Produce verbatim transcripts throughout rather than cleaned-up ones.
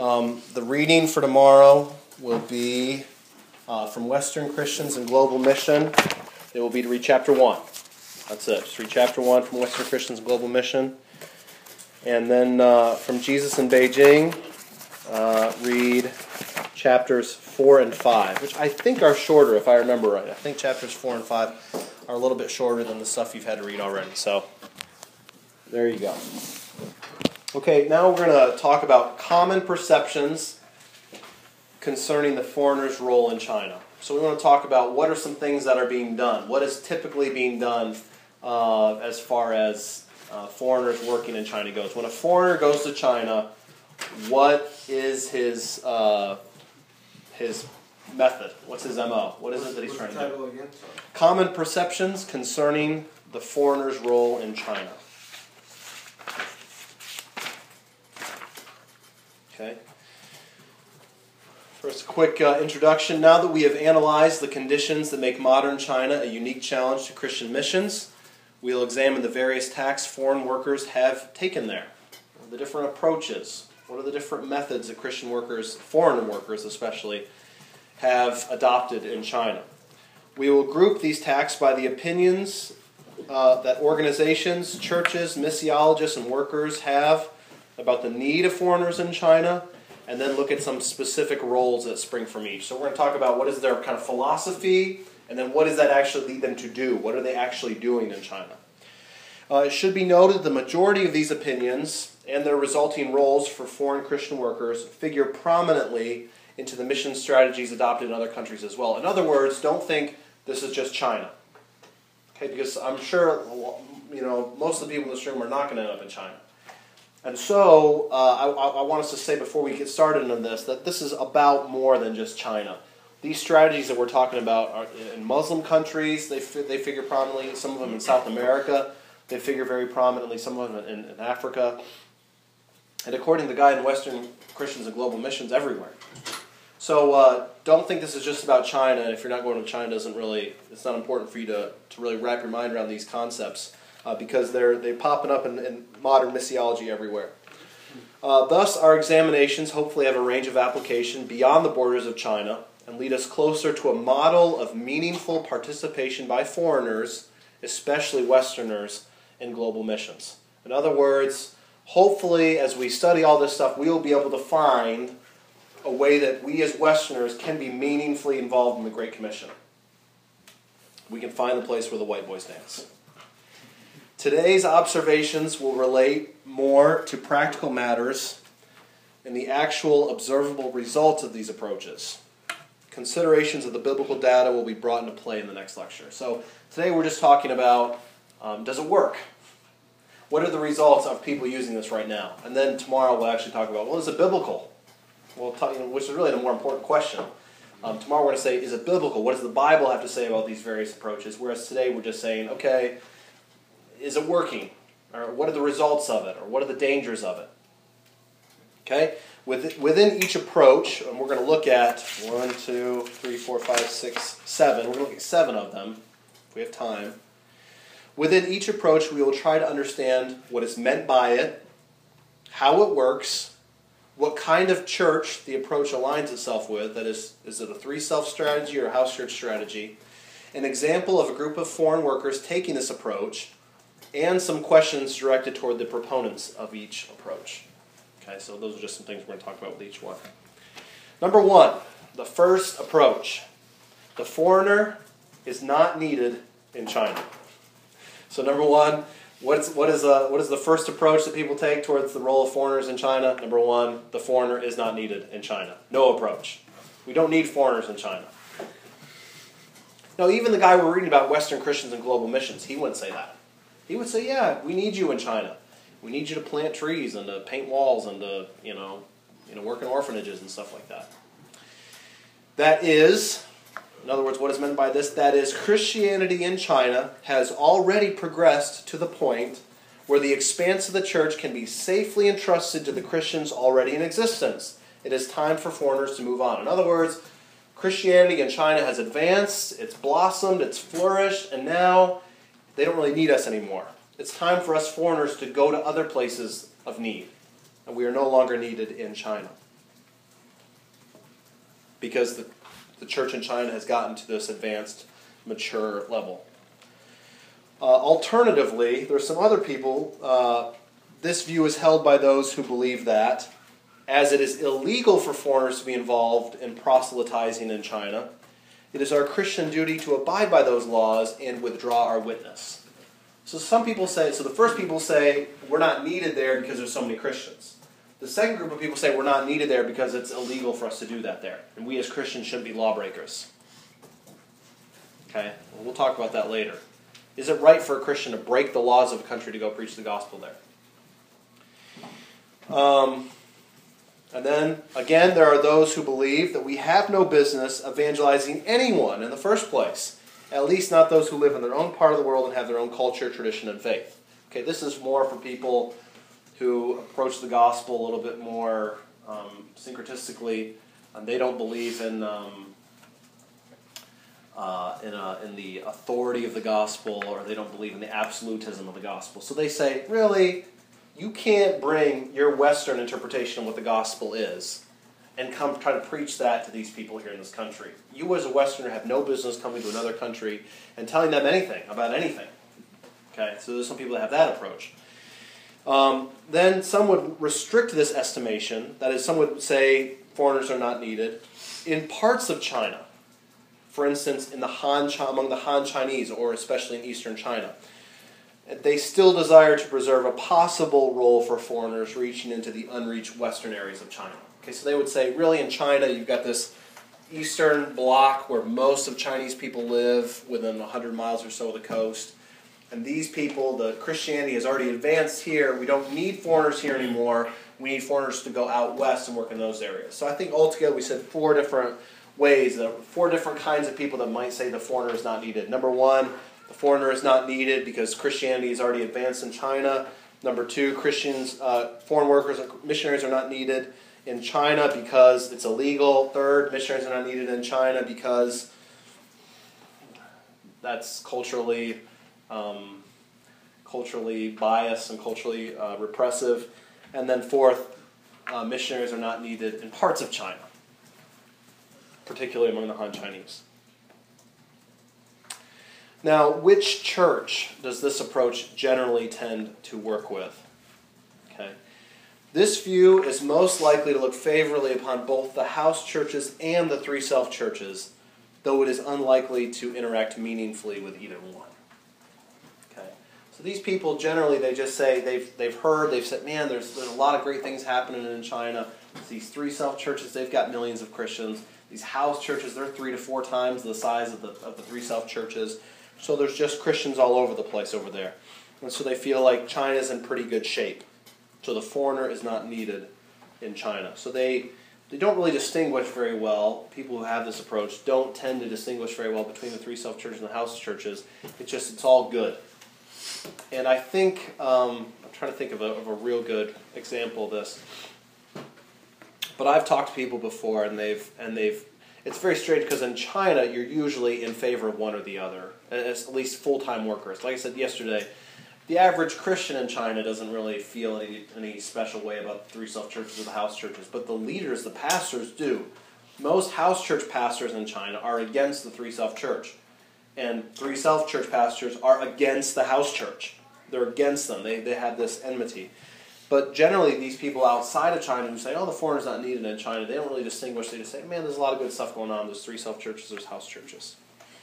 Um, the reading for tomorrow will be uh, from Western Christians and Global Mission. It will be to read chapter one. That's it. Just read chapter one from Western Christians and Global Mission. And then uh, from Jesus in Beijing, uh, read chapters four and five, which I think are shorter, if I remember right. I think chapters four and five are a little bit shorter than the stuff you've had to read already. So, there you go. Okay, now we're going to talk about common perceptions concerning the foreigner's role in China. So we want to talk about what are some things that are being done. What is typically being done uh, as far as uh, foreigners working in China goes. When a foreigner goes to China, what is his uh, his method? What's his M O? What is it that he's trying to do? Again? Common perceptions concerning the foreigner's role in China. Okay. First, a quick uh, introduction. Now that we have analyzed the conditions that make modern China a unique challenge to Christian missions, we'll examine the various tacks foreign workers have taken there, the different approaches. What are the different methods that Christian workers, foreign workers especially, have adopted in China? We will group these tacks by the opinions uh, that organizations, churches, missiologists, and workers have about the need of foreigners in China, and then look at some specific roles that spring from each. So we're going to talk about what is their kind of philosophy, and then what does that actually lead them to do? What are they actually doing in China? Uh, it should be noted the majority of these opinions and their resulting roles for foreign Christian workers figure prominently into the mission strategies adopted in other countries as well. In other words, don't think this is just China. Okay, because I'm sure you know most of the people in this room are not going to end up in China. And so, uh, I, I want us to say before we get started on this, that this is about more than just China. These strategies that we're talking about are in Muslim countries, they they figure prominently, some of them in South America, they figure very prominently, some of them in, in Africa. And according to the guide in Western Christians and Global Missions, everywhere. So uh, don't think this is just about China, and if you're not going to China, doesn't really, it's not important for you to, to really wrap your mind around these concepts. Uh, because they're they're popping up in, in modern missiology everywhere. Uh, thus, our examinations hopefully have a range of application beyond the borders of China and lead us closer to a model of meaningful participation by foreigners, especially Westerners, in global missions. In other words, hopefully as we study all this stuff, we will be able to find a way that we as Westerners can be meaningfully involved in the Great Commission. We can find the place where the white boys dance. Today's observations will relate more to practical matters and the actual observable results of these approaches. Considerations of the biblical data will be brought into play in the next lecture. So today we're just talking about, um, does it work? What are the results of people using this right now? And then tomorrow we'll actually talk about, well, is it biblical? We'll talk, you know, which is really the more important question. Um, tomorrow we're going to say, is it biblical? What does the Bible have to say about these various approaches? Whereas today we're just saying, okay, is it working? Or what are the results of it? Or what are the dangers of it? Okay? Within each approach, and we're going to look at one, two, three, four, five, six, seven. We're going to look at seven of them, if we have time. Within each approach, we will try to understand what is meant by it, how it works, what kind of church the approach aligns itself with. That is, is it a three-self strategy or a house church strategy? An example of a group of foreign workers taking this approach, and some questions directed toward the proponents of each approach. Okay, so those are just some things we're going to talk about with each one. Number one, the first approach. The foreigner is not needed in China. So number one, what is, what is, uh, what is the first approach that people take towards the role of foreigners in China? Number one, the foreigner is not needed in China. No approach. We don't need foreigners in China. Now, even the guy we're reading about, Western Christians and Global Missions, he wouldn't say that. He would say, yeah, we need you in China. We need you to plant trees and to paint walls and to, you know, you know, work in orphanages and stuff like that. That is, in other words, what is meant by this? That is, Christianity in China has already progressed to the point where the expanse of the church can be safely entrusted to the Christians already in existence. It is time for foreigners to move on. In other words, Christianity in China has advanced, it's blossomed, it's flourished, and now they don't really need us anymore. It's time for us foreigners to go to other places of need. And we are no longer needed in China. because the, the church in China has gotten to this advanced, mature level. Uh, alternatively, there are some other people, uh, this view is held by those who believe that, as it is illegal for foreigners to be involved in proselytizing in China, it is our Christian duty to abide by those laws and withdraw our witness. So some people say, so the first people say, we're not needed there because there's so many Christians. The second group of people say we're not needed there because it's illegal for us to do that there. And we as Christians shouldn't be lawbreakers. Okay? Well, we'll talk about that later. Is it right for a Christian to break the laws of a country to go preach the gospel there? Um... And then, again, there are those who believe that we have no business evangelizing anyone in the first place, at least not those who live in their own part of the world and have their own culture, tradition, and faith. Okay, this is more for people who approach the gospel a little bit more um, syncretistically, and they don't believe in um, uh, in, a, in the authority of the gospel, or they don't believe in the absolutism of the gospel. So they say, really, you can't bring your Western interpretation of what the gospel is and come try to preach that to these people here in this country. You as a Westerner have no business coming to another country and telling them anything about anything. Okay, so there's some people that have that approach. Um, then some would restrict this estimation. That is, some would say foreigners are not needed in parts of China. For instance, in the Han among the Han Chinese, or especially in eastern China. They still desire to preserve a possible role for foreigners reaching into the unreached western areas of China. Okay, so they would say, really in China, you've got this eastern block where most of Chinese people live within one hundred miles or so of the coast. And these people, the Christianity has already advanced here. We don't need foreigners here anymore. We need foreigners to go out west and work in those areas. So I think altogether we said four different ways, four different kinds of people that might say the foreigner is not needed. Number one, the foreigner is not needed because Christianity is already advanced in China. Number two, Christians, uh, foreign workers and missionaries are not needed in China because it's illegal. Third, missionaries are not needed in China because that's culturally, um, culturally biased and culturally uh, repressive. And then fourth, uh, missionaries are not needed in parts of China, particularly among the Han Chinese. Now, which church does this approach generally tend to work with? Okay. This view is most likely to look favorably upon both the house churches and the three self-churches, though it is unlikely to interact meaningfully with either one. Okay. So these people generally, they just say, they've they've heard, they've said, man, there's, there's a lot of great things happening in China. These three self-churches, they've got millions of Christians. These house churches, they're three to four times the size of the of the three self-churches. So there's just Christians all over the place over there. And so they feel like China's in pretty good shape. So the foreigner is not needed in China. So they, they don't really distinguish very well. People who have this approach don't tend to distinguish very well between the three self-churches and the house churches. It's just, it's all good. And I think, um, I'm trying to think of a, of a real good example of this. But I've talked to people before, and they've, and they've, it's very strange because in China, you're usually in favor of one or the other, as at least full-time workers. Like I said yesterday, the average Christian in China doesn't really feel any, any special way about the three self-churches or the house churches, but the leaders, the pastors, do. Most house church pastors in China are against the three self-church, and three self-church pastors are against the house church. They're against them. They, they have this enmity. But generally, these people outside of China who say, oh, the foreigner's not needed in China, they don't really distinguish. They just say, man, there's a lot of good stuff going on. There's three self-churches, there's house churches.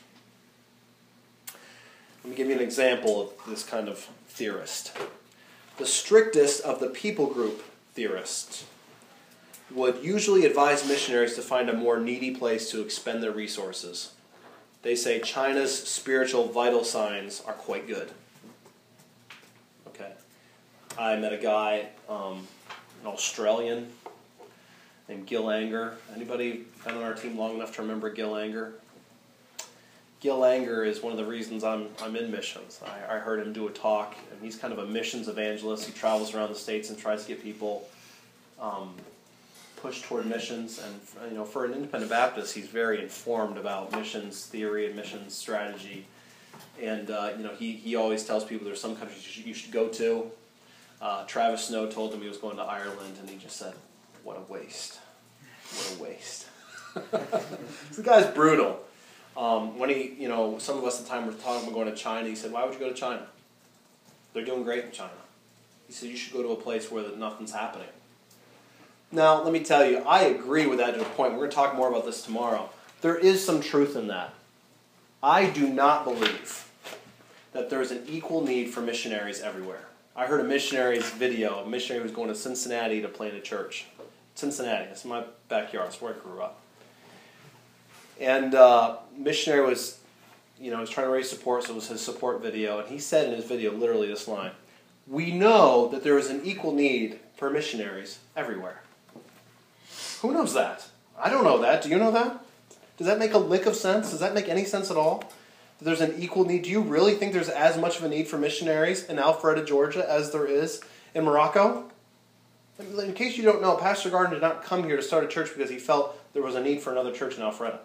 Let me give you an example of this kind of theorist. The strictest of the people group theorists would usually advise missionaries to find a more needy place to expend their resources. They say China's spiritual vital signs are quite good. Okay. I met a guy, um, an Australian, named Gil Anger. Anybody been on our team long enough to remember Gil Anger? Gil Anger is one of the reasons I'm I'm in missions. I, I heard him do a talk, and he's kind of a missions evangelist. He travels around the States and tries to get people um, pushed toward missions. And you know, for an independent Baptist, he's very informed about missions theory and missions strategy. And uh, you know, he he always tells people there's some countries you should, you should go to. Uh, Travis Snow told him he was going to Ireland, and he just said, "What a waste! What a waste!" The guy's brutal. Um, when he, you know, some of us at the time were talking about going to China, he said, why would you go to China? They're doing great in China. He said, you should go to a place where nothing's happening. Now, let me tell you, I agree with that to a point. We're going to talk more about this tomorrow. There is some truth in that. I do not believe that there is an equal need for missionaries everywhere. I heard a missionary's video, a missionary who was going to Cincinnati to plant a church. Cincinnati, that's my backyard, that's where I grew up. And uh, missionary was, you know, he was trying to raise support, so it was his support video, and he said in his video literally this line, we know that there is an equal need for missionaries everywhere. Who knows that? I don't know that. Do you know that? Does that make a lick of sense? Does that make any sense at all? That there's an equal need? Do you really think there's as much of a need for missionaries in Alpharetta, Georgia as there is in Morocco? In case you don't know, Pastor Gardner did not come here to start a church because he felt there was a need for another church in Alpharetta.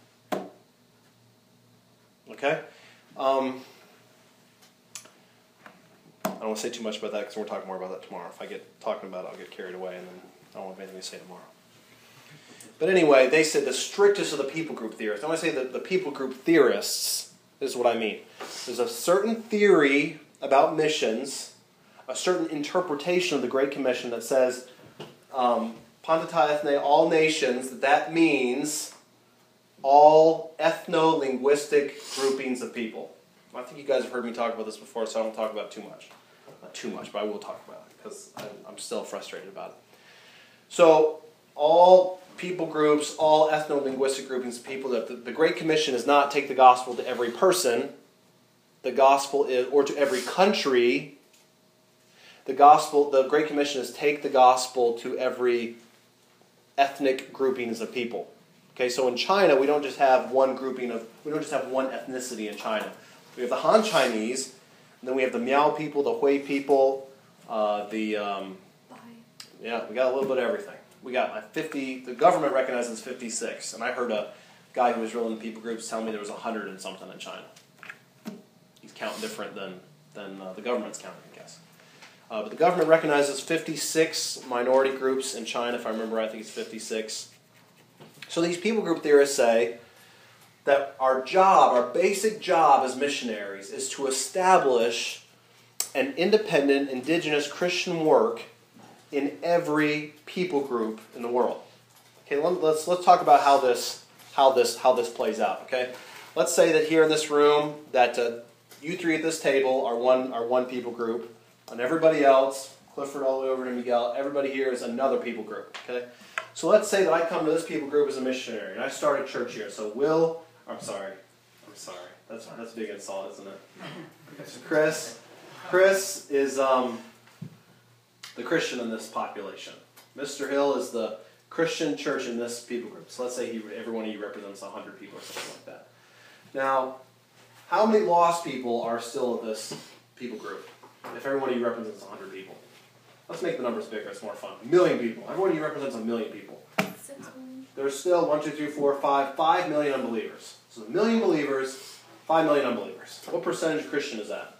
Okay? Um, I don't want to say too much about that because we're talking more about that tomorrow. If I get talking about it, I'll get carried away and then I don't have anything to say tomorrow. But anyway, they said the strictest of the people group theorists. I want to say that the people group theorists, this is what I mean. There's a certain theory about missions, a certain interpretation of the Great Commission that says, um, Pantatai ethne, all nations, that that means all ethno-linguistic groupings of people. I think you guys have heard me talk about this before, so I won't talk about it too much. Not too much, but I will talk about it because I'm, I'm still frustrated about it. So, all people groups, all ethno-linguistic groupings of people, that the, the Great Commission is not take the gospel to every person, the gospel is, or to every country. The gospel, the Great Commission is take the gospel to every ethnic groupings of people. Okay, so in China, we don't just have one grouping of, we don't just have one ethnicity in China. We have the Han Chinese, and then we have the Miao people, the Hui people, uh, the, um, yeah, we got a little bit of everything. We got like fifty, the government recognizes fifty-six, and I heard a guy who was real in people groups tell me there was one hundred and something in China. He's counting different than, than uh, the government's counting, I guess. Uh, but the government recognizes fifty-six minority groups in China, if I remember right, I think it's fifty-six. So these people group theorists say that our job, our basic job as missionaries, is to establish an independent, indigenous Christian work in every people group in the world. Okay, let's let's talk about how this how this how this plays out. Okay, let's say that here in this room that uh, you three at this table are one are one people group, and everybody else, Clifford all the way over to Miguel, everybody here is another people group. Okay, so let's say that I come to this people group as a missionary, and I start a church here. So Will, I'm sorry, I'm sorry. That's that's a big insult, isn't it? So Chris, Chris is um. the Christian in this population. Mister Hill is the Christian church in this people group. So let's say he, every one of you represents one hundred people or something like that. Now, how many lost people are still in this people group? If every one of you represents one hundred people. Let's make the numbers bigger, it's more fun. A million people. Every one of you represents a million people. There's still one, two, three, four, five, five million unbelievers. So a million believers, five million unbelievers. What percentage Christian is that?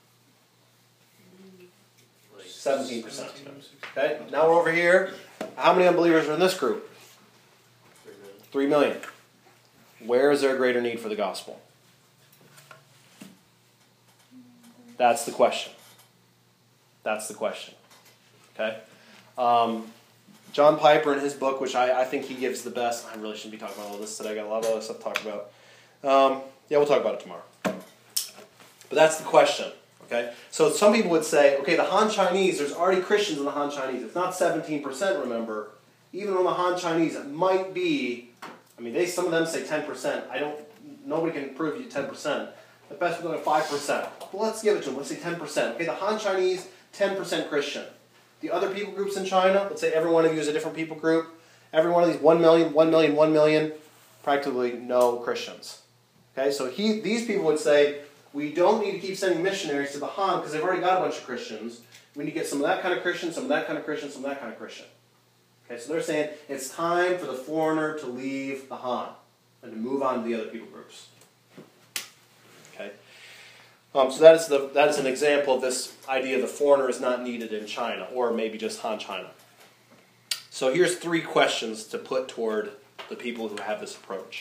seventeen percent. Okay, now we're over here. How many unbelievers are in this group? Three million. Where is there a greater need for the gospel? That's the question. That's the question. Okay? Um, John Piper in his book, which I, I think he gives the best. I really shouldn't be talking about all this today. I got a lot of other stuff to talk about. Um, yeah, we'll talk about it tomorrow. But that's the question. Okay, so some people would say, okay, the Han Chinese, there's already Christians in the Han Chinese. It's not seventeen percent, remember. Even on the Han Chinese, it might be, I mean, they some of them say ten percent. I don't, nobody can prove you ten percent. The best we're going to five percent. Well, let's give it to them. Let's say ten percent. Okay, the Han Chinese, ten percent Christian. The other people groups in China, let's say every one of you is a different people group. Every one of these, one million, one million, one million, practically no Christians. Okay, so he, these people would say, we don't need to keep sending missionaries to the Han because they've already got a bunch of Christians. We need to get some of that kind of Christian, some of that kind of Christian, some of that kind of Christian. Okay, so they're saying it's time for the foreigner to leave the Han and to move on to the other people groups. Okay, um, so that is the that is an example of this idea: the foreigner is not needed in China, or maybe just Han China. So here's three questions to put toward the people who have this approach?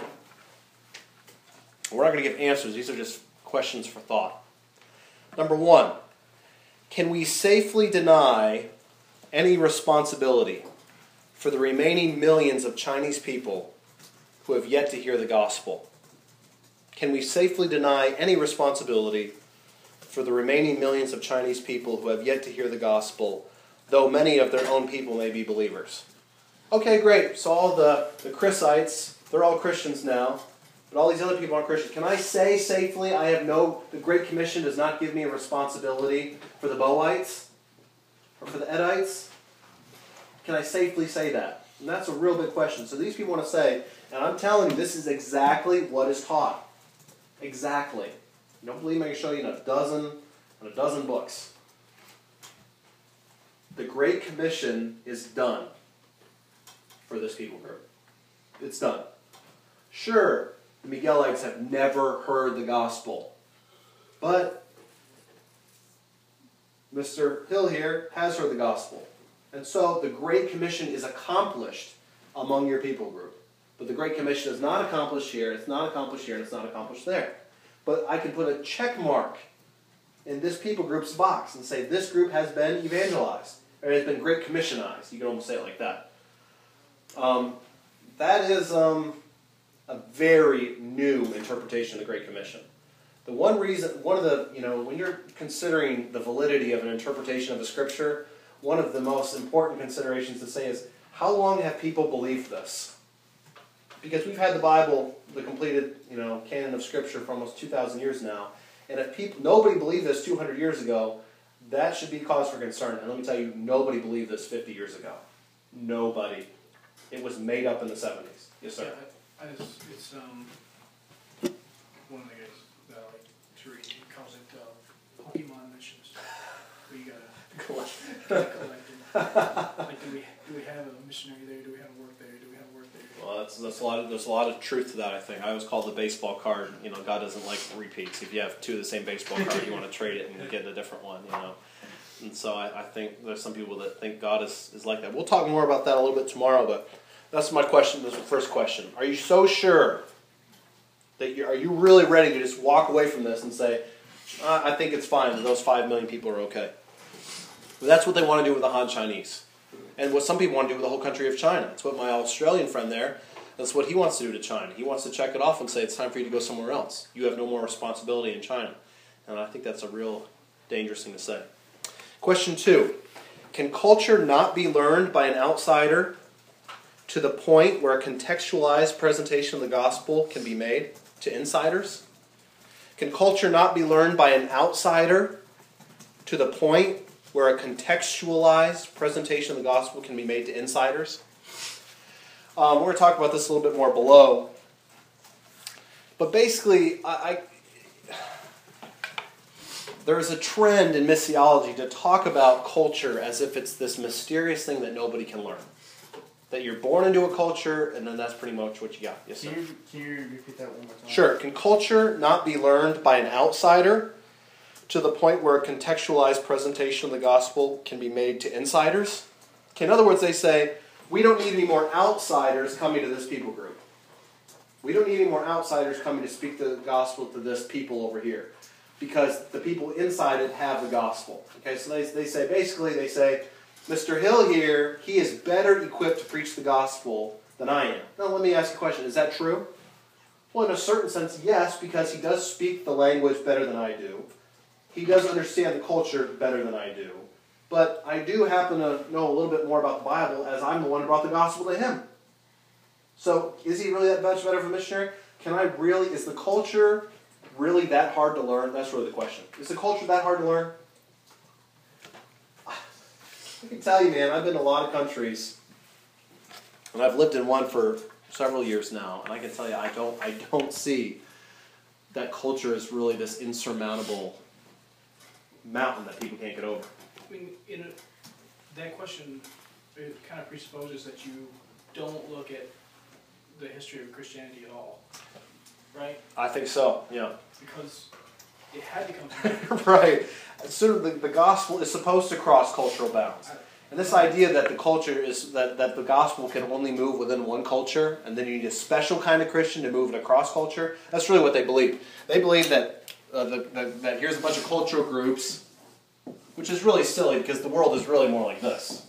We're not going to give answers. These are just questions for thought. Number one, can we safely deny any responsibility for the remaining millions of Chinese people who have yet to hear the gospel? Can we safely deny any responsibility for the remaining millions of Chinese people who have yet to hear the gospel, though many of their own people may be believers? Okay, great. So all the, the Chrisites, they're all Christians now, but all these other people aren't Christians. Can I say safely I have no, the Great Commission does not give me a responsibility for the Bowites or for the Edites? Can I safely say that? And that's a real big question. So these people want to say, and I'm telling you, this is exactly what is taught. Exactly. You don't believe me? I can show you in a dozen, in a dozen books. The Great Commission is done for this people group. It's done. Sure, the Miguelites have never heard the gospel, but Mister Hill here has heard the gospel. And so the Great Commission is accomplished among your people group. But the Great Commission is not accomplished here, it's not accomplished here, and it's not accomplished there. But I can put a check mark in this people group's box and say this group has been evangelized, or has been Great Commissionized. You can almost say it like that. Um, that is um, a very new interpretation of the Great Commission. The one reason, one of the, you know, when you're considering the validity of an interpretation of the Scripture, one of the most important considerations to say is, how long have people believed this? Because we've had the Bible, the completed, you know, canon of Scripture for almost two thousand years now, and if people, nobody believed this two hundred years ago, that should be cause for concern. And let me tell you, nobody believed this fifty years ago. Nobody. It was made up in the seventies. Yes, sir? Yeah, I, I just, it's um, one of the guys that I like to read. He calls it uh, Pokemon missions. Where you gotta Collect. gotta collect them. Like, do we do we have a missionary there? Do we have work there? Do we have work there? Well, that's, that's a lot of, there's a lot of truth to that, I think. I always call the baseball card, you know, God doesn't like repeats. If you have two of the same baseball card, you want to trade it and get a different one, you know. And so I, I think there's some people that think God is, is like that. We'll talk more about that a little bit tomorrow, but that's my question. That's the first question. Are you so sure that you are you really ready to just walk away from this and say, uh, I think it's fine that those five million people are okay? Well, that's what they want to do with the Han Chinese. And what some people want to do with the whole country of China. That's what my Australian friend there, that's what he wants to do to China. He wants to check it off and say, it's time for you to go somewhere else. You have no more responsibility in China. And I think that's a real dangerous thing to say. Question two. Can culture not be learned by an outsider to the point where a contextualized presentation of the gospel can be made to insiders? Can culture not be learned by an outsider to the point where a contextualized presentation of the gospel can be made to insiders? Um, we're going to talk about this a little bit more below. But basically, I, I, there is a trend in missiology to talk about culture as if it's this mysterious thing that nobody can learn. That you're born into a culture, and then that's pretty much what you got. Yes, sir? Can you, can you repeat that one more time? Sure. Can culture not be learned by an outsider to the point where a contextualized presentation of the gospel can be made to insiders? Okay, in other words, they say, we don't need any more outsiders coming to this people group. We don't need any more outsiders coming to speak the gospel to this people over here. Because the people inside it have the gospel. Okay, so they, they say, basically, they say, Mister Hill here, he is better equipped to preach the gospel than I am. Now, let me ask you a question. Is that true? Well, in a certain sense, yes, because he does speak the language better than I do. He does understand the culture better than I do. But I do happen to know a little bit more about the Bible, as I'm the one who brought the gospel to him. So, is he really that much better of a missionary? Can I really, is the culture really that hard to learn? That's really the question. Is the culture that hard to learn? I can tell you, man, I've been to a lot of countries, and I've lived in one for several years now, and I can tell you, I don't, I don't see that culture is really this insurmountable mountain that people can't get over. I mean, in a, that question, it kind of presupposes that you don't look at the history of Christianity at all, right? I think so, yeah. Because it had to come from Right. Sort of the, the gospel is supposed to cross cultural bounds. And this idea that the culture is, that, that the gospel can only move within one culture, and then you need a special kind of Christian to move it across culture, that's really what they believe. They believe that, uh, the, the, that here's a bunch of cultural groups, which is really silly because the world is really more like this.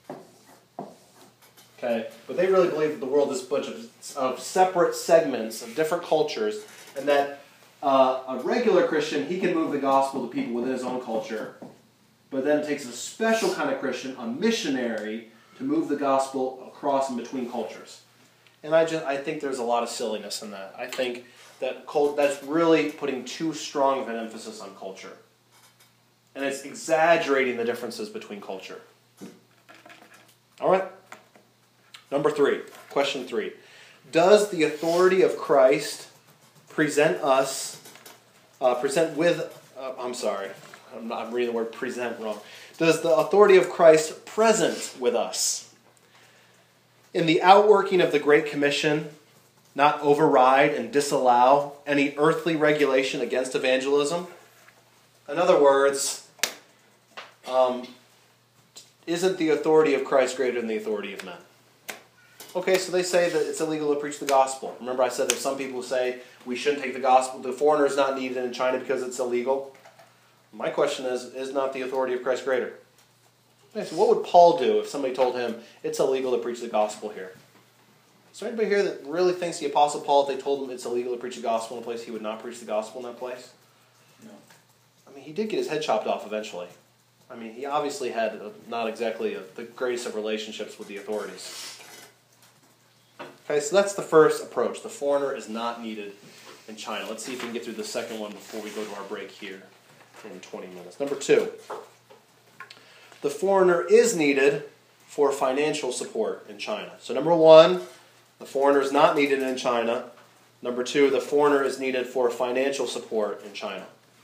Okay? But they really believe that the world is a bunch of, of separate segments of different cultures, and that uh, a regular Christian, he can move the gospel to people within his own culture. But then it takes a special kind of Christian, a missionary, to move the gospel across and between cultures. And I just I think there's a lot of silliness in that. I think that cult, that's really putting too strong of an emphasis on culture. And it's exaggerating the differences between culture. All right. Number three, question three. Does the authority of Christ present us, uh, present with, uh, I'm sorry, I'm, not, I'm reading the word present wrong. Does the authority of Christ present with us? In the outworking of the Great Commission, not override and disallow any earthly regulation against evangelism? In other words, um, isn't the authority of Christ greater than the authority of men? Okay, so they say that it's illegal to preach the gospel. Remember I said there's some people who say we shouldn't take the gospel. The foreigner is not needed in China because it's illegal. My question is, is not the authority of Christ greater? Okay, so what would Paul do if somebody told him it's illegal to preach the gospel here? Is there anybody here that really thinks the Apostle Paul, if they told him it's illegal to preach the gospel in a place, he would not preach the gospel in that place? No. I mean, he did get his head chopped off eventually. I mean, he obviously had a, not exactly a, the greatest of relationships with the authorities. Okay, so that's the first approach. The foreigner is not needed in China. Let's see if we can get through the second one before we go to our break here in twenty minutes. Number two, the foreigner is needed for financial support in China. So number one, the foreigner is not needed in China. Number two, the foreigner is needed for financial support in China.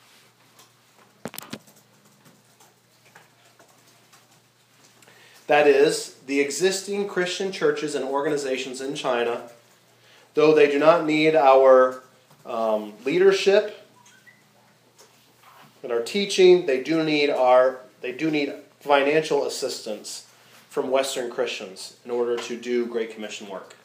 That is, the existing Christian churches and organizations in China, though they do not need our um, leadership and our teaching, they do need our they do need financial assistance from Western Christians in order to do Great Commission work.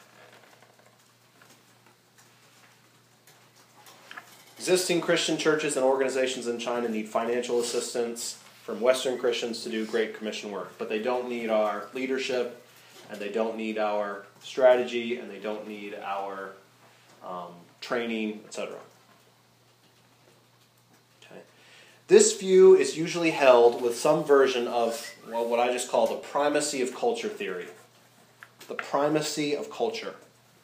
Existing Christian churches and organizations in China need financial assistance from Western Christians to do Great Commission work. But they don't need our leadership, and they don't need our strategy, and they don't need our um, training, et cetera. Okay. This view is usually held with some version of, well, what I just call the primacy of culture theory. The primacy of culture.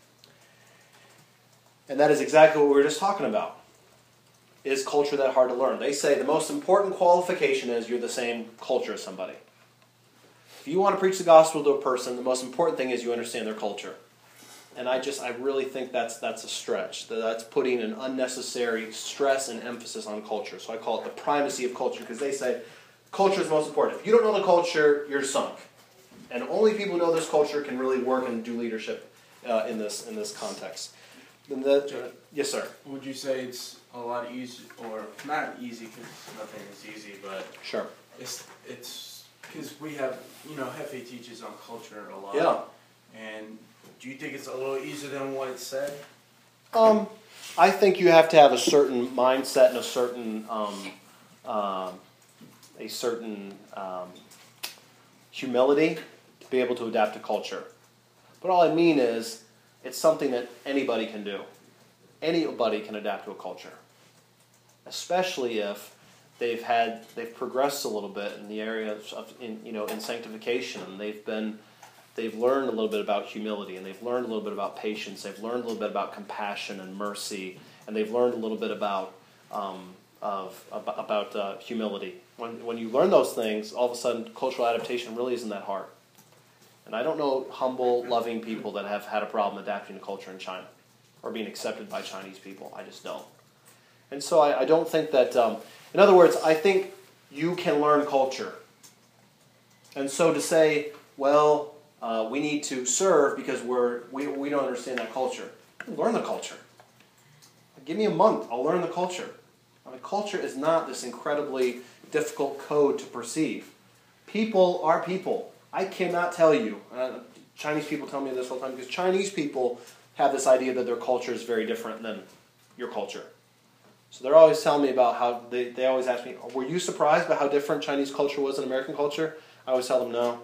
And that is exactly what we were just talking about. Is culture that hard to learn? They say the most important qualification is you're the same culture as somebody. If you want to preach the gospel to a person, the most important thing is you understand their culture. And I just, I really think that's that's a stretch. That's putting an unnecessary stress and emphasis on culture. So I call it the primacy of culture, because they say culture is most important. If you don't know the culture, you're sunk. And only people who know this culture can really work and do leadership uh, in this in this context. And the, Joe, yes, sir. Would you say it's a lot easy, or not easy because nothing is easy, but Sure. it's it's because we have, you know, Hefe teaches on culture a lot. Yeah. And do you think it's a little easier than what it said? Um, I think you have to have a certain mindset and a certain um, um, a certain um, humility to be able to adapt to culture. But all I mean is, it's something that anybody can do. Anybody can adapt to a culture, especially if they've had they've progressed a little bit in the area of in, you know in sanctification. And they've been they've learned a little bit about humility, and they've learned a little bit about patience. They've learned a little bit about compassion and mercy, and they've learned a little bit about um, of about, about uh, humility. When when you learn those things, all of a sudden cultural adaptation really isn't that hard. And I don't know humble, loving people that have had a problem adapting to culture in China or being accepted by Chinese people. I just don't. And so I, I don't think that, um, in other words, I think you can learn culture. And so to say, well, uh, we need to serve because we're, we, we don't understand that culture. Learn the culture. Give me a month, I'll learn the culture. I mean, culture is not this incredibly difficult code to perceive. People are people. I cannot tell you, uh, Chinese people tell me this all the time, because Chinese people have this idea that their culture is very different than your culture. So they're always telling me about how, they, they always ask me, were you surprised by how different Chinese culture was than American culture? I always tell them no.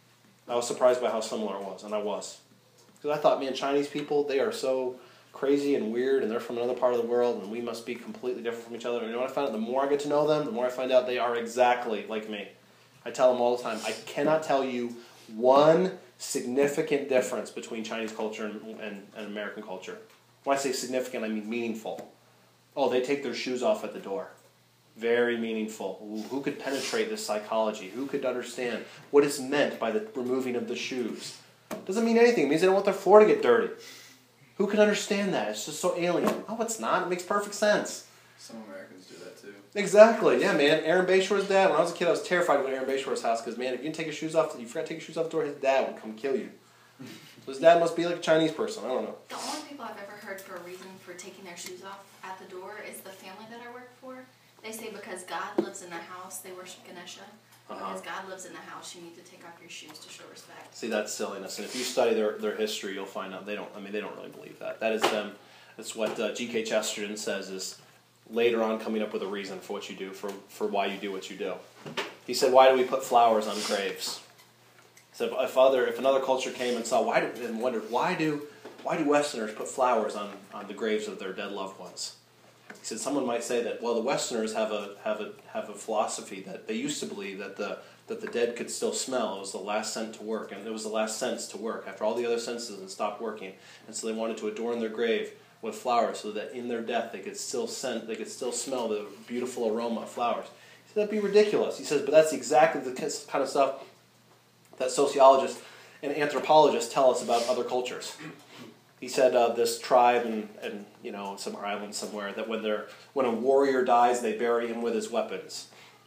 I was surprised by how similar it was, and I was. Because I thought, man, Chinese people, they are so crazy and weird, and they're from another part of the world, and we must be completely different from each other. And you know what I find out? The more I get to know them, the more I find out they are exactly like me. I tell them all the time, I cannot tell you one significant difference between Chinese culture and, and, and American culture. When I say significant, I mean meaningful. Oh, they take their shoes off at the door. Very meaningful. Ooh, who could penetrate this psychology? Who could understand what is meant by the removing of the shoes? Doesn't mean anything. It means they don't want their floor to get dirty. Who can understand that? It's just so alien. Oh, it's not. It makes perfect sense. Some Americans do that too. Exactly. Yeah, man. Aaron Bayshore's dad, when I was a kid, I was terrified to go to Aaron Bayshore's house because, man, if you didn't take your shoes off, you forgot to take your shoes off the door, his dad would come kill you. So his dad must be like a Chinese person. I don't know. The only people I've ever heard for a reason for taking their shoes off at the door is the family that I work for. They say because God lives in the house, they worship Ganesha. Uh-huh. Because God lives in the house, you need to take off your shoes to show respect. See, that's silliness. And if you study their, their history, you'll find out they don't, I mean, they don't really believe that. That is them. That's what uh, G K Chesterton says is later on coming up with a reason for what you do, for, for why you do what you do. He said, why do we put flowers on graves? He said, if other, if another culture came and saw, why do, and wondered, why do, why do Westerners put flowers on, on the graves of their dead loved ones? He said, someone might say that, well, the Westerners have a, have a, have a philosophy that they used to believe that the, that the dead could still smell. It was the last scent to work, and it was the last sense to work after all the other senses had stopped working. And so they wanted to adorn their grave with flowers so that in their death they could still scent, they could still smell the beautiful aroma of flowers. He said, that'd be ridiculous. He says, but that's exactly the kind of stuff that sociologists and anthropologists tell us about other cultures. He said uh, this tribe in, in you know some island somewhere that when they're when a warrior dies, they bury him with his weapons.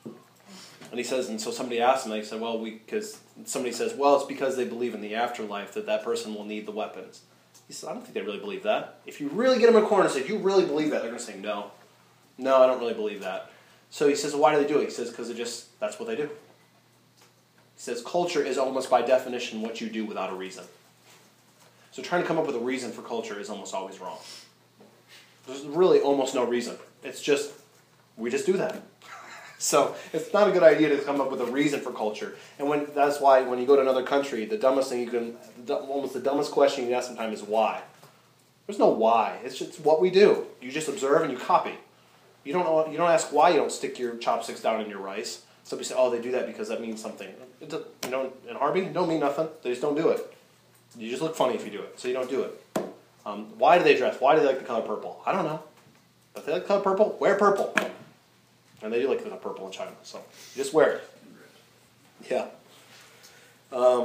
And he says, and so somebody asked him, they said, well, we because somebody says, well, it's because they believe in the afterlife that that person will need the weapons. He said, I don't think they really believe that. If you really get them in a corner and say, if you really believe that, they're going to say, no. No, I don't really believe that. So he says, well, why do they do it? He says, because it just, that's what they do. He says, culture is almost by definition what you do without a reason. So trying to come up with a reason for culture is almost always wrong. There's really almost no reason. It's just, we just do that. So it's not a good idea to come up with a reason for culture. And when that's why when you go to another country, the dumbest thing you can, almost the dumbest question you can ask sometimes is why. There's no why. It's just what we do. You just observe and you copy. You don't know, you don't ask why you don't stick your chopsticks down in your rice. Somebody say, oh, they do that because that means something. It does, you know, in Harvey, it don't mean nothing. They just don't do it. You just look funny if you do it, so you don't do it. Um, why do they dress? Why do they like the color purple? I don't know. But if they like the color purple, wear purple. And they do like the color purple in China, so you just wear it. Yeah. Um,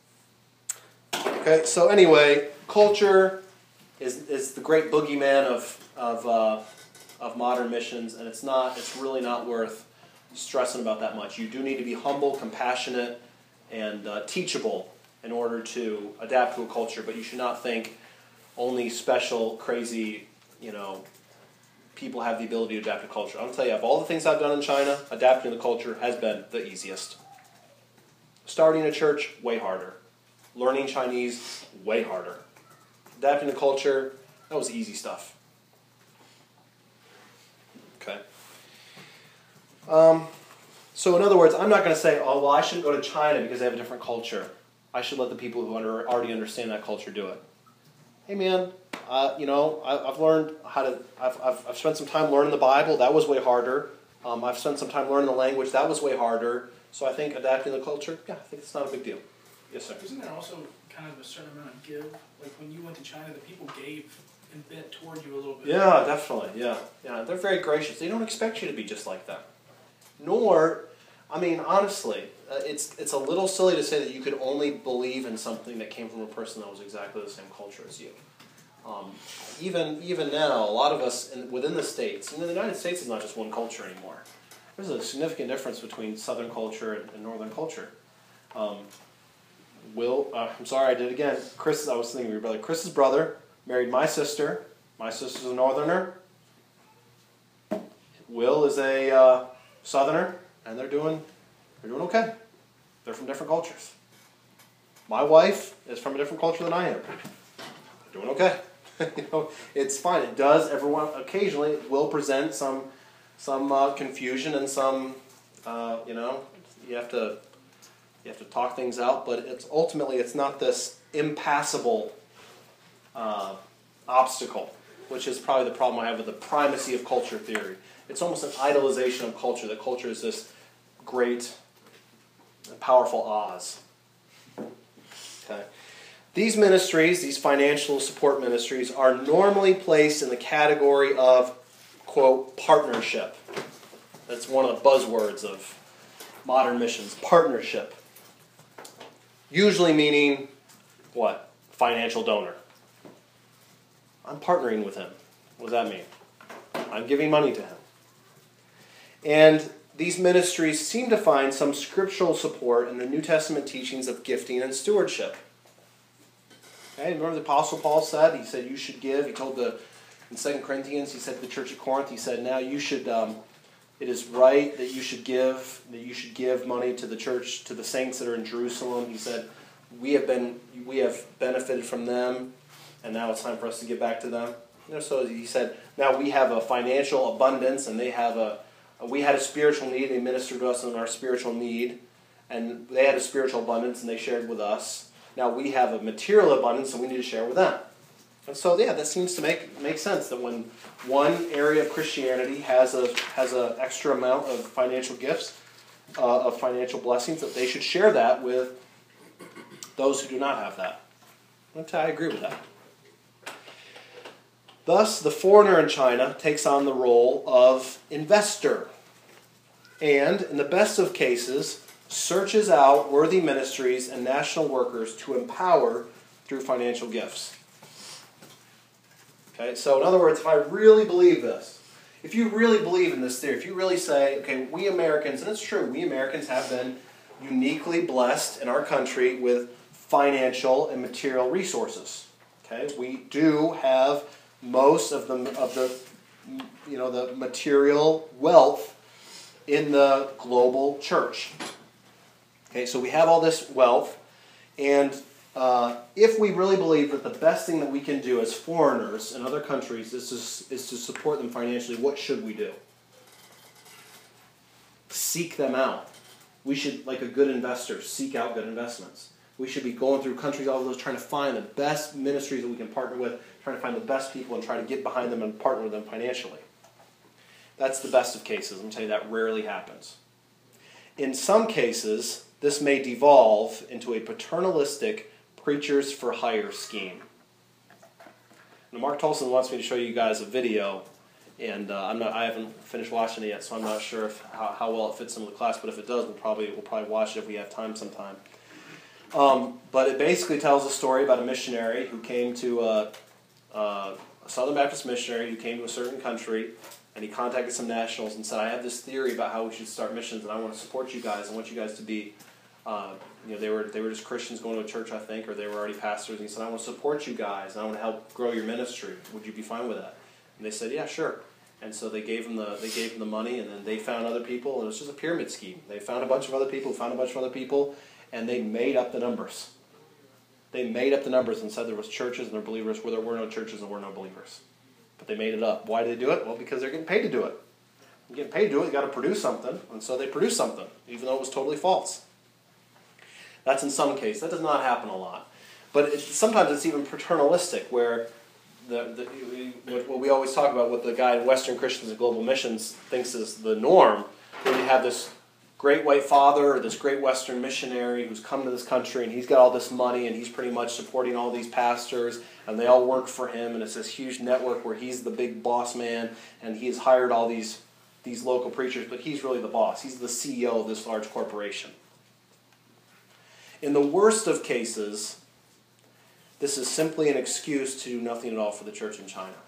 okay, so anyway, culture is is the great boogeyman of of uh, of modern missions, and it's not. It's really not worth stressing about that much. You do need to be humble, compassionate, and uh, teachable in order to adapt to a culture, but you should not think only special, crazy, you know, people have the ability to adapt to culture. I'll tell you, of all the things I've done in China, adapting to culture has been the easiest. Starting a church, way harder. Learning Chinese, way harder. Adapting to culture, that was easy stuff. Okay. Um, so in other words, I'm not going to say, oh, well, I shouldn't go to China because they have a different culture. I should let the people who under, already understand that culture do it. Hey, man, uh, you know, I, I've learned how to, I've, I've, I've spent some time learning the Bible. That was way harder. Um, I've spent some time learning the language. That was way harder. So I think adapting the culture, yeah, I think it's not a big deal. Yes, sir. Isn't there also kind of a certain amount of give? Like when you went to China, the people gave and bent toward you a little bit. Yeah, definitely, yeah. Yeah, they're very gracious. They don't expect you to be just like them. Nor, I mean, honestly, uh, it's it's a little silly to say that you could only believe in something that came from a person that was exactly the same culture as you. Um, even even now, a lot of us in, within the States, and the United States is not just one culture anymore. There's a significant difference between Southern culture and, and Northern culture. Um, Will, uh, I'm sorry, I did it again. Chris, I was thinking of your brother. Chris's brother married my sister. My sister's a Northerner. Will is a uh, Southerner, and they're doing they're doing okay. They're from different cultures. My wife is from a different culture than I am. Doing okay. You know, it's fine. It does, everyone, occasionally, it will present some some uh, confusion and some, uh, you know, you have to you have to talk things out, but it's ultimately, it's not this impassable uh, obstacle, which is probably the problem I have with the primacy of culture theory. It's almost an idolization of culture, that culture is this great and powerful Oz. Okay. These ministries, these financial support ministries, are normally placed in the category of, quote, partnership. That's one of the buzzwords of modern missions, partnership. Usually meaning, what? Financial donor. I'm partnering with him. What does that mean? I'm giving money to him. And these ministries seem to find some scriptural support in the New Testament teachings of gifting and stewardship. Okay, remember the Apostle Paul said, he said you should give, he told the, in Second Corinthians, he said to the church at Corinth, he said, now you should, um, it is right that you should give, that you should give money to the church, to the saints that are in Jerusalem. He said, we have been, we have benefited from them, and now it's time for us to give back to them. You know, so he said, now we have a financial abundance, and they have a, we had a spiritual need, they ministered to us in our spiritual need, and they had a spiritual abundance, and they shared with us. Now we have a material abundance, and we need to share with them. And so, yeah, that seems to make make sense that when one area of Christianity has a has an extra amount of financial gifts, uh, of financial blessings, that they should share that with those who do not have that. And I agree with that. Thus, the foreigner in China takes on the role of investor, and in the best of cases, searches out worthy ministries and national workers to empower through financial gifts. Okay, so in other words, if I really believe this, if you really believe in this theory, if you really say, okay, we Americans, and it's true, we Americans have been uniquely blessed in our country with financial and material resources. Okay, we do have most of the of the you know the material wealth in the global church. Okay, so we have all this wealth, and uh, if we really believe that the best thing that we can do as foreigners in other countries is to, is to support them financially, what should we do? Seek them out. We should, like a good investor, seek out good investments. We should be going through countries, all of those, trying to find the best ministries that we can partner with, trying to find the best people and try to get behind them and partner with them financially. That's the best of cases. I'm going to tell you that rarely happens. In some cases, this may devolve into a paternalistic preachers for hire scheme. Now, Mark Tolson wants me to show you guys a video, and uh, I'm not, I haven't finished watching it yet, so I'm not sure if, how, how well it fits into the class. But if it does, we'll probably we'll probably watch it if we have time sometime. Um, but it basically tells a story about a missionary who came to a, a, a Southern Baptist missionary who came to a certain country. And he contacted some nationals and said, I have this theory about how we should start missions, and I want to support you guys. I want you guys to be, uh, you know, they were they were just Christians going to a church, I think, or they were already pastors. And he said, I want to support you guys, and I want to help grow your ministry. Would you be fine with that? And they said, yeah, sure. And so they gave him the they gave him the money, and then they found other people, and it was just a pyramid scheme. They found a bunch of other people, found a bunch of other people, and they made up the numbers. They made up the numbers and said there was churches and there were believers where there were no churches and there were no believers. But they made it up. Why did they do it? Well, because they're getting paid to do it. You're getting paid to do it, you got to produce something, and so they produced something, even though it was totally false. That's in some cases. That does not happen a lot. But it, sometimes it's even paternalistic, where the, the what we always talk about, what the guy in Western Christians and Global Missions thinks is the norm, where you have this great white father or this great Western missionary who's come to this country, and he's got all this money, and he's pretty much supporting all these pastors, and they all work for him, and it's this huge network where he's the big boss man, and he has hired all these, these local preachers, but he's really the boss. He's the C E O of this large corporation. In the worst of cases, this is simply an excuse to do nothing at all for the church in China.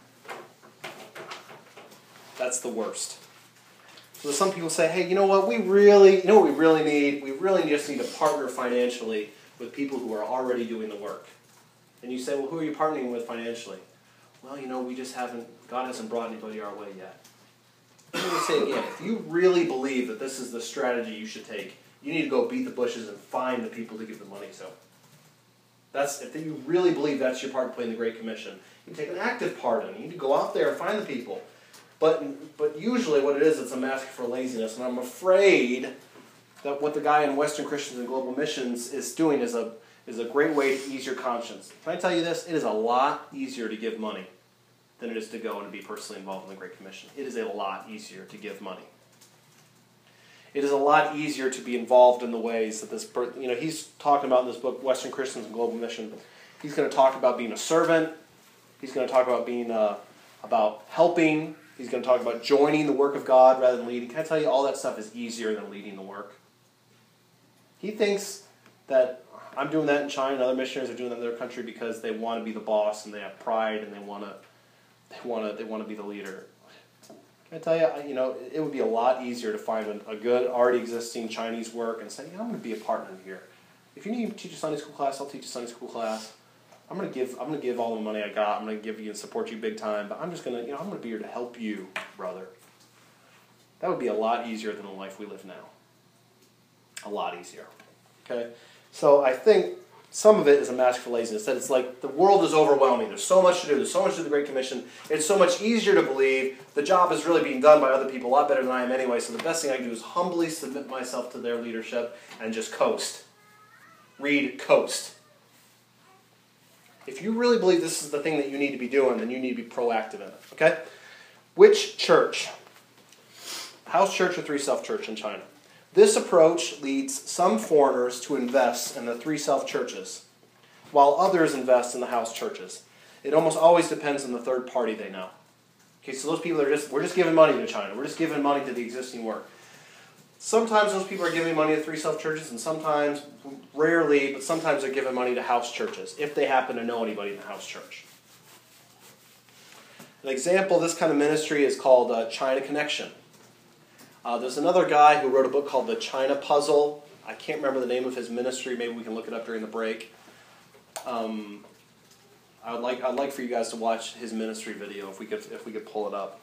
That's the worst. So some people say, hey, you know what, we really, you know what we really need? We really just need to partner financially with people who are already doing the work. And you say, well, who are you partnering with financially? Well, you know, we just haven't, God hasn't brought anybody our way yet. Let me say again, if you really believe that this is the strategy you should take, you need to go beat the bushes and find the people to give the money to. That's if you really believe that's your part to play in the Great Commission. You take an active part in it. You need to go out there and find the people. But but usually what it is, it's a mask for laziness. And I'm afraid that what the guy in Western Christians and Global Missions is doing is a is a great way to ease your conscience. Can I tell you this? It is a lot easier to give money than it is to go and be personally involved in the Great Commission. It is a lot easier to give money. It is a lot easier to be involved in the ways that this, per- you know, he's talking about in this book, Western Christians and Global Mission. He's going to talk about being a servant. He's going to talk about being, uh, about helping. He's going to talk about joining the work of God rather than leading. Can I tell you, all that stuff is easier than leading the work. He thinks that I'm doing that in China and other missionaries are doing that in their country because they want to be the boss and they have pride and they want to, they want to, they want to be the leader. Can I tell you, you know, it would be a lot easier to find a, a good, already existing Chinese work and say, yeah, I'm going to be a partner here. If you need to teach a Sunday school class, I'll teach a Sunday school class. I'm going to give, I'm going to give all the money I got. I'm going to give you and support you big time. But I'm just going to, you know, I'm going to be here to help you, brother. That would be a lot easier than the life we live now. A lot easier. Okay, so I think some of it is a mask for laziness. That it's like the world is overwhelming. There's so much to do. There's so much to do the Great Commission. It's so much easier to believe the job is really being done by other people a lot better than I am anyway. So the best thing I can do is humbly submit myself to their leadership and just coast. Read coast. If you really believe this is the thing that you need to be doing, then you need to be proactive in it. Okay? Which church? House church or Three Self Church in China? This approach leads some foreigners to invest in the Three Self churches, while others invest in the house churches. It almost always depends on the third party they know. Okay, so those people are just, we're just giving money to China. We're just giving money to the existing work. Sometimes those people are giving money to Three Self churches, and sometimes, rarely, but sometimes they're giving money to house churches, if they happen to know anybody in the house church. An example of this kind of ministry is called uh, China Connection. Uh, there's another guy who wrote a book called The China Puzzle. I can't remember the name of his ministry. Maybe we can look it up during the break. Um, I would like I'd like for you guys to watch his ministry video if we could if we could pull it up.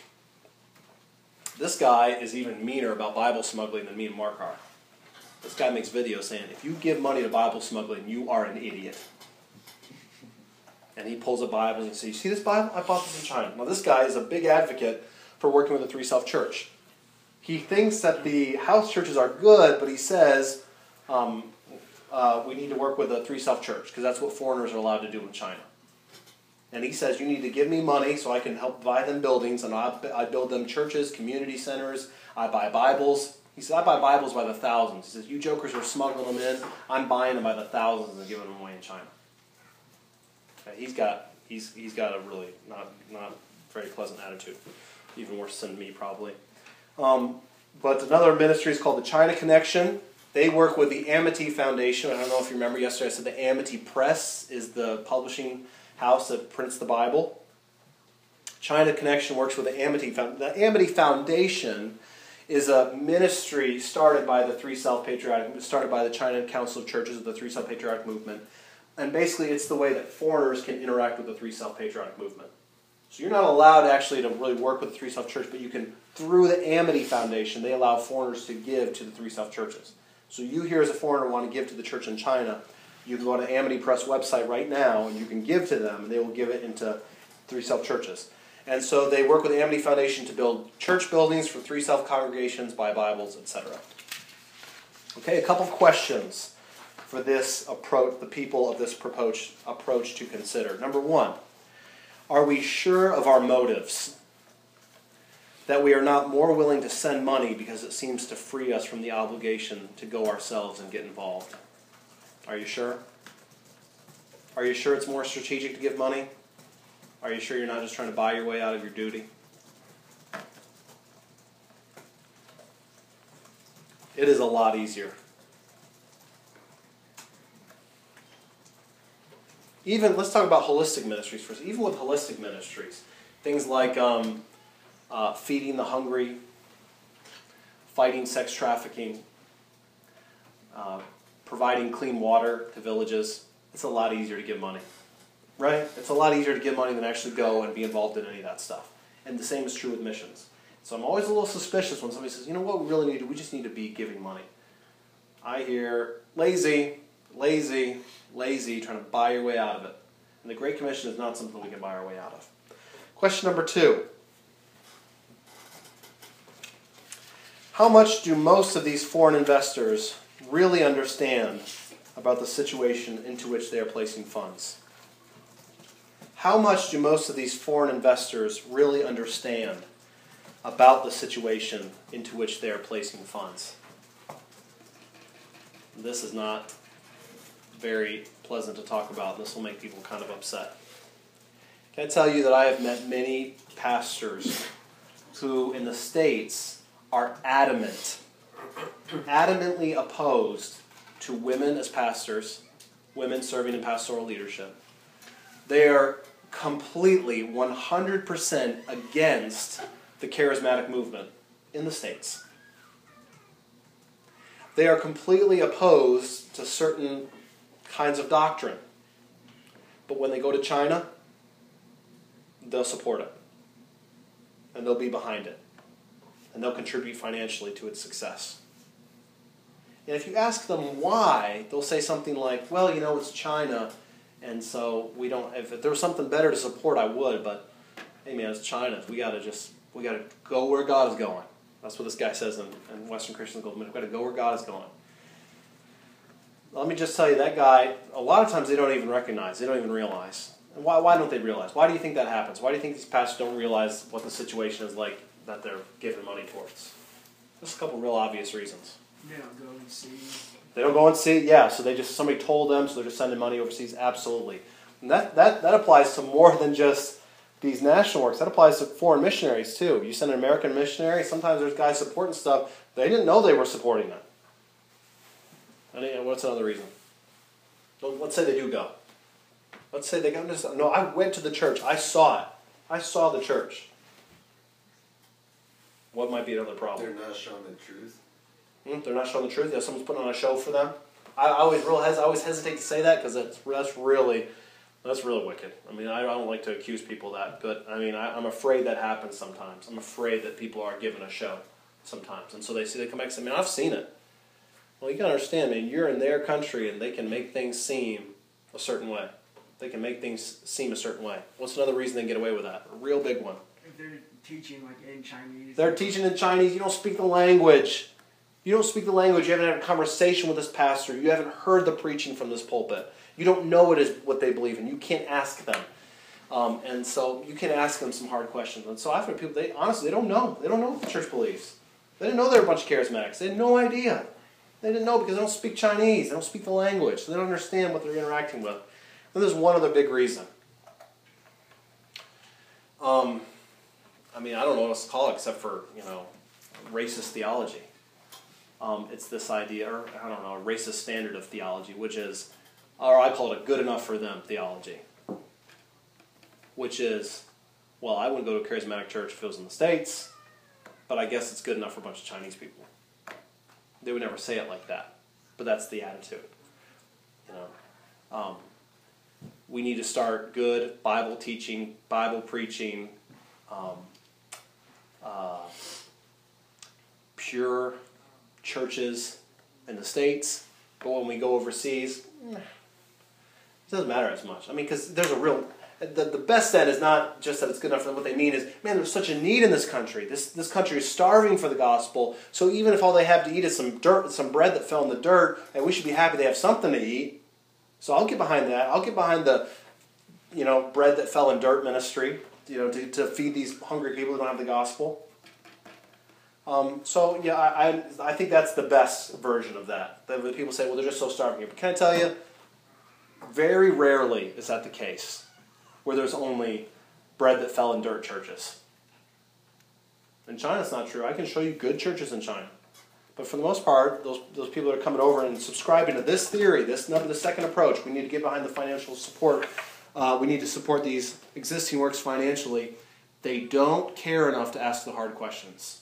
This guy is even meaner about Bible smuggling than me and Mark are. This guy makes videos saying, if you give money to Bible smuggling, you are an idiot. And he pulls a Bible and he says, you see this Bible? I bought this in China. Now this guy is a big advocate for working with the Three Self Church. He thinks that the house churches are good, but he says um, uh, we need to work with the Three Self Church because that's what foreigners are allowed to do in China. And he says you need to give me money so I can help buy them buildings, and I, I build them churches, community centers. I buy Bibles. He says I buy Bibles by the thousands. He says you jokers are smuggling them in. I'm buying them by the thousands and giving them away in China. Okay, he's got he's he's got a really not not very pleasant attitude, even worse than me probably. Um, but another ministry is called the China Connection. They work with the Amity Foundation. I don't know if you remember yesterday I said the Amity Press is the publishing house that prints the Bible. China Connection works with the Amity Foundation. The Amity Foundation is a ministry started by the Three Self Patriotic, started by the China Council of Churches of the Three Self Patriotic Movement. And basically it's the way that foreigners can interact with the Three Self Patriotic Movement. So you're not allowed actually to really work with the Three Self Church, but you can, through the Amity Foundation, they allow foreigners to give to the Three Self Churches. So you here as a foreigner want to give to the church in China, you can go to Amity Press website right now and you can give to them and they will give it into Three Self Churches. And so they work with the Amity Foundation to build church buildings for Three Self congregations, buy Bibles, et cetera. Okay, a couple questions for this approach, the people of this approach, approach to consider. Number one, are we sure of our motives? That we are not more willing to send money because it seems to free us from the obligation to go ourselves and get involved? Are you sure? Are you sure it's more strategic to give money? Are you sure you're not just trying to buy your way out of your duty? It is a lot easier. Even, let's talk about holistic ministries first. Even with holistic ministries, things like um, uh, feeding the hungry, fighting sex trafficking, uh, providing clean water to villages, it's a lot easier to give money. Right? It's a lot easier to give money than actually go and be involved in any of that stuff. And the same is true with missions. So I'm always a little suspicious when somebody says, you know what we really need to do? We just need to be giving money. I hear, lazy. lazy, lazy, trying to buy your way out of it. And the Great Commission is not something we can buy our way out of. Question number two. How much do most of these foreign investors really understand about the situation into which they are placing funds? How much do most of these foreign investors really understand about the situation into which they are placing funds? This is not very pleasant to talk about. This will make people kind of upset. Can I tell you that I have met many pastors who in the States are adamant, adamantly opposed to women as pastors, women serving in pastoral leadership. They are completely, one hundred percent against the charismatic movement in the States. They are completely opposed to certain kinds of doctrine. But when they go to China, they'll support it. And they'll be behind it. And they'll contribute financially to its success. And if you ask them why, they'll say something like, well, you know, it's China, and so we don't, if there was something better to support, I would, but hey man, it's China. We gotta just, we gotta go where God is going. That's what this guy says in, in Western Christian Gold. We've got to go where God is going. Let me just tell you, that guy, a lot of times they don't even recognize, they don't even realize. And why, why don't they realize? Why do you think that happens? Why do you think these pastors don't realize what the situation is like that they're giving money towards? Just a couple real obvious reasons. They don't go and see. They don't go and see, yeah, so they just, somebody told them, so they're just sending money overseas, absolutely. And that, that, that applies to more than just these national works. That applies to foreign missionaries too. You send an American missionary, sometimes there's guys supporting stuff, they didn't know they were supporting it. And what's another reason? Let's say they do go. Let's say they go, no, I went to the church, I saw it. I saw the church. What might be another problem? They're not showing the truth. Hmm? They're not showing the truth? Yeah, someone's putting on a show for them? I, I always real hes- I always hesitate to say that because that's, that's really... That's really wicked. I mean, I don't like to accuse people of that, but I mean, I, I'm afraid that happens sometimes. I'm afraid that people are given a show sometimes. And so they see, they come back and say, man, I've seen it. Well, you got to understand, man, you're in their country and they can make things seem a certain way. They can make things seem a certain way. What's another reason they can get away with that? A real big one. If they're teaching like in Chinese. They're teaching in Chinese. You don't speak the language. You don't speak the language. You haven't had a conversation with this pastor. You haven't heard the preaching from this pulpit. You don't know what is what they believe in. You can't ask them. Um, and so you can ask them some hard questions. And so I've heard people, they honestly, they don't know. They don't know what the church believes. They didn't know they were a bunch of charismatics. They had no idea. They didn't know because they don't speak Chinese. They don't speak the language. So they don't understand what they're interacting with. And there's one other big reason. Um, I mean, I don't know what else to call it except for, you know, racist theology. Um, it's this idea, or I don't know, a racist standard of theology, which is, or I call it a good enough for them theology. Which is, well, I wouldn't go to a charismatic church if it was in the States, but I guess it's good enough for a bunch of Chinese people. They would never say it like that, but that's the attitude. You know, um, we need to start good Bible teaching, Bible preaching, um, uh, pure churches in the States, but when we go overseas, it doesn't matter as much. I mean, because there's a real... The, the best then is not just that it's good enough for them. What they mean is, man, there's such a need in this country. This this country is starving for the gospel, so even if all they have to eat is some dirt, some bread that fell in the dirt, and we should be happy they have something to eat. So I'll get behind that. I'll get behind the, you know, bread that fell in dirt ministry, you know, to, to feed these hungry people who don't have the gospel. Um, so, yeah, I, I I think that's the best version of that. The people say, well, they're just so starving here. But can I tell you, very rarely is that the case, where there's only bread that fell in dirt churches. In China, it's not true. I can show you good churches in China. But for the most part, those those people that are coming over and subscribing to this theory, this number, the second approach, we need to get behind the financial support. Uh, we need to support these existing works financially. They don't care enough to ask the hard questions.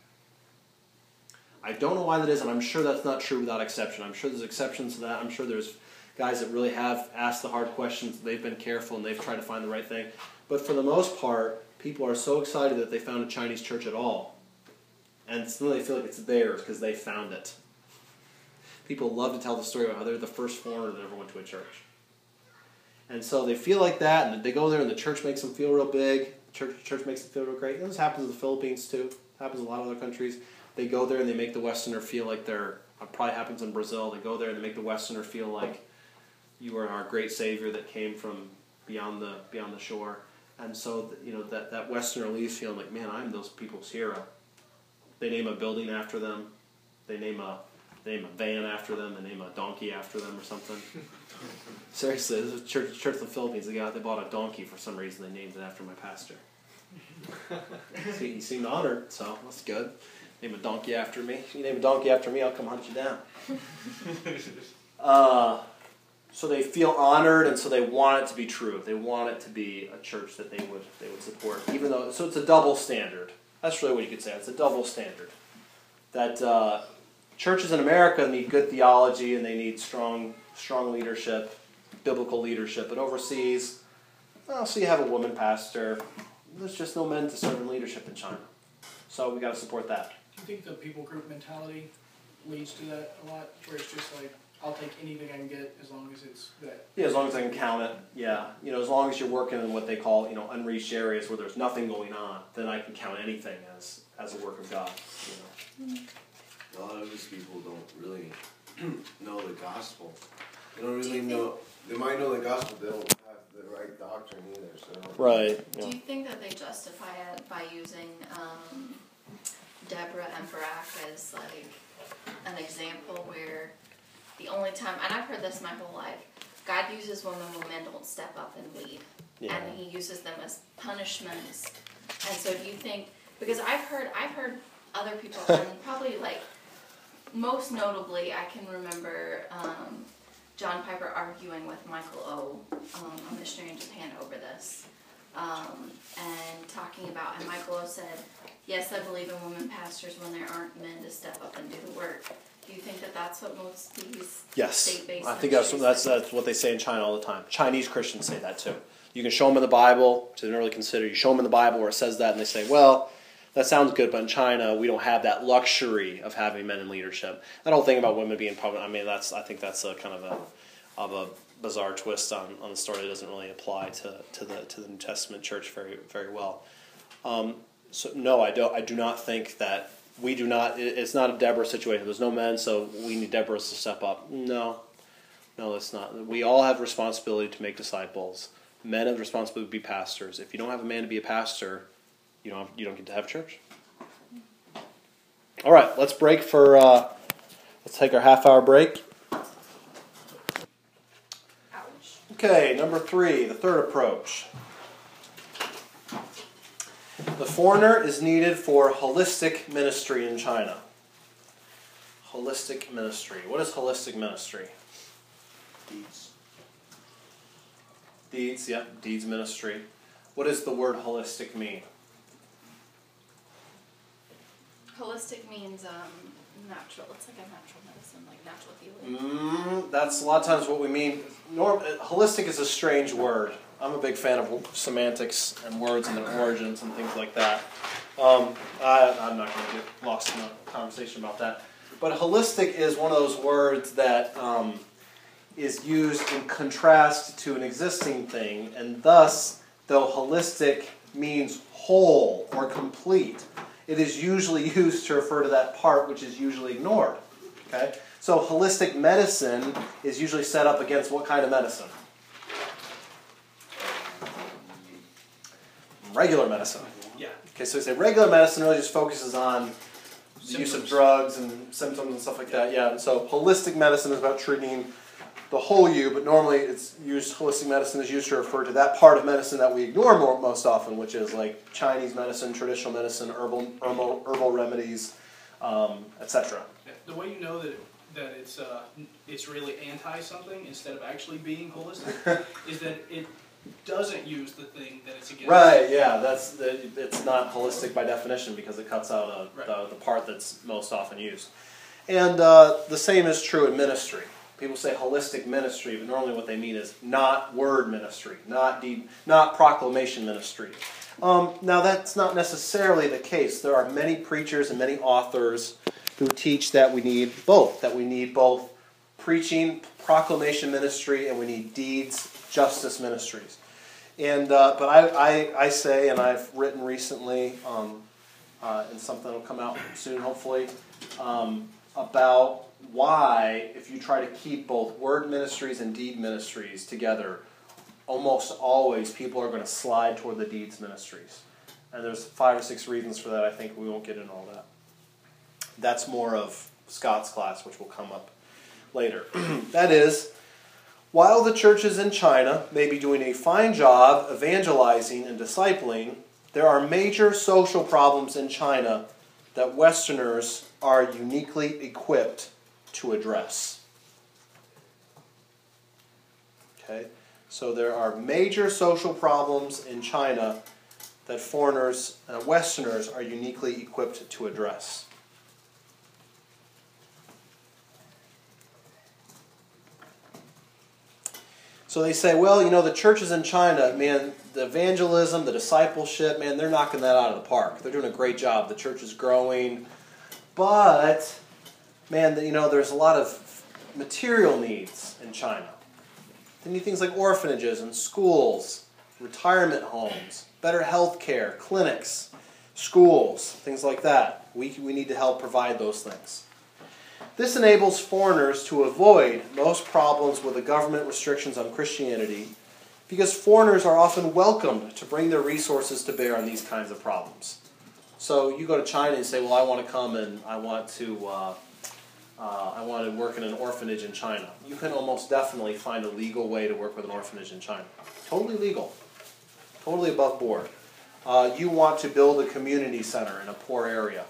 I don't know why that is, and I'm sure that's not true without exception. I'm sure there's exceptions to that. I'm sure there's guys that really have asked the hard questions. They've been careful and they've tried to find the right thing. But for the most part, people are so excited that they found a Chinese church at all. And suddenly they feel like it's theirs because they found it. people love to tell the story about how they're the first foreigner that ever went to a church. And so they feel like that, and they go there, and the church makes them feel real big. The church, church makes them feel real great. And this happens in the Philippines, too. It happens in a lot of other countries. They go there, and they make the Westerner feel like they're, it probably happens in Brazil, they go there, and they make the Westerner feel like you are our great Savior that came from beyond the beyond the shore. And so, you know, that, that Westerner leaves feeling like, man, I'm those people's hero. They name a building after them. They name a they name a van after them. They name a donkey after them or something. Seriously, this is a church, church in the Philippines. They got they bought a donkey for some reason. They named it after my pastor. See, he seemed honored, so that's good. Name a donkey after me. If you name a donkey after me, I'll come hunt you down. uh, so they feel honored, and so they want it to be true. They want it to be a church that they would they would support, even though. So it's a double standard. That's really what you could say. It's a double standard. That uh, churches in America need good theology, and they need strong strong leadership, biblical leadership. But overseas, well, so you have a woman pastor. There's just no men to serve in leadership in China. So we got to support that. Do you think the people group mentality leads to that a lot, where it's just like, I'll take anything I can get as long as it's that? Yeah, as long as I can count it. Yeah, you know, as long as you're working in what they call, you know, unreached areas where there's nothing going on, then I can count anything as as a work of God. You know. A lot of these people don't really know the gospel. They don't really know. They might know the gospel. They don't have the right doctrine either. So. Right. Do you think that they justify it by using um, Deborah and Barak as like an example where the only time, and I've heard this my whole life, God uses women when men don't step up and lead, Yeah. and He uses them as punishments. And so, do you think? Because I've heard, I've heard other people, and probably like most notably, I can remember um, John Piper arguing with Michael O, um, a missionary in Japan, over this. Um, and talking about, and Michael O said, yes, I believe in women pastors when there aren't men to step up and do the work. Do you think that that's what most these Yes, state-based I think that's ministries that's say? that's what they say in China all the time. Chinese Christians say that too. You can show them in the Bible, which they don't really consider. You show them in the Bible where it says that, and they say, "Well, that sounds good, but in China we don't have that luxury of having men in leadership." That whole thing about women being public, I mean, that's I think that's a kind of a of a bizarre twist on, on the story that doesn't really apply to, to the to the New Testament church very very well. Um, so no, I don't. I do not think that we do not. It, it's not a Deborah situation. There's no men, so we need Deborahs to step up. No, no, it's not. We all have responsibility to make disciples. Men have the responsibility to be pastors. If you don't have a man to be a pastor, you don't have, you don't get to have church. All right, let's break for. Uh, let's take our half hour break. Ouch. Okay, number three, the third approach. The foreigner is needed for holistic ministry in China. Holistic ministry. What is holistic ministry? Deeds. Deeds, yeah, deeds ministry. What does the word holistic mean? Holistic means um, natural. It's like a natural medicine, like natural healing. Mm, that's a lot of times what we mean. Norm, holistic is a strange word. I'm a big fan of semantics and words and their origins and things like that. Um, I, I'm not going to get lost in a conversation about that. But holistic is one of those words that um, is used in contrast to an existing thing, and thus, though holistic means whole or complete, it is usually used to refer to that part which is usually ignored. Okay? So holistic medicine is usually set up against what kind of medicine? Regular medicine. Yeah. Okay, so we say regular medicine really just focuses on the use of Symptoms. drugs and symptoms and stuff like that. Yeah, and so holistic medicine is about treating the whole you, but normally it's used. Holistic medicine is used to refer to that part of medicine that we ignore more, most often, which is like Chinese medicine, traditional medicine, herbal herbal, herbal remedies, um, et cetera. The way you know that that it's uh, it's really anti something instead of actually being holistic is that it doesn't use the thing that it's against. Right, yeah, that's it's not holistic by definition because it cuts out a, Right. the, the part that's most often used. And uh, the same is true in ministry. People say holistic ministry, but normally what they mean is not word ministry, not deed, not proclamation ministry. Um, now that's not necessarily the case. There are many preachers and many authors who teach that we need both, that we need both preaching, proclamation ministry, and we need deeds, justice ministries. And uh, but I, I, I say, and I've written recently, um, uh, and something will come out soon, hopefully, um, about why, if you try to keep both word ministries and deed ministries together, almost always people are going to slide toward the deeds ministries. And there's five or six reasons for that. I think we won't get into all that. That's more of Scott's class, which will come up later. That is, while the churches in China may be doing a fine job evangelizing and discipling, there are major social problems in China that Westerners are uniquely equipped to address. Okay? So there are major social problems in China that foreigners, uh, Westerners, are uniquely equipped to address. So they say, well, you know, the churches in China, man, the evangelism, the discipleship, man, they're knocking that out of the park. They're doing a great job. The church is growing. But, man, you know, there's a lot of material needs in China. They need things like orphanages and schools, retirement homes, better health care, clinics, schools, things like that. We, we need to help provide those things. This enables foreigners to avoid most problems with the government restrictions on Christianity because foreigners are often welcomed to bring their resources to bear on these kinds of problems. So you go to China and say, well, I want to come and I want to, uh, uh, I want to work in an orphanage in China. You can almost definitely find a legal way to work with an orphanage in China. Totally legal. Totally above board. Uh, you want to build a community center in a poor area.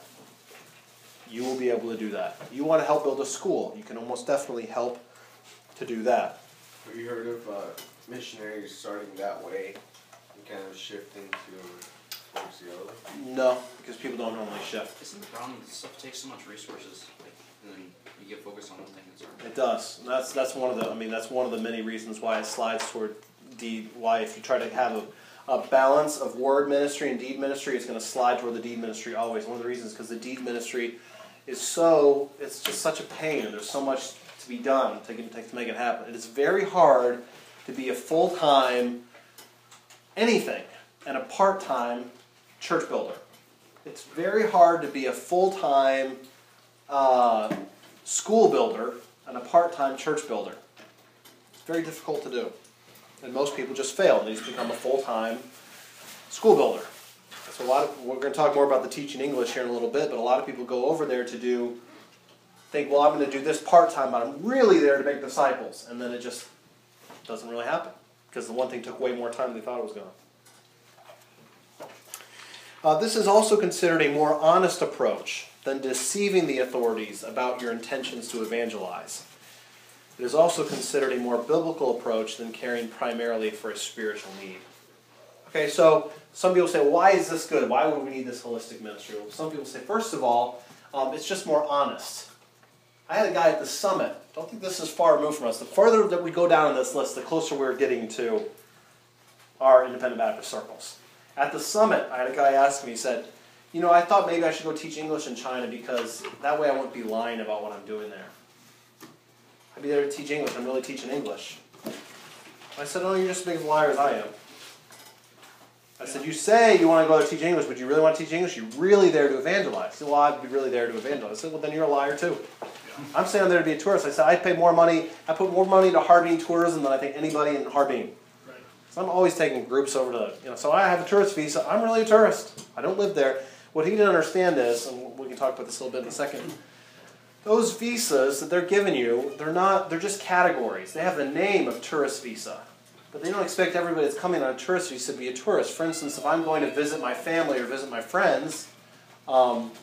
You will be able to do that. You want to help build a school. You can almost definitely help to do that. Have you heard of uh, missionaries starting that way and kind of shifting to towards the other? No, because people don't normally shift. Isn't the problem that stuff takes so much resources, like, and then you get focused on one thing and start. It does. And that's that's one of the. I mean, that's one of the many reasons why it slides toward deed. Why, if you try to have a, a balance of word ministry and deed ministry, it's going to slide toward the deed ministry always. One of the reasons is because the deed ministry is so, it's just such a pain, and there's so much to be done to, get, to make it happen. It is very hard to be a full-time anything and a part-time church builder. It's very hard to be a full-time uh, school builder and a part-time church builder. It's very difficult to do. And most people just fail, and they just become a full-time school builder. So a lot of, we're going to talk more about the teaching English here in a little bit, but a lot of people go over there to do, think, well, I'm going to do this part-time, but I'm really there to make disciples. And then it just doesn't really happen, because the one thing took way more time than they thought it was going to. Uh, this is also considered a more honest approach than deceiving the authorities about your intentions to evangelize. It is also considered a more biblical approach than caring primarily for a spiritual need. Okay, so some people say, well, why is this good? Why would we need this holistic ministry? Well, some people say, first of all, um, it's just more honest. I had a guy at the summit. Don't think this is far removed from us. The further that we go down on this list, the closer we're getting to our independent Baptist circles. At the summit, I had a guy ask me, he said, you know, I thought maybe I should go teach English in China because that way I won't be lying about what I'm doing there. I'd be there to teach English. I'm really teaching English. I said, oh, you're just as big a liar as I am. I said, you say you want to go there to teach English, but you really want to teach English? You're really there to evangelize. I said, well, I'd be really there to evangelize. I said, well, then you're a liar too. I'm saying I'm there to be a tourist. I said, I pay more money, I put more money into Harbin tourism than I think anybody in Harbin. Right. So I'm always taking groups over to, you know, so I have a tourist visa. I'm really a tourist. I don't live there. What he didn't understand is, and we can talk about this a little bit in a second, those visas that they're giving you, they're not, they're just categories. They have the name of tourist visa. But they don't expect everybody that's coming on a tourist visa to be a tourist. For instance, if I'm going to visit my family or visit my friends, um,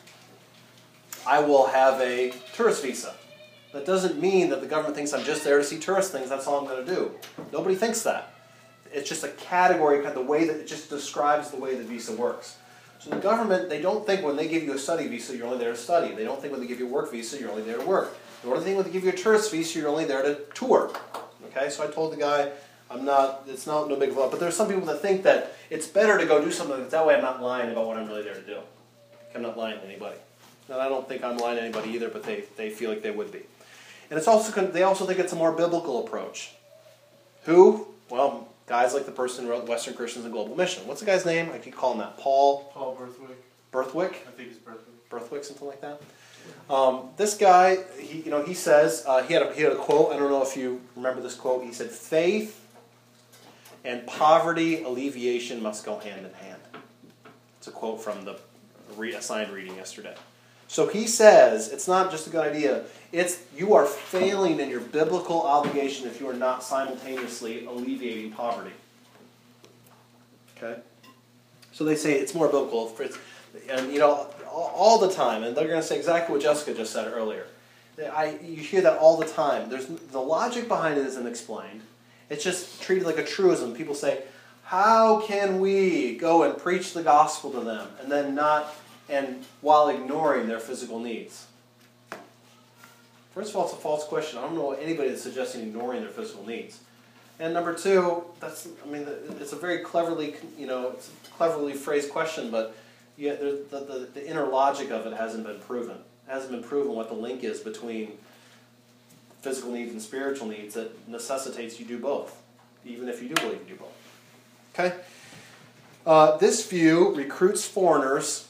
I will have a tourist visa. That doesn't mean that the government thinks I'm just there to see tourist things, that's all I'm going to do. Nobody thinks that. It's just a category, kind of the way that it just describes the way the visa works. So the government, they don't think when they give you a study visa, you're only there to study. They don't think when they give you a work visa, you're only there to work. Nor do they think when they give you a tourist visa, you're only there to tour. Okay, so I told the guy, I'm not, it's not no big deal. But there are some people that think that it's better to go do something like that way I'm not lying about what I'm really there to do. I'm not lying to anybody. And I don't think I'm lying to anybody either, but they, they feel like they would be. And it's also they also think it's a more biblical approach. Who? Well, guys like the person who wrote Western Christians and Global Mission. What's the guy's name? I keep calling that Paul Paul Berthwick. Berthwick. I think it's Berthwick. Berthwick, something like that. Um, this guy, he, you know, he says uh, he had a, he had a quote. I don't know if you remember this quote. He said, "Faith and poverty alleviation must go hand in hand." It's a quote from the re- assigned reading yesterday. So he says it's not just a good idea. It's you are failing in your biblical obligation if you are not simultaneously alleviating poverty. Okay? So they say it's more biblical. It's, and, you know, all, all the time. And they're going to say exactly what Jessica just said earlier. I, you hear that all the time. There's the logic behind it isn't explained. It's just treated like a truism. People say, how can we go and preach the gospel to them and then not... and while ignoring their physical needs? First of all, it's a false question. I don't know anybody that's suggesting ignoring their physical needs. And number two, that's I mean, it's a very cleverly, you know, it's a cleverly phrased question, but yeah, the, the, the inner logic of it hasn't been proven. It hasn't been proven what the link is between physical needs and spiritual needs that necessitates you do both, even if you do believe you do both. Okay? Uh, this view recruits foreigners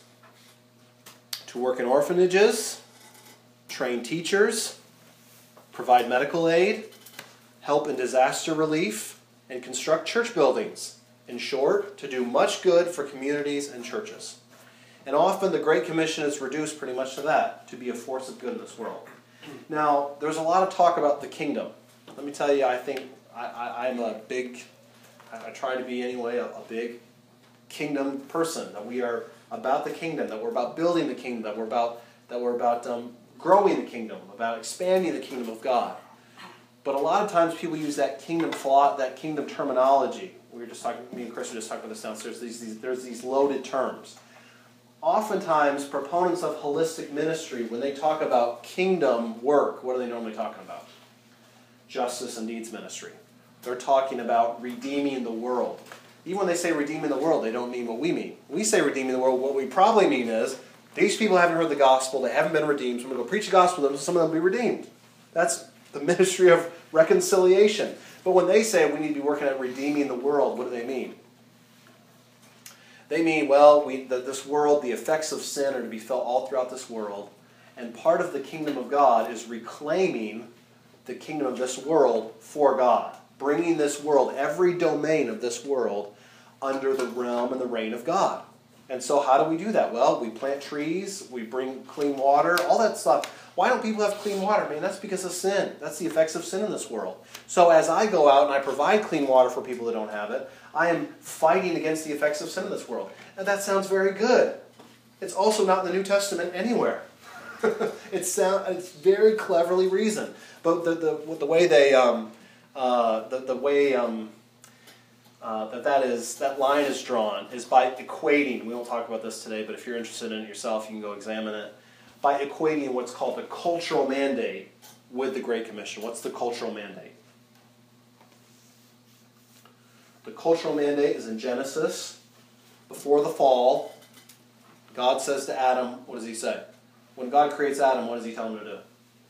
to work in orphanages, train teachers, provide medical aid, help in disaster relief, and construct church buildings. In short, to do much good for communities and churches. And often the Great Commission is reduced pretty much to that, to be a force of good in this world. Now, there's a lot of talk about the kingdom. Let me tell you, I think I, I, I'm a big, I, I try to be anyway, a, a big kingdom person, that we are about the kingdom, that we're about building the kingdom, that we're about that we're about um, growing the kingdom, about expanding the kingdom of God. But a lot of times people use that kingdom thought, that kingdom terminology. We were just talking, me and Chris were just talking about this downstairs. These, these, there's these loaded terms. Oftentimes, proponents of holistic ministry, when they talk about kingdom work, what are they normally talking about? Justice and needs ministry. They're talking about redeeming the world. Even when they say redeeming the world, they don't mean what we mean. When we say redeeming the world, what we probably mean is, these people haven't heard the gospel, they haven't been redeemed, so I'm going to go preach the gospel to them so some of them will be redeemed. That's the ministry of reconciliation. But when they say we need to be working at redeeming the world, what do they mean? They mean, well, we, the, this world, the effects of sin are to be felt all throughout this world, and part of the kingdom of God is reclaiming the kingdom of this world for God. Bringing this world, every domain of this world, under the realm and the reign of God. And so how do we do that? Well, we plant trees, we bring clean water, all that stuff. Why don't people have clean water? I mean, that's because of sin. That's the effects of sin in this world. So as I go out and I provide clean water for people that don't have it, I am fighting against the effects of sin in this world. And that sounds very good. It's also not in the New Testament anywhere. it sound, it's very cleverly reasoned. But the, the, the way they... Um, Uh, the, the way um, uh, that that is that line is drawn is by equating. We won't talk about this today, but if you're interested in it yourself, you can go examine it. By equating what's called the cultural mandate with the Great Commission. What's the cultural mandate? The cultural mandate is in Genesis, before the fall. God says to Adam, what does he say? When God creates Adam, what does he tell him to do?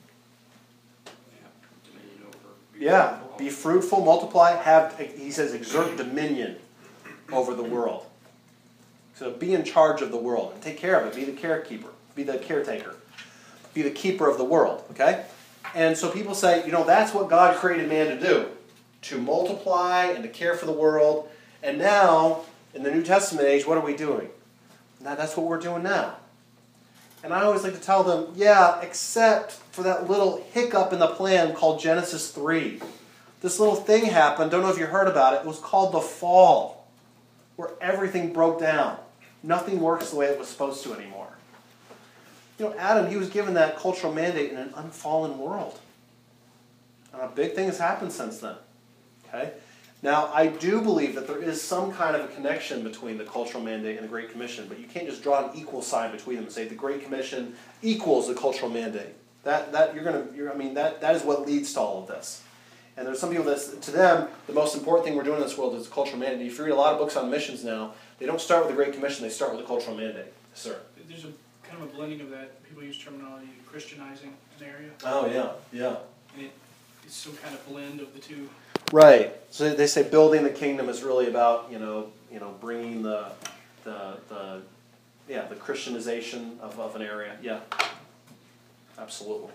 Yeah, be fruitful, multiply, have, he says, exert dominion over the world. So be in charge of the world and take care of it. Be the carekeeper, be the caretaker, be the keeper of the world, okay? And so people say, you know, that's what God created man to do, to multiply and to care for the world. And now, in the New Testament age, what are we doing? Now, that's what we're doing now. And I always like to tell them, yeah, except for that little hiccup in the plan called Genesis three. This little thing happened, don't know if you heard about it, it was called the fall, where everything broke down. Nothing works the way it was supposed to anymore. You know, Adam, he was given that cultural mandate in an unfallen world. And a big thing has happened since then. Okay? Now, I do believe that there is some kind of a connection between the cultural mandate and the Great Commission, but you can't just draw an equal sign between them and say the Great Commission equals the cultural mandate. That that you're gonna, you're, I mean, that that is what leads to all of this. And there's some people that, to them, the most important thing we're doing in this world is the cultural mandate. If you read a lot of books on missions now, they don't start with the Great Commission; they start with the cultural mandate. Sir. There's a kind of a blending of that. People use terminology Christianizing an area, Oh, yeah, yeah. and it, it's some kind of blend of the two. Right. So they say building the kingdom is really about, you know, you know, bringing the, the, the yeah, the Christianization of, of an area. Yeah. Absolutely.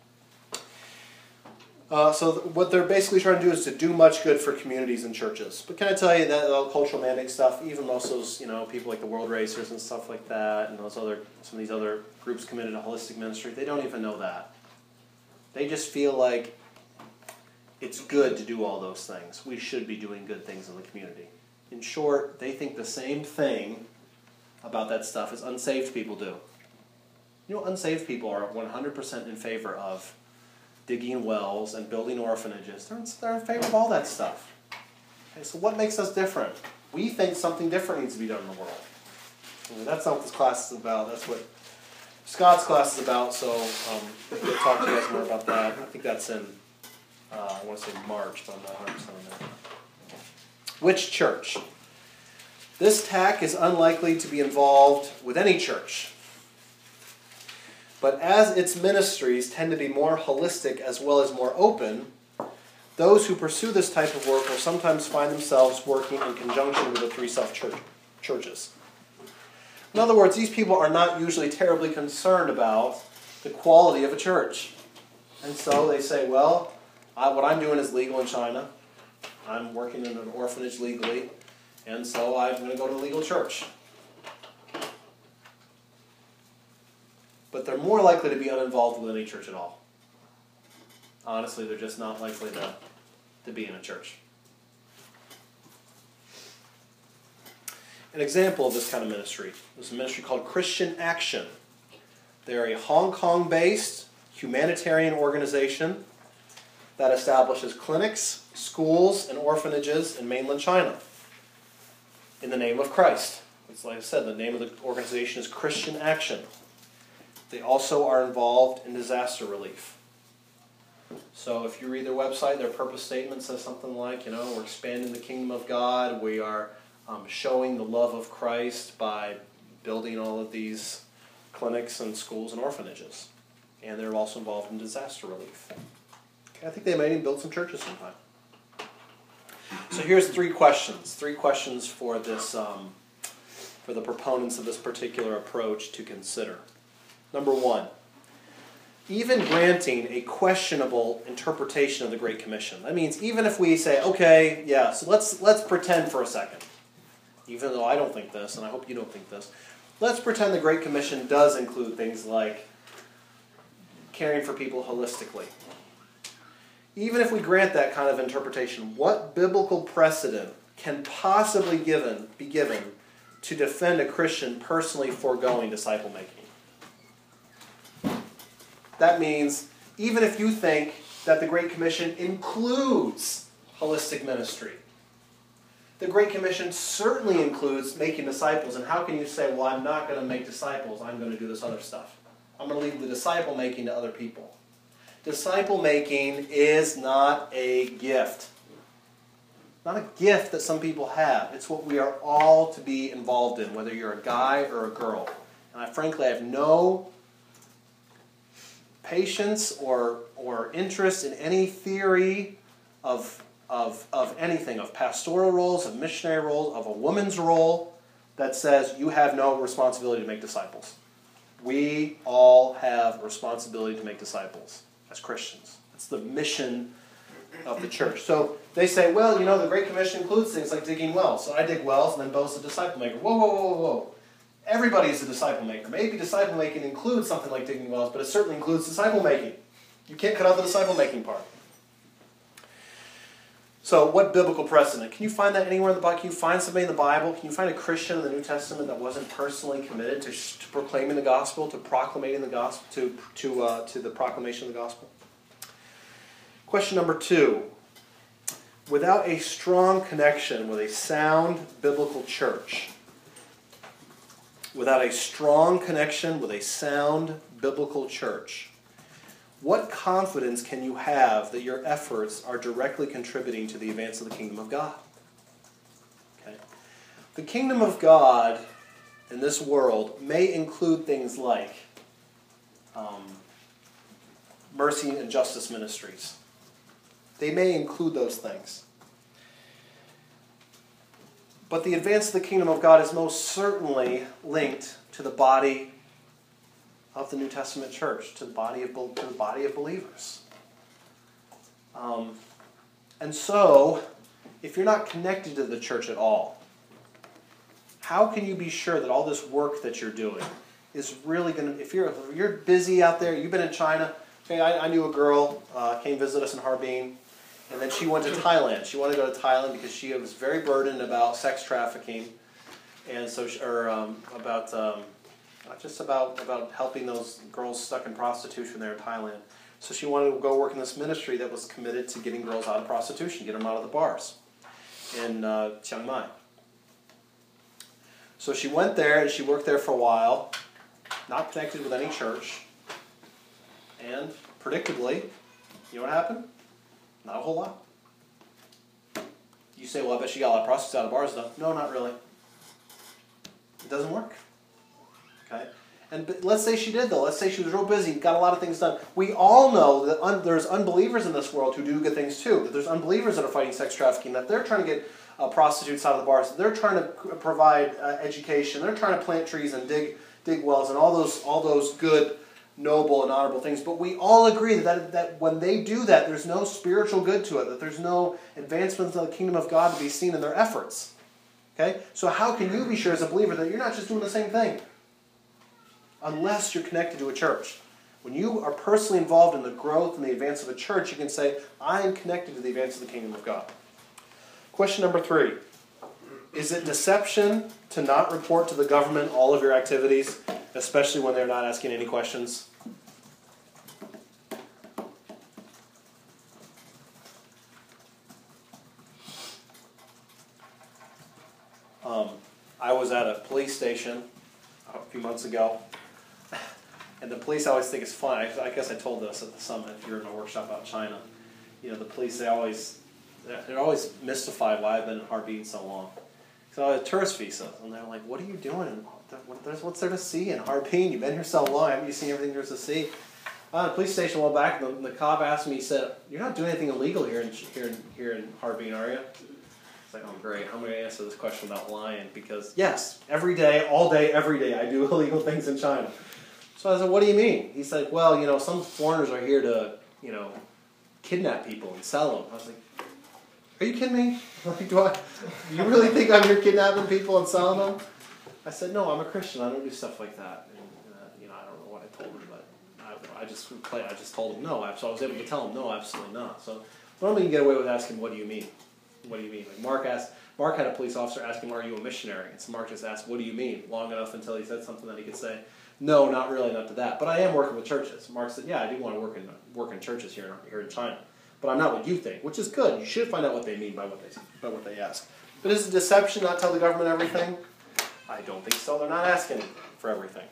Uh, so th- what they're basically trying to do is to do much good for communities and churches. But can I tell you that uh, cultural mandate stuff, even most of those, you know, people like the World Racers and stuff like that, and those other, some of these other groups committed to holistic ministry, they don't even know that. They just feel like it's good to do all those things. We should be doing good things in the community. In short, they think the same thing about that stuff as unsaved people do. You know, unsaved people are one hundred percent in favor of digging wells and building orphanages. They're in, they're in favor of all that stuff. Okay, so what makes us different? We think something different needs to be done in the world. I mean, that's not what this class is about. That's what Scott's class is about, so um, we'll talk to you guys more about that. I think that's in, uh, I want to say March, but I'm not one hundred percent on that. Which church? This tack is unlikely to be involved with any church. But as its ministries tend to be more holistic as well as more open, those who pursue this type of work will sometimes find themselves working in conjunction with the three self-church churches. In other words, these people are not usually terribly concerned about the quality of a church. And so they say, well, I, what I'm doing is legal in China. I'm working in an orphanage legally, and so I'm going to go to a legal church. But they're more likely to be uninvolved with any church at all. Honestly, they're just not likely to, to be in a church. An example of this kind of ministry is a ministry called Christian Action. They're a Hong Kong-based humanitarian organization that establishes clinics, schools, and orphanages in mainland China in the name of Christ. It's like I said, the name of the organization is Christian Action. They also are involved in disaster relief. So if you read their website, their purpose statement says something like, you know, we're expanding the kingdom of God. We are um, showing the love of Christ by building all of these clinics and schools and orphanages. And they're also involved in disaster relief. Okay, I think they may even build some churches sometime. So here's three questions. Three questions for this, um, for the proponents of this particular approach to consider. Number one, even granting a questionable interpretation of the Great Commission. That means even if we say, okay, yeah, so let's let's pretend for a second, even though I don't think this, and I hope you don't think this, let's pretend the Great Commission does include things like caring for people holistically. Even if we grant that kind of interpretation, what biblical precedent can possibly given, be given to defend a Christian personally foregoing disciple making? That means even if you think that the Great Commission includes holistic ministry, the Great Commission certainly includes making disciples. And how can you say, well, I'm not going to make disciples, I'm going to do this other stuff? I'm going to leave the disciple making to other people. Disciple making is not a gift. Not a gift that some people have. It's what we are all to be involved in, whether you're a guy or a girl. And I frankly I have no patience or or interest in any theory of, of, of anything, of pastoral roles, of missionary roles, of a woman's role, that says you have no responsibility to make disciples. We all have a responsibility to make disciples as Christians. It's the mission of the church. So they say, well, you know, the Great Commission includes things like digging wells. So I dig wells, and then Bo's a disciple maker. Whoa, whoa, whoa, whoa. Everybody is a disciple maker. Maybe disciple making includes something like digging wells, but it certainly includes disciple making. You can't cut out the disciple making part. So what biblical precedent? Can you find that anywhere in the Bible? Can you find somebody in the Bible? Can you find a Christian in the New Testament that wasn't personally committed to, to proclaiming the gospel, to proclamating the gospel, to, to, uh, to the proclamation of the gospel? Question number two. Without a strong connection with a sound biblical church, without a strong connection with a sound biblical church, what confidence can you have that your efforts are directly contributing to the advance of the kingdom of God? Okay. The kingdom of God in this world may include things like um, mercy and justice ministries. They may include those things. But the advance of the kingdom of God is most certainly linked to the body of the New Testament church, to the body of, to the body of believers. Um, and so, if you're not connected to the church at all, how can you be sure that all this work that you're doing is really going to, if you're, if you're busy out there, you've been in China. Okay, I, I knew a girl, uh, came visit us in Harbin, and then she went to Thailand. She wanted to go to Thailand because she was very burdened about sex trafficking, and so, she, or um, about, um, not just about, about helping those girls stuck in prostitution there in Thailand. So she wanted to go work in this ministry that was committed to getting girls out of prostitution, get them out of the bars in uh, Chiang Mai. So she went there and she worked there for a while, not connected with any church, and predictably, you know what happened? Not a whole lot. You say, well, I bet she got a lot of prostitutes out of bars though. No, not really. It doesn't work. Okay? And but let's say she did though. Let's say she was real busy, got a lot of things done. We all know that un- there's unbelievers in this world who do good things too. That there's unbelievers that are fighting sex trafficking, that they're trying to get uh, prostitutes out of the bars, that they're trying to provide uh, education, they're trying to plant trees and dig dig wells and all those all those good, noble, and honorable things. But we all agree that, that, that when they do that, there's no spiritual good to it, that there's no advancement of the kingdom of God to be seen in their efforts. Okay? So how can you be sure as a believer that you're not just doing the same thing? Unless you're connected to a church. When you are personally involved in the growth and the advance of a church, you can say, I am connected to the advance of the kingdom of God. Question number three. Is it deception to not report to the government all of your activities, especially when they're not asking any questions? Um, I was at a police station a few months ago, and the police always think it's fun. I, I guess I told this at the summit during my workshop about China. You know, the police, they always, they're always mystified why I've been in Harbin so long. So I had a tourist visa, and they're like, what are you doing? What's there to see in Harbin? You've been here so long, haven't you seen everything there's to see? I was at the police station a while back, and the, the cop asked me, he said, you're not doing anything illegal here in, here in, here in Harbin, are you? It's like, oh great, how am I going to answer this question without lying? Because yes, every day, all day, every day, I do illegal things in China. So I said, what do you mean? He said, well, you know, some foreigners are here to, you know, kidnap people and sell them. I was like, are you kidding me? Like, do I? Do you really think I'm here kidnapping people and selling them? I said, no, I'm a Christian. I don't do stuff like that. And, uh, you know, I don't know what I told him, but I, I just play. I just told him no. So I was able to tell him no, absolutely not. So normally you get away with asking, what do you mean? What do you mean? Like Mark asked. Mark had a police officer ask him, are you a missionary? And so Mark just asked, what do you mean? Long enough until he said something that he could say, no, not really, not to that. But I am working with churches. Mark said, yeah, I do want to work in work in churches here here in China. But I'm not what you think, which is good. You should find out what they mean by what they by what they ask. But is it deception not tell the government everything? I don't think so. They're not asking for everything.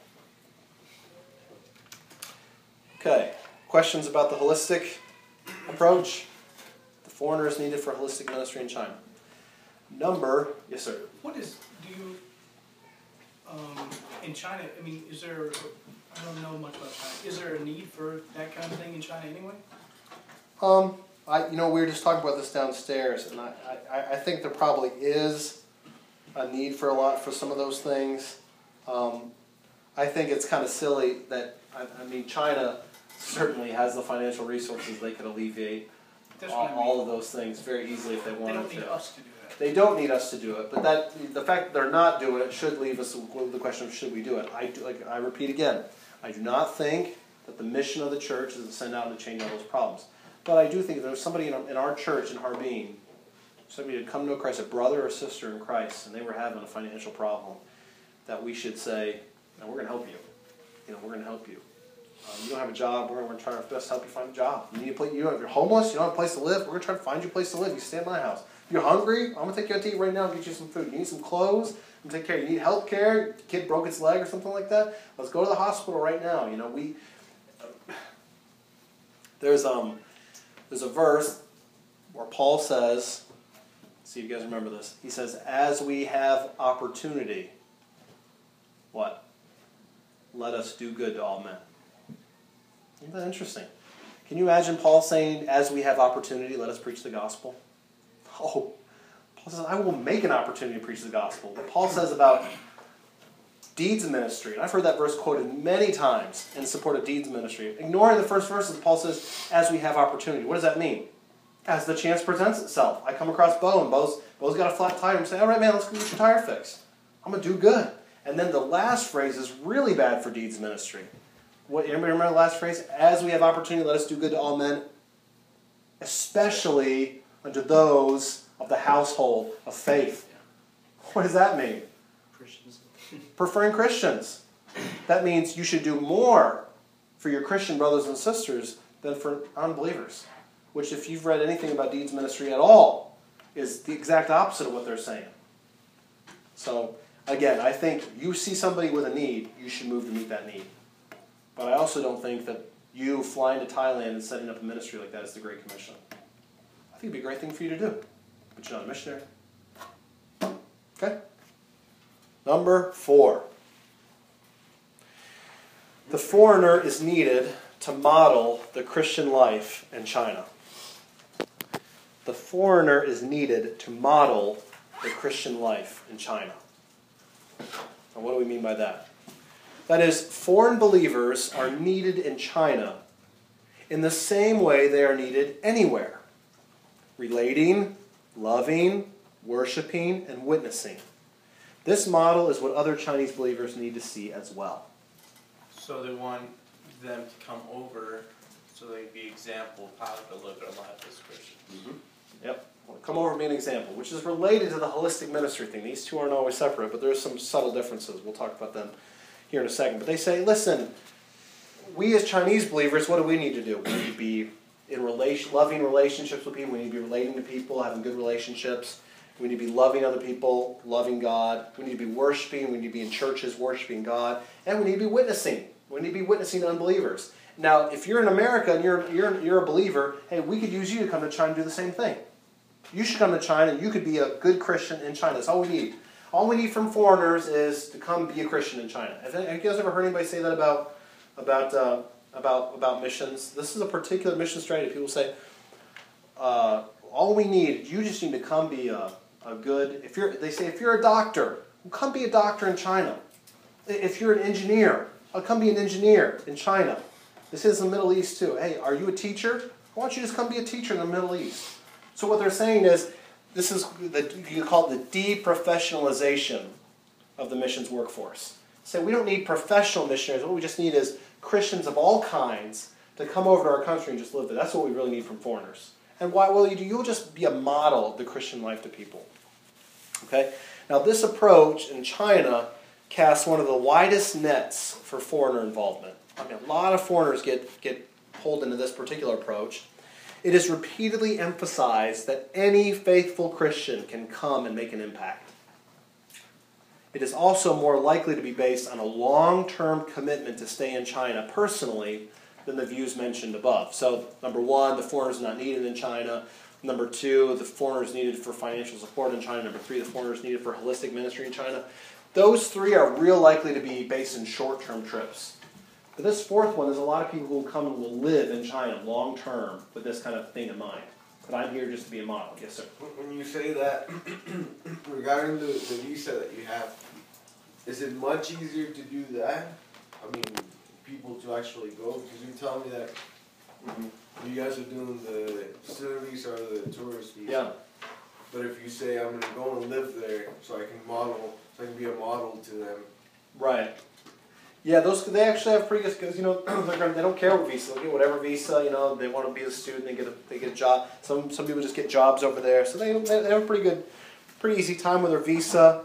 Okay. Questions about the holistic approach? The foreigners needed for holistic ministry in China. Number, yes, sir. What is, do you, um, in China, I mean, is there, I don't know much about China, is there a need for that kind of thing in China anyway? Um, I, you know, we were just talking about this downstairs, and I, I, I think there probably is a need for a lot for some of those things. Um, I think it's kind of silly that, I, I mean, China certainly has the financial resources. They could alleviate That's all, what I mean. all of those things very easily if they They wanted don't need to. us to do that. They don't need us to do it, but that the fact that they're not doing it should leave us with the question of should we do it. I do, like I repeat again, I do not think that the mission of the church is to send out and to change all those problems. But I do think if there's somebody in our, in our church in Harbin, somebody had come to know Christ, a brother or sister in Christ, and they were having a financial problem, that we should say, no, we're going to help you. You know, we're going to help you. Um, you don't have a job, we're going to try our best to help you find a job. You need a place, you know, if you're homeless, you don't have a place to live, we're going to try to find you a place to live. You stay at my house. If you're hungry, I'm going to take you out to eat right now and get you some food. You need some clothes, I'm going to take care of you. You need health care, your kid broke its leg or something like that, let's go to the hospital right now. You know, we, uh, there's, um, there's a verse where Paul says, see if you guys remember this, he says, as we have opportunity, what? Let us do good to all men. Isn't that interesting? Can you imagine Paul saying, as we have opportunity, let us preach the gospel? Oh, Paul says, I will make an opportunity to preach the gospel. But Paul says about deeds of ministry, and I've heard that verse quoted many times in support of deeds of ministry. Ignoring the first verses, Paul says, as we have opportunity. What does that mean? As the chance presents itself. I come across Bo, and Bo's, Bo's got a flat tire, and say, all right, man, let's go get your tire fixed. I'm going to do good. And then the last phrase is really bad for deeds of ministry. What, anybody remember the last phrase? As we have opportunity, let us do good to all men, especially unto those of the household of faith. What does that mean? Christians. Preferring Christians. That means you should do more for your Christian brothers and sisters than for unbelievers. Which, if you've read anything about deeds ministry at all, is the exact opposite of what they're saying. So, again, I think you see somebody with a need, you should move to meet that need. But I also don't think that you flying to Thailand and setting up a ministry like that is the Great Commission. I think it'd be a great thing for you to do. But you're not a missionary. Okay? Number four. The foreigner is needed to model the Christian life in China. The foreigner is needed to model the Christian life in China. And what do we mean by that? That is, foreign believers are needed in China in the same way they are needed anywhere. Relating, loving, worshiping, and witnessing. This model is what other Chinese believers need to see as well. So they want them to come over so they can be example of how to live their life as Christians. Mm-hmm. Yep. Well, come over and be an example, which is related to the holistic ministry thing. These two aren't always separate, but there's some subtle differences. We'll talk about them here in a second. But they say, listen, we as Chinese believers, what do we need to do? We need to be in relation, loving relationships with people. We need to be relating to people, having good relationships. We need to be loving other people, loving God. We need to be worshiping. We need to be in churches worshiping God. And we need to be witnessing. We need to be witnessing to unbelievers. Now, if you're in America and you're, you're, you're a believer, hey, we could use you to come to China and do the same thing. You should come to China. You could be a good Christian in China. That's all we need. All we need from foreigners is to come be a Christian in China. Have you guys ever heard anybody say that about about uh, about about missions? This is a particular mission strategy. People say, uh, all we need, you just need to come be a, a good. If you're, they say, if you're a doctor, well, come be a doctor in China. If you're an engineer, I'll come be an engineer in China. This is the Middle East too. Hey, are you a teacher? Why don't you just come be a teacher in the Middle East? So what they're saying is, this is, the, you call it the deprofessionalization of the missions workforce. So we don't need professional missionaries. What we just need is Christians of all kinds to come over to our country and just live there. That's what we really need from foreigners. And why will you do? You'll just be a model of the Christian life to people. Okay? Now this approach in China casts one of the widest nets for foreigner involvement. I mean, a lot of foreigners get, get pulled into this particular approach. It is repeatedly emphasized that any faithful Christian can come and make an impact. It is also more likely to be based on a long-term commitment to stay in China personally than the views mentioned above. So, number one, the foreigner is not needed in China. Number two, the foreigner is needed for financial support in China. Number three, the foreigner is needed for holistic ministry in China. Those three are real likely to be based in short-term trips. But this fourth one, there's a lot of people who will come and will live in China long-term with this kind of thing in mind. But I'm here just to be a model. Yes, sir? When you say that, regarding the, the visa that you have, is it much easier to do that? I mean, people to actually go? Because you tell me that mm-hmm. you guys are doing the student visa or the tourist visa. Yeah. But if you say, I'm going to go and live there so I can model, so I can be a model to them. Right. Yeah, those they actually have pretty good, because you know they're gonna, they don't care what visa, they get whatever visa, you know, they want to be a student, they get a they get a job. Some some people just get jobs over there, so they they have a pretty good, pretty easy time with their visa.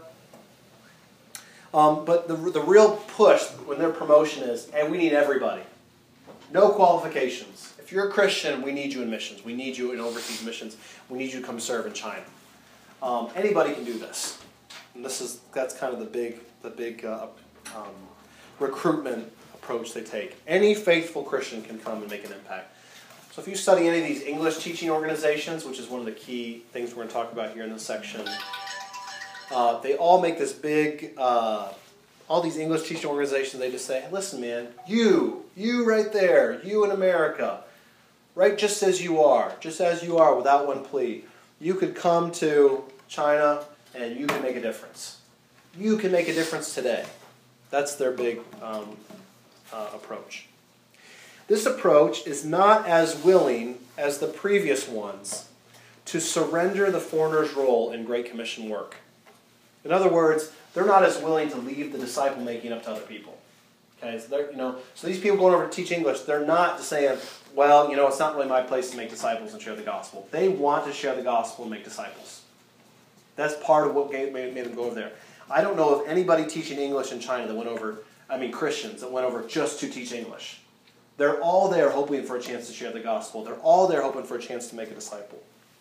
Um, but the the real push when their promotion is, hey, we need everybody, no qualifications. If you're a Christian, we need you in missions. We need you in overseas missions. We need you to come serve in China. Um, anybody can do this, and this is that's kind of the big the big. Uh, um, recruitment approach they take. Any faithful Christian can come and make an impact. So if you study any of these English teaching organizations, which is one of the key things we're going to talk about here in this section, uh, they all make this big uh, all these English teaching organizations, they just say, hey, listen, man, you, you right there, you in America, right just as you are, just as you are without one plea, you could come to China and you can make a difference. You can make a difference today. That's their big um, uh, approach. This approach is not as willing as the previous ones to surrender the foreigner's role in Great Commission work. In other words, they're not as willing to leave the disciple making up to other people. Okay, so they're, you know, so these people going over to teach English, they're not saying, well, you know, it's not really my place to make disciples and share the gospel. They want to share the gospel and make disciples. That's part of what made, made them go over there. I don't know of anybody teaching English in China that went over, I mean Christians, that went over just to teach English. They're all there hoping for a chance to share the gospel. They're all there hoping for a chance to make a disciple.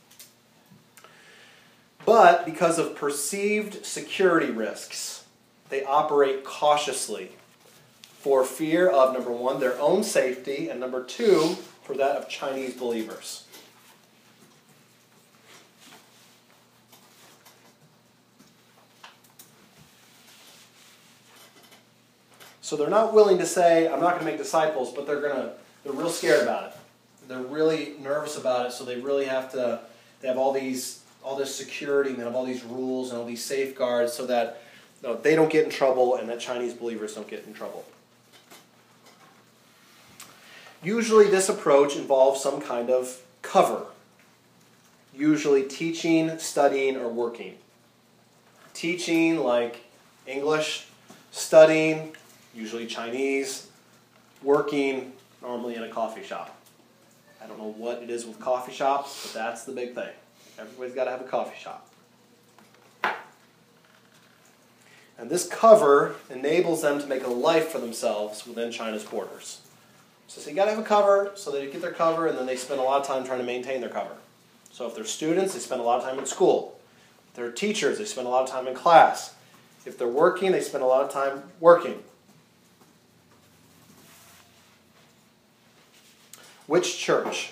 But because of perceived security risks, they operate cautiously for fear of, number one, their own safety, and number two, for that of Chinese believers. So they're not willing to say, I'm not going to make disciples, but they're going to, they're real scared about it. They're really nervous about it, so they really have to, they have all these, all this security, and they have all these rules and all these safeguards so that you know, they don't get in trouble and that Chinese believers don't get in trouble. Usually this approach involves some kind of cover. Usually teaching, studying, or working. Teaching like English, studying, usually Chinese, working normally in a coffee shop. I don't know what it is with coffee shops, but that's the big thing. Everybody's got to have a coffee shop. And this cover enables them to make a life for themselves within China's borders. So, so you got to have a cover so they get their cover, and then they spend a lot of time trying to maintain their cover. So if they're students, they spend a lot of time in school. If they're teachers, they spend a lot of time in class. If they're working, they spend a lot of time working. Which church?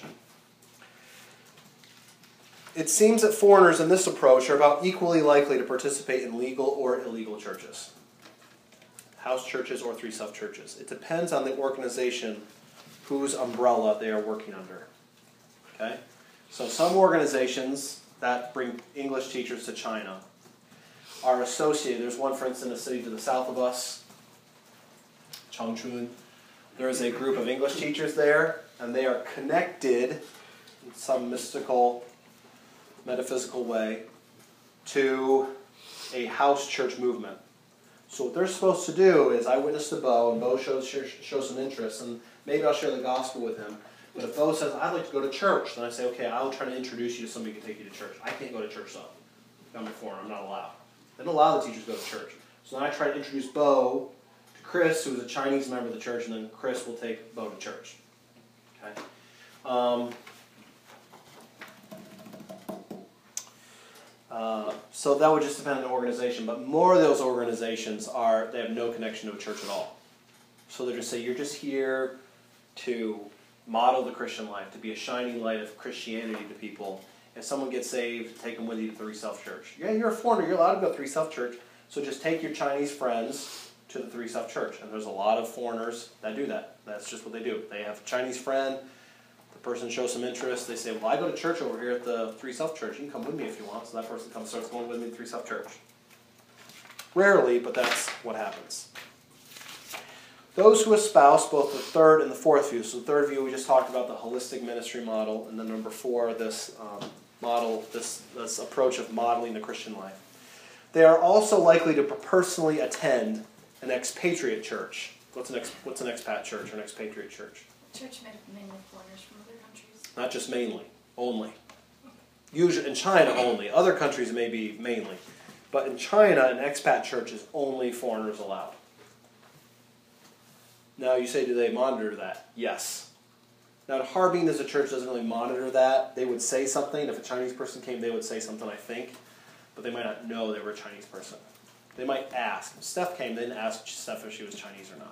It seems that foreigners in this approach are about equally likely to participate in legal or illegal churches. House churches or three-self churches. It depends on the organization whose umbrella they are working under. Okay? So some organizations that bring English teachers to China are associated. There's one, for instance, in a city to the south of us, Changchun. There is a group of English teachers there, and they are connected in some mystical, metaphysical way to a house church movement. So what they're supposed to do is, I witness to Bo, and Bo shows, shows some interest, and maybe I'll share the gospel with him. But if Bo says, I'd like to go to church, then I say, okay, I'll try to introduce you to somebody who can take you to church. I can't go to church, though. I'm a foreigner. I'm not allowed. They don't allow the teachers to go to church. So then I try to introduce Bo to Chris, who is a Chinese member of the church, and then Chris will take Bo to church. Okay? Um, uh, so that would just depend on the organization, but more of those organizations are, they have no connection to a church at all. So they just say, you're just here to model the Christian life, to be a shining light of Christianity to people. If someone gets saved, take them with you to Three Self Church. Yeah, you're a foreigner, you're allowed to go to Three Self Church, so just take your Chinese friends to the Three Self Church. And there's a lot of foreigners that do that. That's just what they do. They have a Chinese friend, the person shows some interest, they say, well, I go to church over here at the Three Self Church, you can come with me if you want. So that person comes, starts going with me to Three Self Church. Rarely, but that's what happens. Those who espouse both the third and the fourth view. So the third view, we just talked about the holistic ministry model, and then number four, this um, model, this, this approach of modeling the Christian life. They are also likely to personally attend an expatriate church. What's an, ex, what's an expat church or an expatriate church? Church made of mainly foreigners from other countries. Not just mainly, only. Usually in China only. Other countries may be mainly. But in China, an expat church is only foreigners allowed. Now you say, do they monitor that? Yes. Now at Harbin, as a church doesn't really monitor that. They would say something. If a Chinese person came, they would say something, I think. But they might not know they were a Chinese person. They might ask. If Steph came, they didn't ask Steph if she was Chinese or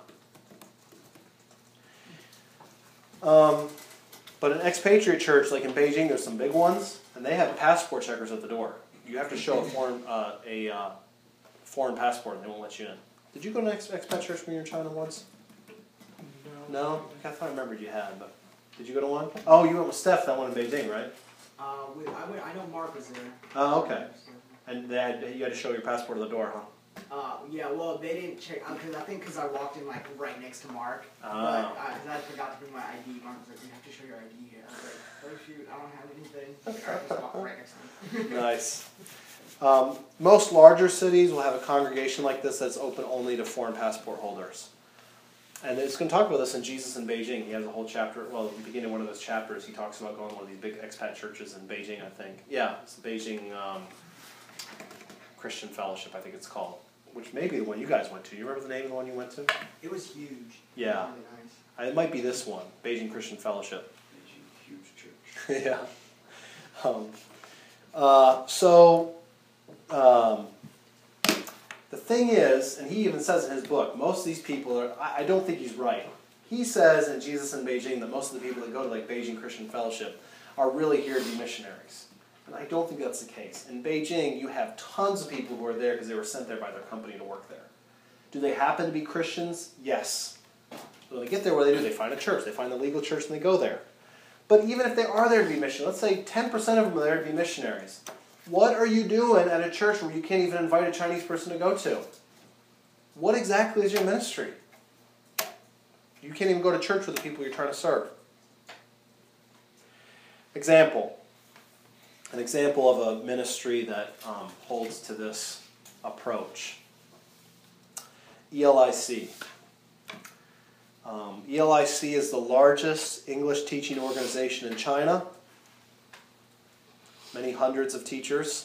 not. Um, but an expatriate church, like in Beijing, there's some big ones, and they have passport checkers at the door. You have to show a foreign, uh, a uh, foreign passport, and they won't let you in. Did you go to an ex- expat church when you were in China once? No? I thought I remembered you had, but did you go to one? Oh, you went with Steph, that one in Beijing, right? Uh, we, I, went, I know Mark was there. Oh, okay. And they had, you had to show your passport at the door, huh? Uh, yeah, well, they didn't check, because I think because I walked in, like, right next to Mark. Oh. But I, 'cause I forgot to bring my I D. Mark was like, you have to show your I D here. I was like, oh, shoot, I don't have anything. I just walked right next to him. Nice. Um, most larger cities will have a congregation like this that's open only to foreign passport holders. And it's going to talk about this in Jesus in Beijing. He has a whole chapter, well, at the beginning of one of those chapters, he talks about going to one of these big expat churches in Beijing, I think. Yeah, it's the Beijing um, Christian Fellowship, I think it's called, which may be the one you guys went to. You remember the name of the one you went to? It was huge. Yeah. Really nice. It might be this one, Beijing Christian Fellowship. Huge church. Yeah. Um, uh, so, um, the thing is, and he even says in his book, most of these people are, I, I don't think he's right. He says in Jesus in Beijing that most of the people that go to like Beijing Christian Fellowship are really here to be missionaries. And I don't think that's the case. In Beijing, you have tons of people who are there because they were sent there by their company to work there. Do they happen to be Christians? Yes. So when they get there, what do they do? They find a church. They find a legal church and they go there. But even if they are there to be missionaries, let's say ten percent of them are there to be missionaries. What are you doing at a church where you can't even invite a Chinese person to go to? What exactly is your ministry? You can't even go to church with the people you're trying to serve. Example. An example of a ministry that um, holds to this approach. E L I C. Um, E L I C is the largest English teaching organization in China. Many hundreds of teachers.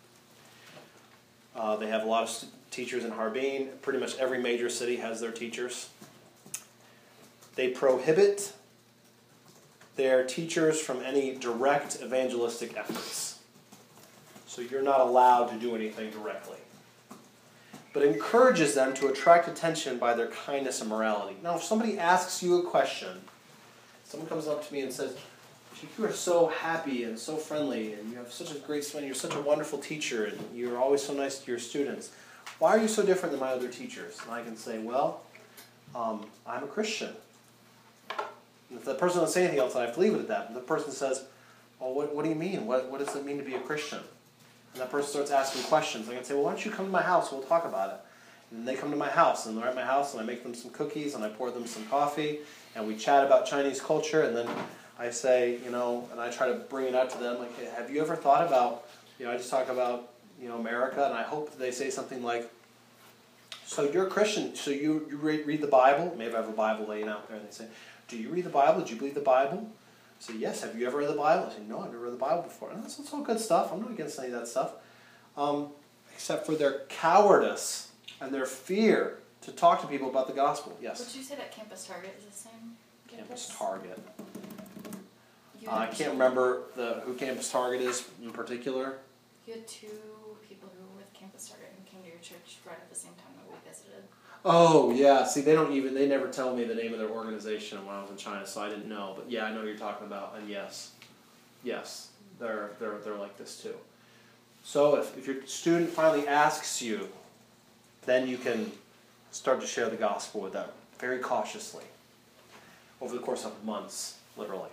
Uh, they have a lot of st- teachers in Harbin. Pretty much every major city has their teachers. They prohibit their teachers from any direct evangelistic efforts. So you're not allowed to do anything directly. But encourages them to attract attention by their kindness and morality. Now, if somebody asks you a question, someone comes up to me and says, you are so happy and so friendly, and you have such a great smile, you're such a wonderful teacher, and you're always so nice to your students. Why are you so different than my other teachers? And I can say, well, um, I'm a Christian. And if the person doesn't say anything else, I have to leave it at that. And the person says, well, what, what do you mean? What, what does it mean to be a Christian? And that person starts asking questions. I can say, well, why don't you come to my house? We'll talk about it. And they come to my house, and they're at my house, and I make them some cookies, and I pour them some coffee, and we chat about Chinese culture, and then I say, you know, and I try to bring it out to them, like, hey, have you ever thought about, you know, I just talk about, you know, America, and I hope that they say something like, so you're a Christian, so you, you read, read the Bible? Maybe I have a Bible laying out there, and they say, do you read the Bible? Did you believe the Bible? I say, yes. Have you ever read the Bible? I say, no, I've never read the Bible before. And that's, that's all good stuff. I'm not against any of that stuff. Um, except for their cowardice and their fear to talk to people about the gospel. Yes? Would you say that Campus Target is the same? Campus Target. You Uh, I had- can't remember the who Campus Target is in particular. You had two people who were with Campus Target and came to your church right at the same time that we visited. Oh, yeah. See, they don't even, they never tell me the name of their organization when I was in China, so I didn't know. But yeah, I know what you're talking about, and yes. Yes, they're, they're, they're like this too. So if, if your student finally asks you, then you can start to share the gospel with them, very cautiously, over the course of months, literally.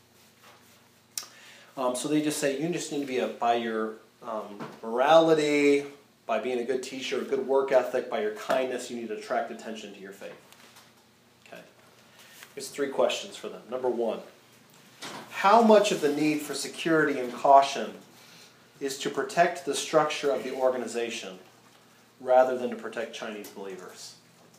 Um, so they just say, you just need to be, a, by your um, morality, by being a good teacher, a good work ethic, by your kindness, you need to attract attention to your faith. Okay. Here's three questions for them. Number one, how much of the need for security and caution is to protect the structure of the organization rather than to protect Chinese believers?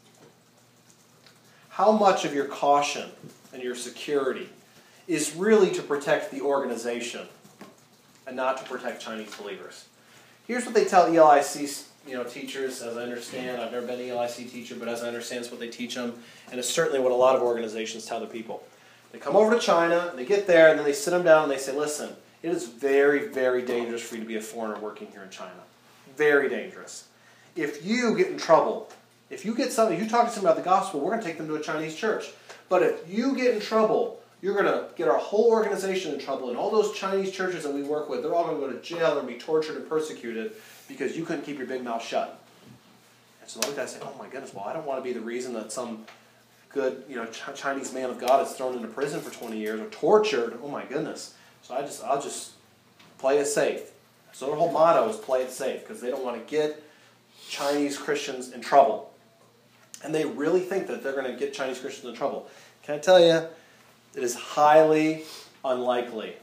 How much of your caution and your security is really to protect the organization and not to protect Chinese believers? Here's what they tell E L I C you know, teachers, as I understand. I've never been an E L I C teacher, but as I understand, it's what they teach them. And it's certainly what a lot of organizations tell their people. They come over to China, and they get there, and then they sit them down, and they say, listen, it is very, very dangerous for you to be a foreigner working here in China. Very dangerous. If you get in trouble, if you get something, you talk to someone about the gospel, we're going to take them to a Chinese church. But if you get in trouble, you're going to get our whole organization in trouble, and all those Chinese churches that we work with, they're all going to go to jail and be tortured and persecuted because you couldn't keep your big mouth shut. And So the other guy said, oh my goodness, well, I don't want to be the reason that some good, you know, Ch- Chinese man of God is thrown into prison for twenty years or tortured. Oh my goodness. So I just, I'll just play it safe. So their whole motto is play it safe because they don't want to get Chinese Christians in trouble. And they really think that they're going to get Chinese Christians in trouble. Can I tell you, it is highly unlikely.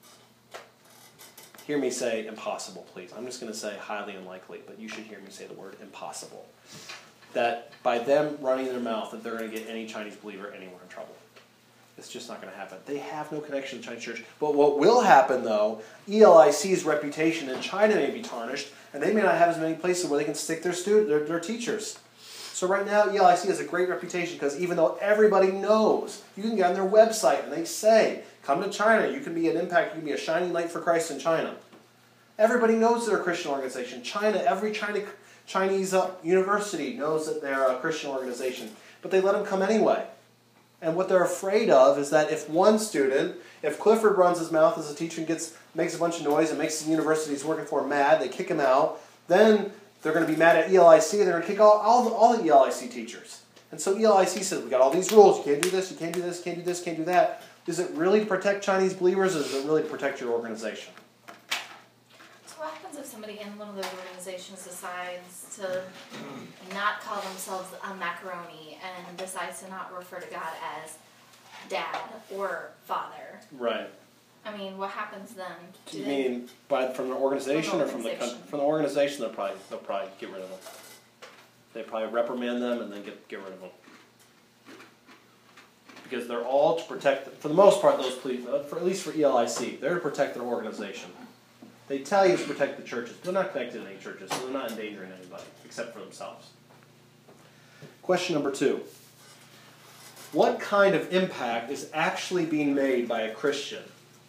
Hear me say impossible, please. I'm just going to say highly unlikely, but you should hear me say the word impossible. That by them running their mouth that they're going to get any Chinese believer anywhere in trouble. It's just not going to happen. They have no connection to the Chinese church. But what will happen, though, E L I C's reputation in China may be tarnished, and they may not have as many places where they can stick their student, their, their teachers. So right now, E L I C has a great reputation because even though everybody knows, you can get on their website and they say, come to China, you can be an impact, you can be a shining light for Christ in China. Everybody knows they're a Christian organization. China, every China, Chinese uh, university knows that they're a Christian organization, but they let them come anyway. And what they're afraid of is that if one student, if Clifford runs his mouth as a teacher and gets, makes a bunch of noise and makes the university he's working for mad, they kick him out, then they're going to be mad at E L I C and they're going to kick all, all, the, all the E L I C teachers. And so E L I C says, we got all these rules, you can't do this, you can't do this, you can't do this, you can't do that. Is it really to protect Chinese believers or is it really to protect your organization? So what happens if somebody in one of those organizations decides to not call themselves a macaroni and decides to not refer to God as dad or father? Right. I mean, what happens then? Do you they- mean by, from the organization From the or from the organization. country? From the organization, they'll probably, they'll probably get rid of them. They probably reprimand them and then get, get rid of them. Because they're all to protect, for the most part, those police, for, at least for E L I C, they're to protect their organization. They tell you to protect the churches. They're not connected to any churches, so they're not endangering anybody, except for themselves. Question number two. What kind of impact is actually being made by a Christian?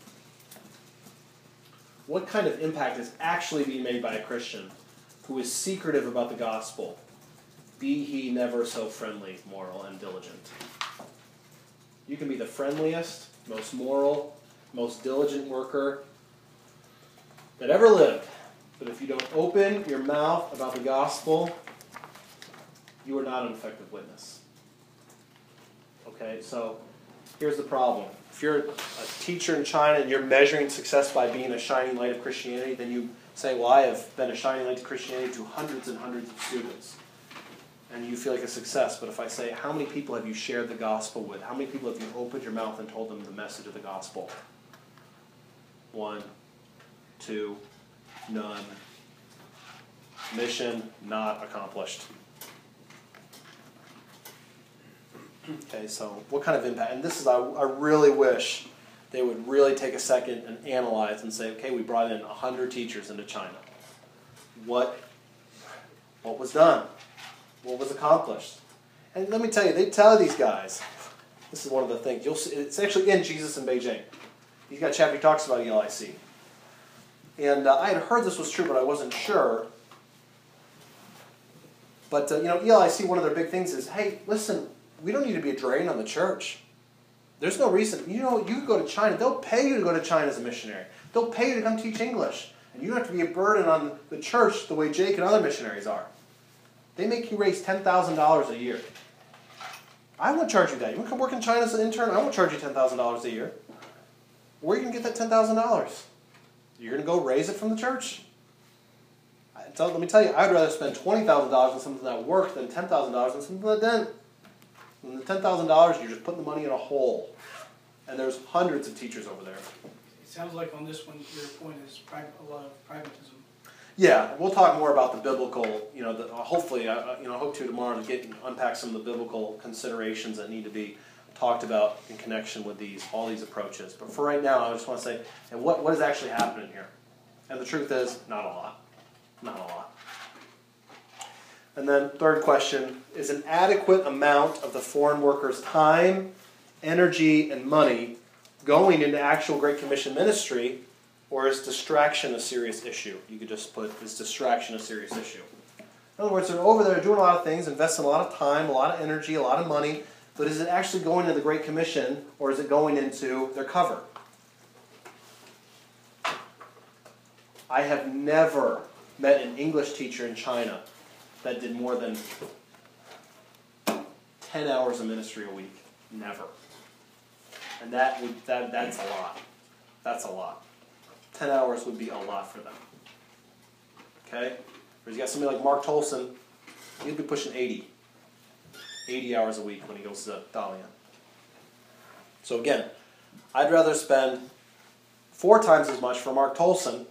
What kind of impact is actually being made by a Christian who is secretive about the gospel? Be he never so friendly, moral, and diligent. You can be the friendliest, most moral, most diligent worker that ever lived. But if you don't open your mouth about the gospel, you are not an effective witness. Okay, so here's the problem. If you're a teacher in China and you're measuring success by being a shining light of Christianity, then you say, well, I have been a shining light to Christianity to hundreds and hundreds of students. And you feel like a success. But if I say, how many people have you shared the gospel with? How many people have you opened your mouth and told them the message of the gospel? One, two, none. Mission not accomplished. Okay, so what kind of impact? And this is, I, I really wish they would really take a second and analyze and say, okay, we brought in one hundred teachers into China. What, what was done? What was accomplished? And let me tell you, they tell these guys, this is one of the things, you'll see, it's actually in Jesus in Beijing. He's got a chapter he talks about E L I C. And uh, I had heard this was true, but I wasn't sure. But, uh, you know, E L I C, one of their big things is, hey, listen, we don't need to be a drain on the church. There's no reason. You know, you go to China. They'll pay you to go to China as a missionary. They'll pay you to come teach English. And you don't have to be a burden on the church the way Jake and other missionaries are. They make you raise ten thousand dollars a year. I won't charge you that. You want to come work in China as an intern? I won't charge you ten thousand dollars a year. Where are you going to get that ten thousand dollars? You're going to go raise it from the church? I tell, let me tell you, I'd rather spend twenty thousand dollars on something that worked than ten thousand dollars on something that didn't. And the ten thousand dollars, you're just putting the money in a hole. And there's hundreds of teachers over there. It sounds like on this one, your point is private, a lot of pragmatism. Yeah, we'll talk more about the biblical, you know, the, uh, hopefully, uh, you know, I hope to tomorrow to get unpack some of the biblical considerations that need to be talked about in connection with these, all these approaches. But for right now, I just want to say, and what, what is actually happening here? And the truth is, not a lot. Not a lot. And then third question, is an adequate amount of the foreign workers' time, energy, and money going into actual Great Commission ministry, or is distraction a serious issue? You could just put, is distraction a serious issue? In other words, they're over there doing a lot of things, investing a lot of time, a lot of energy, a lot of money, but is it actually going into the Great Commission, or is it going into their cover? I have never met an English teacher in China that did more than ten hours of ministry a week. Never. And that would that that's a lot. That's a lot. Ten hours would be a lot for them. Okay? Whereas you got somebody like Mark Tolson, he'd be pushing eighty. eighty hours a week when he goes to Dalian. So again, I'd rather spend four times as much for Mark Tolson,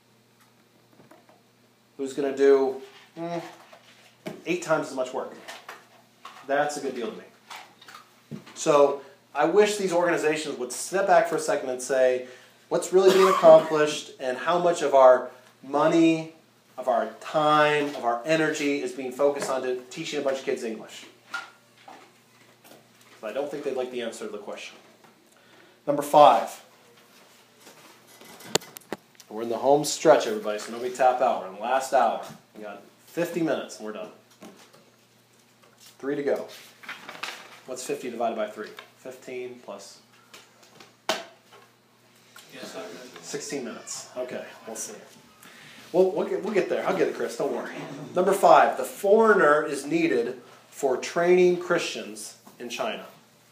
who's going to do mm, eight times as much work. That's a good deal to me. So I wish these organizations would step back for a second and say, what's really being accomplished and how much of our money, of our time, of our energy is being focused on to teaching a bunch of kids English. But I don't think they'd like the answer to the question. Number five. We're in the home stretch, everybody, so nobody tap out. We're in the last hour. We got fifty minutes and we're done. Three to go. What's fifty divided by three? fifteen plus Yes, sixteen minutes. Okay, we'll see. We'll, we'll, get, we'll get there. I'll get it, Chris. Don't worry. Number five. The foreigner is needed for training Christians in China.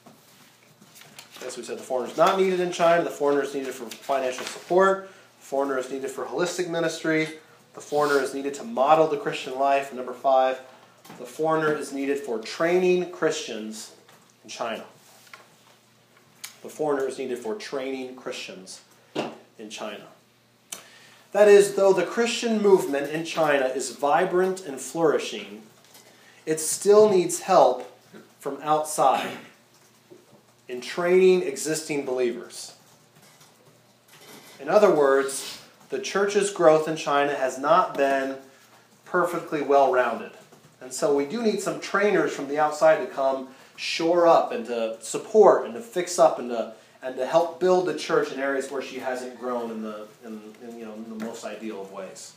As we said, the foreigner is not needed in China. The foreigner is needed for financial support. The foreigner is needed for holistic ministry. The foreigner is needed to model the Christian life. And number five, the foreigner is needed for training Christians in China. The foreigner is needed for training Christians in China. That is, though the Christian movement in China is vibrant and flourishing, it still needs help from outside in training existing believers. In other words, the church's growth in China has not been perfectly well-rounded. And so we do need some trainers from the outside to come shore up and to support and to fix up and to and to help build the church in areas where she hasn't grown in the in, in you know in the most ideal of ways.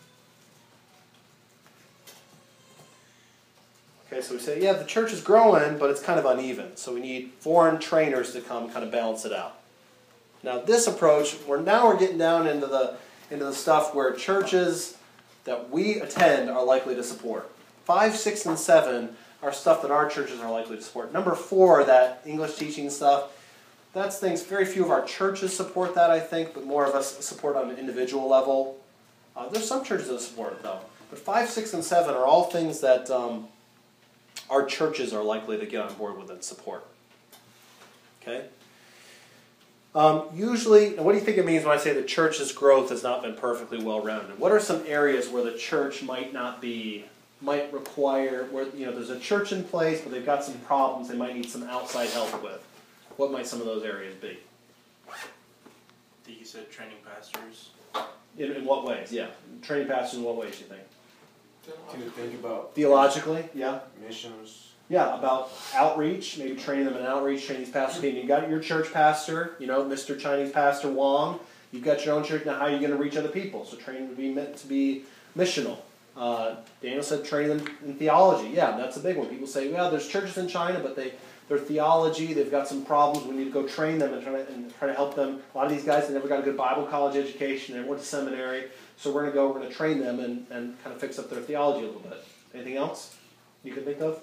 Okay, so we say, yeah, the church is growing, but it's kind of uneven. So we need foreign trainers to come kind of balance it out. Now this approach, we're now we're getting down into the into the stuff where churches that we attend are likely to support. Five, six, and seven are stuff that our churches are likely to support. Number four, that English teaching stuff, that's things, very few of our churches support that, I think, but more of us support on an individual level. Uh, there's some churches that support it, though. But five, six, and seven are all things that um, our churches are likely to get on board with and support. Okay? Um, usually, what do you think it means when I say the church's growth has not been perfectly well-rounded? What are some areas where the church might not be, might require, where you know there's a church in place, but they've got some problems they might need some outside help with? What might some of those areas be? I think you said training pastors. In, in what ways? Yeah. Training pastors in what ways, do you think? To think about Theologically? Yeah. missions. Yeah, about outreach, maybe training them in outreach, training these pastors. You got your church pastor, you know, Mister Chinese Pastor Wong. You've got your own church. Now, how are you going to reach other people? So training to be meant to be missional. Uh, Daniel said training them in theology. Yeah, that's a big one. People say, well, there's churches in China, but they their theology, they've got some problems. We need to go train them and try to, and try to help them. A lot of these guys, they never got a good Bible college education. They never went to seminary. So we're going to go, we're going to train them and, and kind of fix up their theology a little bit. Anything else you can think of?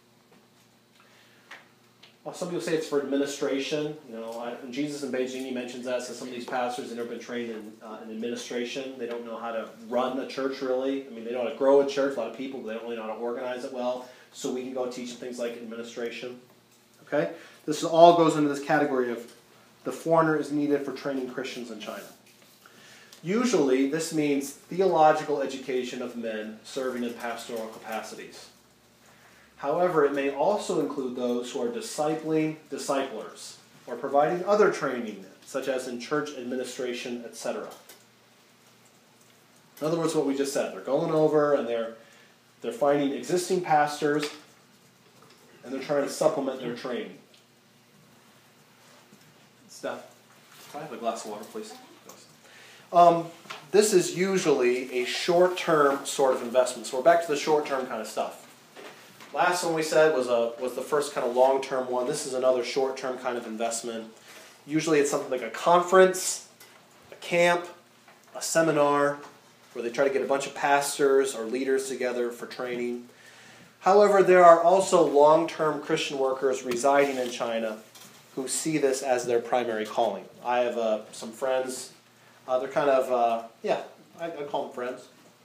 Well, some people say it's for administration. You know, I, Jesus in Beijing, he mentions that. So some of these pastors have never been trained in, uh, in administration. They don't know how to run a church, really. I mean, they know how to grow a church, a lot of people, but they don't really know how to organize it well. So we can go teach them things like administration. Okay? This all goes into this category of the foreigner is needed for training Christians in China. Usually, this means theological education of men serving in pastoral capacities. However, it may also include those who are discipling disciplers or providing other training, such as in church administration, et cetera. In other words, what we just said, they're going over and they're they're finding existing pastors and they're trying to supplement their training. Steph, can I have a glass of water, please? Um, this is usually a short-term sort of investment. So we're back to the short-term kind of stuff. Last one we said was a was the first kind of long-term one. This is another short-term kind of investment. Usually it's something like a conference, a camp, a seminar, where they try to get a bunch of pastors or leaders together for training. However, there are also long-term Christian workers residing in China who see this as their primary calling. I have uh, some friends, uh, they're kind of, uh, yeah, I, I call them friends.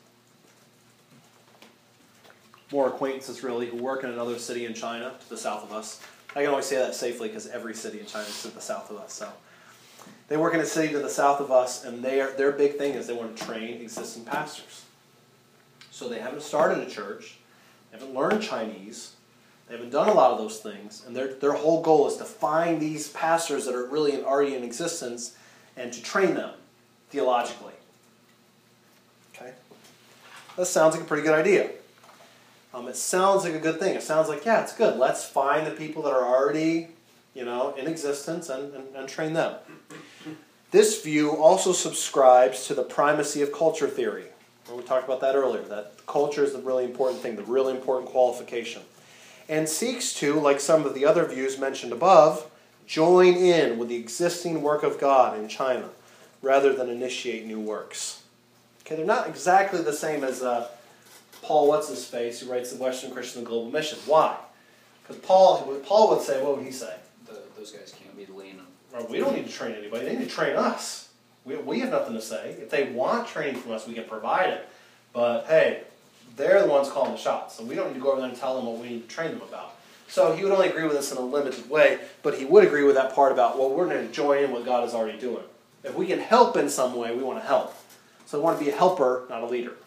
More acquaintances, really, who work in another city in China to the south of us. I can only say that safely because every city in China is to the south of us. So they work in a city to the south of us, and they are, their big thing is they want to train existing pastors. So they haven't started a church, they haven't learned Chinese, they haven't done a lot of those things, and their their whole goal is to find these pastors that are really already in existence and to train them theologically. Okay? That sounds like a pretty good idea. Um, it sounds like a good thing. It sounds like, yeah, it's good. Let's find the people that are already, you know, in existence and, and, and train them. This view also subscribes to the primacy of culture theory. We talked about that earlier, that culture is the really important thing, the really important qualification. And seeks to, like some of the other views mentioned above, join in with the existing work of God in China, rather than initiate new works. Okay, they're not exactly the same as uh, Paul What's-His-Face, who writes the Western Christian Global Mission. Why? Because Paul, Paul would say, what would he say? The, those guys can't be the lean. Well, we don't need to train anybody. They need to train us. We, we have nothing to say. If they want training from us, we can provide it. But, hey, they're the ones calling the shots. So we don't need to go over there and tell them what we need to train them about. So he would only agree with us in a limited way, but he would agree with that part about, well, we're going to join in what God is already doing. If we can help in some way, we want to help. So we want to be a helper, not a leader.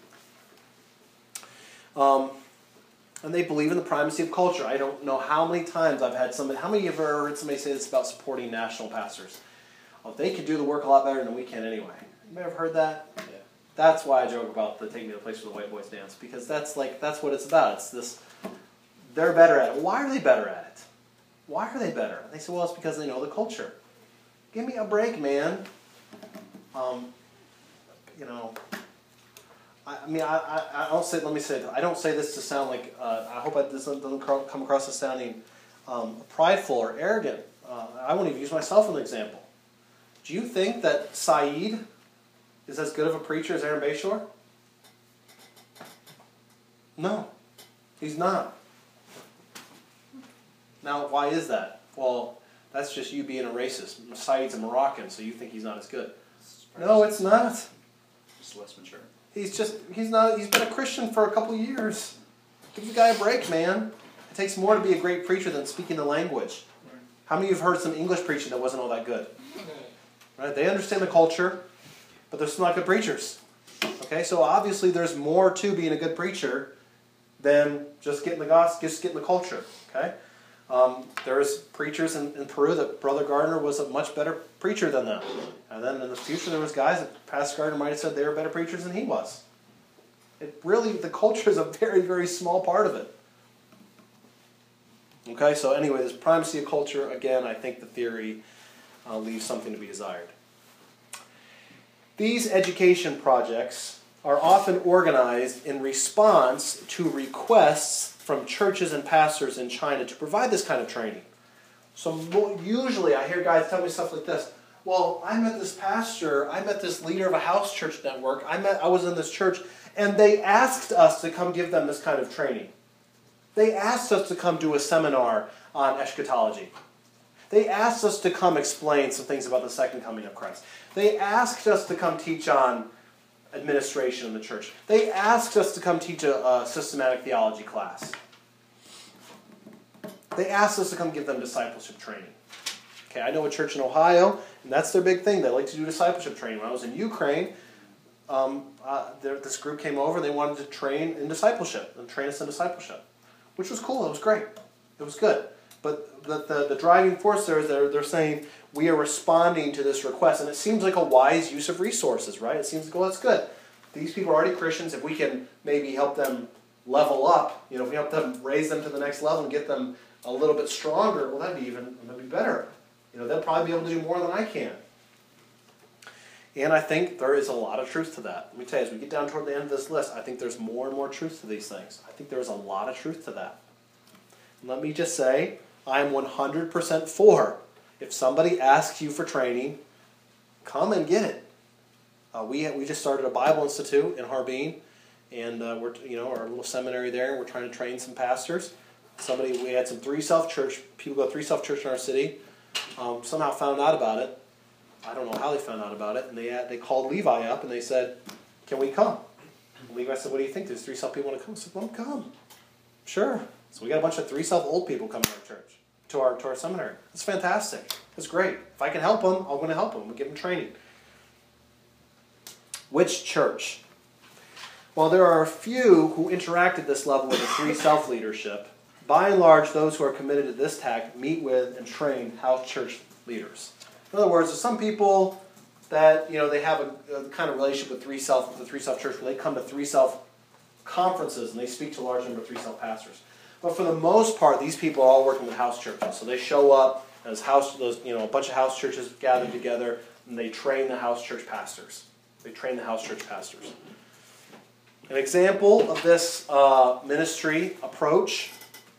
Um, and they believe in the primacy of culture. I don't know how many times I've had somebody, how many of you have ever heard somebody say this about supporting national pastors? Oh, they could do the work a lot better than we can anyway. You ever heard that? Yeah. That's why I joke about the Take Me to the Place Where the White Boys Dance, because that's like, that's what it's about. It's this, they're better at it. Why are they better at it? Why are they better? And they say, well, it's because they know the culture. Give me a break, man. Um, you know, I, I mean, I, I, I don't say, let me say, I don't say this to sound like, uh, I hope I, this doesn't come across as sounding um, prideful or arrogant. Uh, I won't even use myself as an example. Do you think that Saeed is as good of a preacher as Aaron Bayshore? No, he's not. Now, why is that? Well, that's just you being a racist. Saeed's a Moroccan, so you think he's not as good. No, it's not. Just less mature. He's just, he's not, he's been a Christian for a couple of years. Give the guy a break, man. It takes more to be a great preacher than speaking the language. How many of you have heard some English preaching that wasn't all that good? Right? They understand the culture, but they're still not good preachers. Okay, so obviously there's more to being a good preacher than just getting the gospel, just getting the culture. Okay, um, there's preachers in, in Peru that Brother Gardner was a much better preacher than them, and then in the future there was guys that Pastor Gardner might have said they were better preachers than he was. It really, the culture is a very, very small part of it. Okay, so anyway, this primacy of culture, again, I think the theory uh, leaves something to be desired. These education projects are often organized in response to requests from churches and pastors in China to provide this kind of training. So usually I hear guys tell me stuff like this. Well, I met this pastor, I met this leader of a house church network, I met, I was in this church, and they asked us to come give them this kind of training. They asked us to come do a seminar on eschatology. They asked us to come explain some things about the second coming of Christ. They asked us to come teach on administration in the church. They asked us to come teach a, a systematic theology class. They asked us to come give them discipleship training. Okay, I know a church in Ohio, and that's their big thing. They like to do discipleship training. When I was in Ukraine, um, uh, there, this group came over, and they wanted to train in discipleship, and train us in discipleship, which was cool. It was great. It was good. But the, the, the driving force there is they're, they're saying, we are responding to this request. And it seems like a wise use of resources, right? It seems like, well, that's good. These people are already Christians. If we can maybe help them level up, you know, if we help them raise them to the next level and get them a little bit stronger, well, that'd be even that'd be better. You know, they'll probably be able to do more than I can. And I think there is a lot of truth to that. Let me tell you, as we get down toward the end of this list, I think there's more and more truth to these things. I think there's a lot of truth to that. And let me just say, I am one hundred percent for. If somebody asks you for training, come and get it. Uh, we we just started a Bible Institute in Harbin, and uh, we're you know our little seminary there, and we're trying to train some pastors. Somebody we had some three self church people go to three self church in our city. Um, somehow found out about it. I don't know how they found out about it, and they had, they called Levi up and they said, "Can we come?" And Levi said, "What do you think? There's three self people want to come." I said, "Let them come." Sure. So we got a bunch of three self old people coming to our church, to our to our seminary. That's fantastic. That's great. If I can help them, I'm going to help them. We'll give them training. Which church? Well, there are a few who interact at this level with the three self leadership. By and large, those who are committed to this tack meet with and train house church leaders. In other words, there's some people that you know they have a, a kind of relationship with three self, the three self church, where they come to three self conferences and they speak to a large number of three self pastors. But for the most part, these people are all working with house churches. So they show up as house, those you know, a bunch of house churches gathered together, and they train the house church pastors. They train the house church pastors. An example of this uh, ministry approach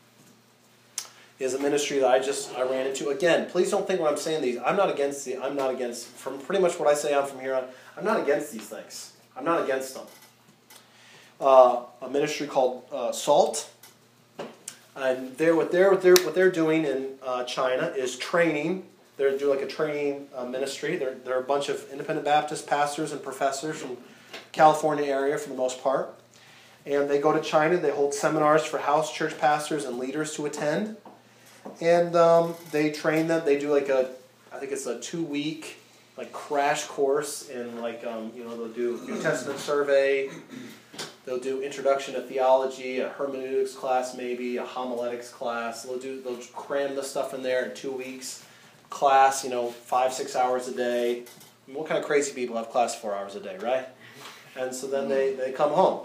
is a ministry that I just I ran into. Again, please don't think when I'm saying these, I'm not against the. I'm not against from pretty much what I say on from here on. I'm not against these things. I'm not against them. Uh, a ministry called uh, SALT, and they're what they're, they're what they're doing in uh, China is training. They're doing like a training uh, ministry. They're they're a bunch of independent Baptist pastors and professors from California area for the most part, and they go to China. They hold seminars for house church pastors and leaders to attend. And um, they train them. They do like a, I think it's a two-week like crash course in like um, you know they'll do New Testament survey, they'll do introduction to theology, a hermeneutics class maybe, a homiletics class. They'll do they'll cram the stuff in there in two weeks. Class, you know, five six hours a day. I mean, what kind of crazy people have class four hours a day, right? And so then they they come home.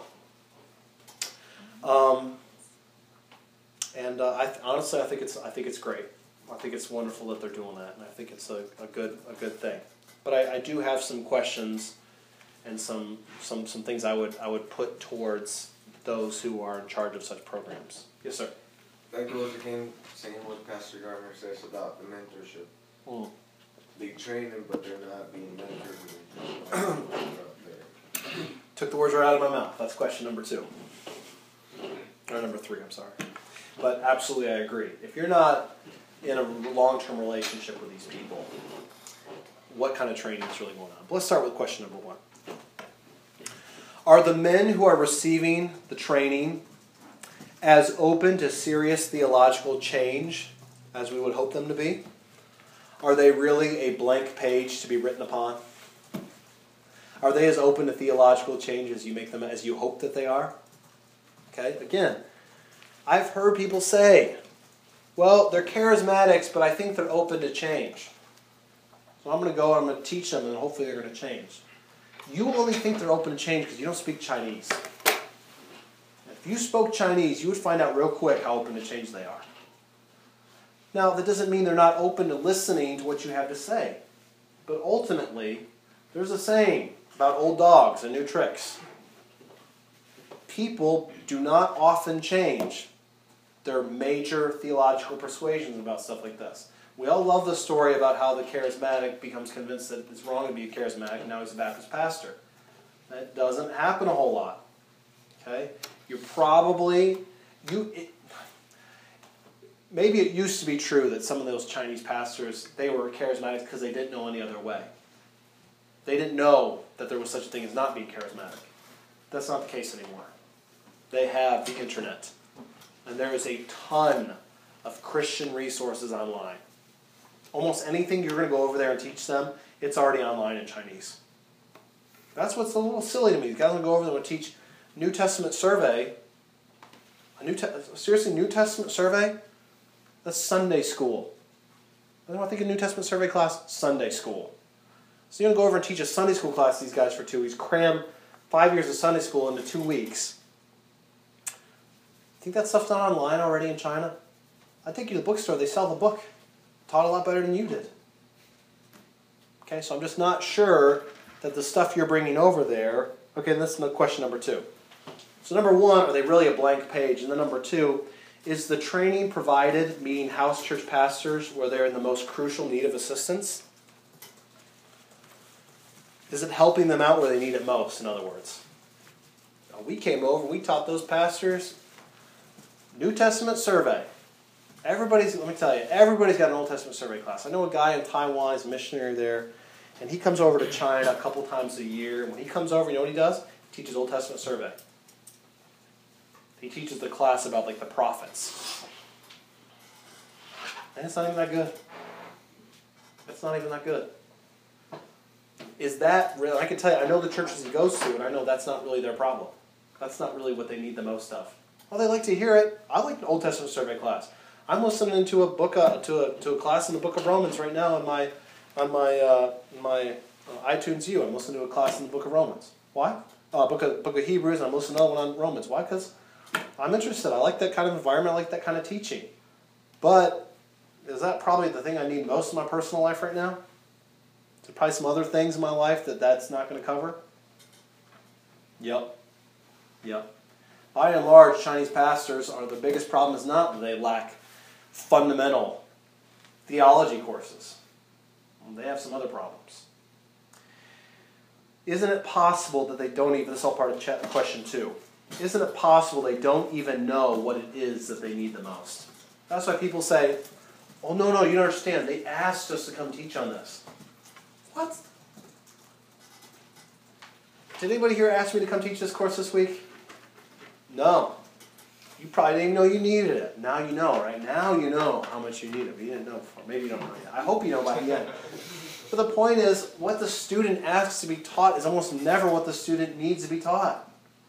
Um. And uh, I th- honestly, I think it's I think it's great. I think it's wonderful that they're doing that, and I think it's a, a good a good thing. But I, I do have some questions and some some some things I would I would put towards those who are in charge of such programs. Yes, sir. That goes again, saying what Pastor Gardner says about the mentorship. Mm. They train them, but they're not being mentored. Took the words right out of my mouth. That's question number two. Or number three, I'm sorry. But absolutely, I agree. If you're not in a long-term relationship with these people, what kind of training is really going on? But let's start with question number one. Are the men who are receiving the training as open to serious theological change as we would hope them to be? Are they really a blank page to be written upon? Are they as open to theological change as you make them, as you hope that they are? Okay, again, I've heard people say, well, they're charismatics, but I think they're open to change. So I'm going to go and I'm going to teach them, and hopefully they're going to change. You only think they're open to change because you don't speak Chinese. If you spoke Chinese, you would find out real quick how open to change they are. Now, that doesn't mean they're not open to listening to what you have to say. But ultimately, there's a saying about old dogs and new tricks. People do not often change their major theological persuasions about stuff like this. We all love the story about how the charismatic becomes convinced that it's wrong to be a charismatic, and now he's a Baptist pastor. That doesn't happen a whole lot. Okay? You're probably... you. It, maybe it used to be true that some of those Chinese pastors, they were charismatic because they didn't know any other way. They didn't know that there was such a thing as not being charismatic. That's not the case anymore. They have the internet. And there is a ton of Christian resources online. Almost anything you're going to go over there and teach them, it's already online in Chinese. That's what's a little silly to me. These guys want to go over there and teach New Testament survey. A New Te- seriously, New Testament survey? That's Sunday school. What do I think a New Testament survey class? Sunday school. So you're going to go over and teach a Sunday school class to these guys for two weeks. Cram five years of Sunday school into two weeks. Think that stuff's not online already in China? I take you to the bookstore, they sell the book. Taught a lot better than you did. Okay, so I'm just not sure that the stuff you're bringing over there... Okay, that's question number two. So number one, are they really a blank page? And then number two, is the training provided meeting house church pastors where they're in the most crucial need of assistance? Is it helping them out where they need it most, in other words? Now, we came over, we taught those pastors New Testament survey. Everybody's, let me tell you, everybody's got an Old Testament survey class. I know a guy in Taiwan, he's a missionary there, and he comes over to China a couple times a year. And when he comes over, you know what he does? He teaches Old Testament survey. He teaches the class about, like, the prophets. And it's not even that good. It's not even that good. Is that really, I can tell you, I know the churches he goes to, and I know that's not really their problem. That's not really what they need the most of. Well, they like to hear it. I like the Old Testament survey class. I'm listening to a book, uh, to a to a class in the Book of Romans right now on my on my uh, my uh, iTunes U. I'm listening to a class in the Book of Romans. Why? Uh, book of Book of Hebrews. And I'm listening to another one on Romans. Why? Because I'm interested. I like that kind of environment. I like that kind of teaching. But is that probably the thing I need most in my personal life right now? There's probably some other things in my life that that's not going to cover. Yep. Yep. By and large, Chinese pastors are the biggest problem is not that they lack fundamental theology courses. They have some other problems. Isn't it possible that they don't even, this is all part of chat, question two, isn't it possible they don't even know what it is that they need the most? That's why people say, oh, no, no, you don't understand. They asked us to come teach on this. What? Did anybody here ask me to come teach this course this week? No. You probably didn't even know you needed it. Now you know, right? Now you know how much you need it. But you didn't know before. Maybe you don't know yet. I hope you know by the end. But the point is, what the student asks to be taught is almost never what the student needs to be taught.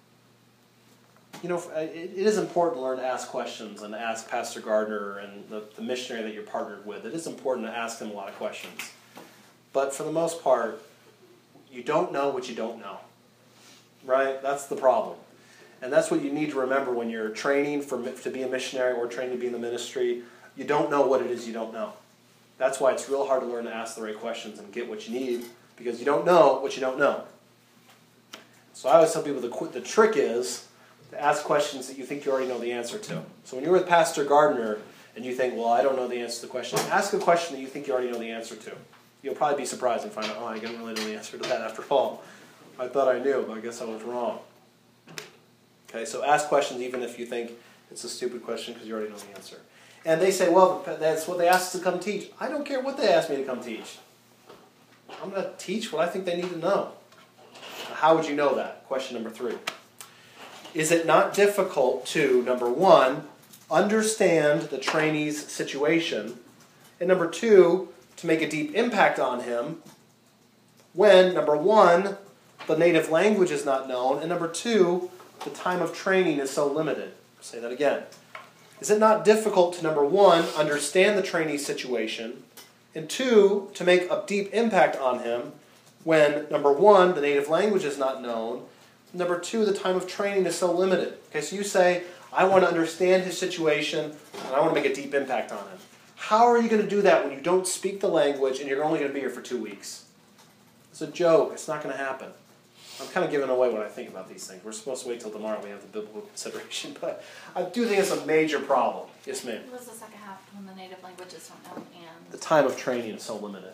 You know, it is important to learn to ask questions and to ask Pastor Gardner and the, the missionary that you're partnered with. It is important to ask them a lot of questions. But for the most part, you don't know what you don't know. Right? That's the problem. And that's what you need to remember when you're training for to be a missionary or training to be in the ministry. You don't know what it is you don't know. That's why it's real hard to learn to ask the right questions and get what you need, because you don't know what you don't know. So I always tell people the, the trick is to ask questions that you think you already know the answer to. So when you're with Pastor Gardner and you think, well, I don't know the answer to the question, ask a question that you think you already know the answer to. You'll probably be surprised and find out, oh, I didn't really know the answer to that after all. I thought I knew, but I guess I was wrong. Okay, so ask questions even if you think it's a stupid question because you already know the answer. And they say, well, that's what they asked us to come teach. I don't care what they asked me to come teach. I'm going to teach what I think they need to know. How would you know that? Question number three. Is it not difficult to, number one, understand the trainee's situation, and number two, to make a deep impact on him when, number one, the native language is not known, and number two, the time of training is so limited? I'll say that again. Is it not difficult to, number one, understand the trainee's situation, and two, to make a deep impact on him when, number one, the native language is not known, number two, the time of training is so limited? Okay, so you say, I want to understand his situation, and I want to make a deep impact on him. How are you going to do that when you don't speak the language and you're only going to be here for two weeks? It's a joke. It's not going to happen. I'm kind of giving away what I think about these things. We're supposed to wait till tomorrow we have the biblical consideration, but I do think it's a major problem. Yes, ma'am? What was the second half when the native languages don't know and... The time of training is so limited.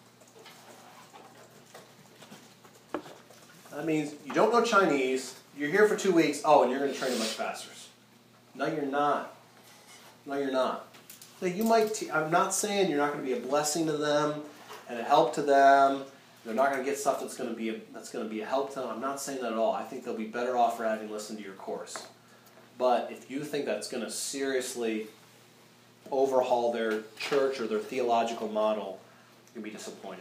That means you don't know Chinese, you're here for two weeks, oh, and you're going to train a bunch of pastors. No, you're not. No, you're not. Now, you might. Te- I'm not saying you're not going to be a blessing to them and a help to them. They're not going to get stuff that's going to be a, that's going to be a help to them. I'm not saying that at all. I think they'll be better off for having listened to your course. But if you think that's going to seriously overhaul their church or their theological model, you'll be disappointed,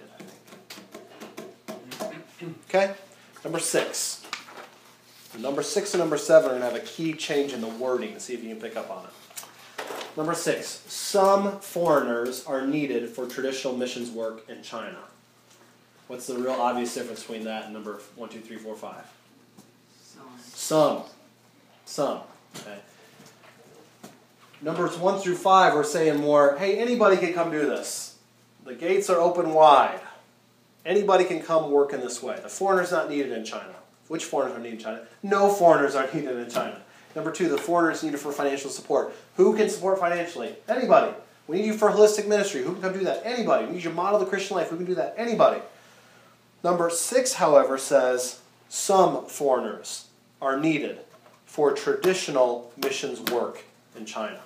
I think. Okay? Number six. Number six and number seven are going to have a key change in the wording to see if you can pick up on it. Number six. Some foreigners are needed for traditional missions work in China. What's the real obvious difference between that and number one, two, three, four, five? Some. Some. Okay. Numbers one through five are saying more, hey, anybody can come do this. The gates are open wide. Anybody can come work in this way. The foreigners not needed in China. Which foreigners are needed in China? No foreigners are needed in China. Number two, the foreigners needed for financial support. Who can support financially? Anybody. We need you for holistic ministry. Who can come do that? Anybody. We need you to model the Christian life. Who can do that? Anybody. Number six, however, says some foreigners are needed for traditional missions work in China.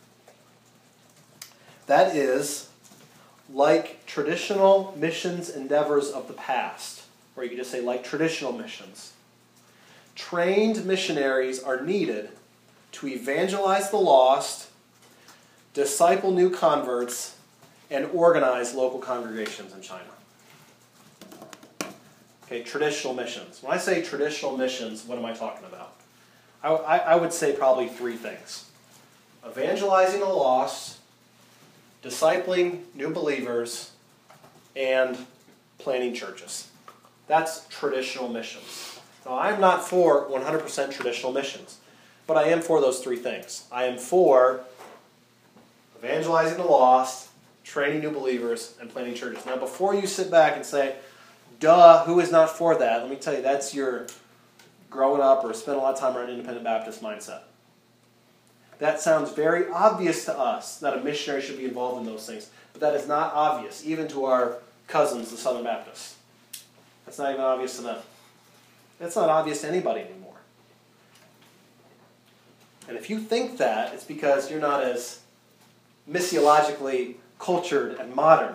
That is, like traditional missions endeavors of the past, or you could just say like traditional missions, trained missionaries are needed to evangelize the lost, disciple new converts, and organize local congregations in China. Okay, traditional missions. When I say traditional missions, what am I talking about? I, I, I would say probably three things. Evangelizing the lost, discipling new believers, and planting churches. That's traditional missions. Now, I'm not for one hundred percent traditional missions, but I am for those three things. I am for evangelizing the lost, training new believers, and planting churches. Now, before you sit back and say, duh, who is not for that? Let me tell you, that's your growing up or spend a lot of time around Independent Baptist mindset. That sounds very obvious to us, that a missionary should be involved in those things. But that is not obvious, even to our cousins, the Southern Baptists. That's not even obvious to them. That's not obvious to anybody anymore. And if you think that, it's because you're not as missiologically cultured and modern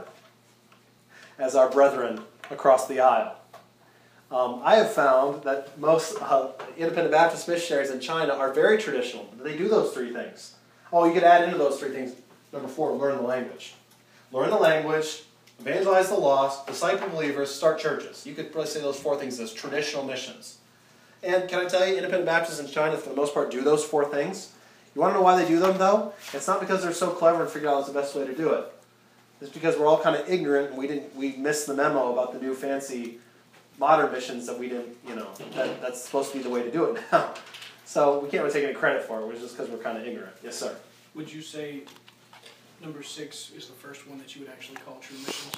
as our brethren across the aisle. Um, I have found that most uh, Independent Baptist missionaries in China are very traditional. They do those three things. Oh, you could add into those three things. Number four, learn the language. Learn the language, evangelize the lost, disciple believers, start churches. You could probably say those four things as traditional missions. And can I tell you, Independent Baptists in China, for the most part, do those four things. You want to know why they do them, though? It's not because they're so clever and figure out what's the best way to do it. It's because we're all kind of ignorant and we didn't we missed the memo about the new fancy modern missions that we didn't, you know, that, that's supposed to be the way to do it now. So we can't really take any credit for it, which is just because we're kind of ignorant. Yes, sir. Would you say number six is the first one that you would actually call true missions?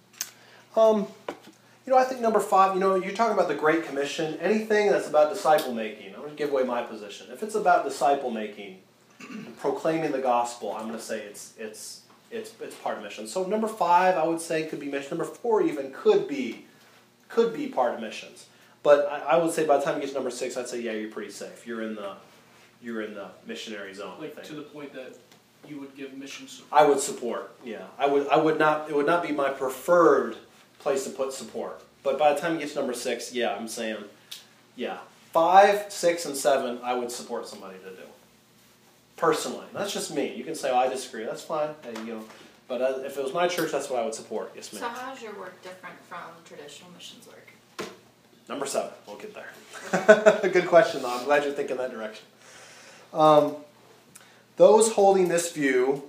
Um, you know, I think number five, you know, you're talking about the Great Commission. Anything that's about disciple making, I'm going to give away my position. If it's about disciple making, proclaiming the gospel, I'm going to say it's it's it's it's part of mission. So number five, I would say, could be mission. Number four even could be could be part of missions. But I, I would say by the time you get to number six, I'd say yeah, you're pretty safe. You're in the you're in the missionary zone. Like I think. to the point that you would give mission support. I would support. Yeah, I would. I would not. It would not be my preferred place to put support. But by the time you get to number six, yeah, I'm saying, yeah, five, six, and seven, I would support somebody to do. Personally, that's just me. You can say, oh, I disagree. That's fine. Hey, you know, but uh, if it was my church, that's what I would support. Yes, ma'am. So how is your work different from traditional missions work? Number seven. We'll get there. Good question, though. I'm glad you're thinking that direction. Um, those holding this view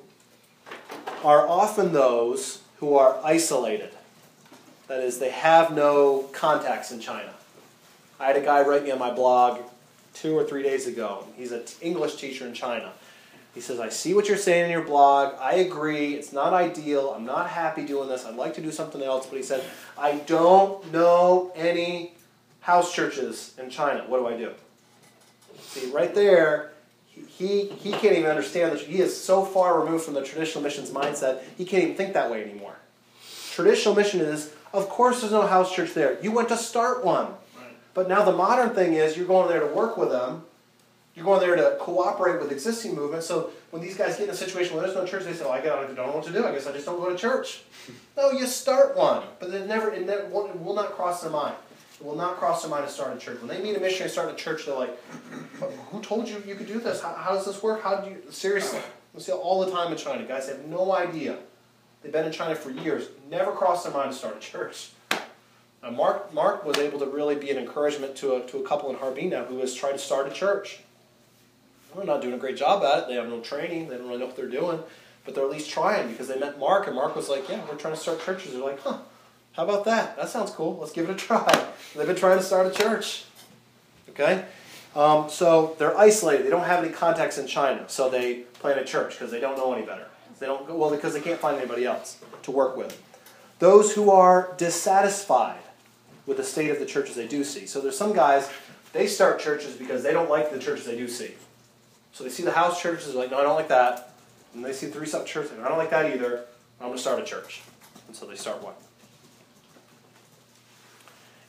are often those who are isolated. That is, they have no contacts in China. I had a guy write me on my blog two or three days ago. He's an English teacher in China. He says, I see what you're saying in your blog. I agree. It's not ideal. I'm not happy doing this. I'd like to do something else. But he said, I don't know any house churches in China. What do I do? See, right there, he, he can't even understand that. He is so far removed from the traditional missions mindset, he can't even think that way anymore. Traditional mission is, of course there's no house church there. You went to start one. Right. But now the modern thing is you're going there to work with them. You're going there to cooperate with existing movements. So when these guys get in a situation where there's no church, they say, oh, I don't know what to do. I guess I just don't go to church. No, you start one. But it never, it never it will not cross their mind. It will not cross their mind to start a church. When they meet a missionary starting a church, they're like, who told you you could do this? How, how does this work? How do you, seriously. We see it all the time in China. Guys have no idea. They've been in China for years. Never crossed their mind to start a church. Now, Mark, Mark was able to really be an encouragement to a, to a couple in Harbin now who is trying to start a church. They're not doing a great job at it. They have no training. They don't really know what they're doing. But they're at least trying because they met Mark, and Mark was like, yeah, we're trying to start churches. They're like, huh, how about that? That sounds cool. Let's give it a try. And they've been trying to start a church. Okay? Um, so they're isolated. They don't have any contacts in China. So they plant a church because they don't know any better. They don't go, well, because they can't find anybody else to work with. Those who are dissatisfied with the state of the churches they do see. So there's some guys, they start churches because they don't like the churches they do see. So they see the house churches, they're like, no, I don't like that. And they see the three-step church, they're like, I don't like that either. I'm going to start a church. And so they start one.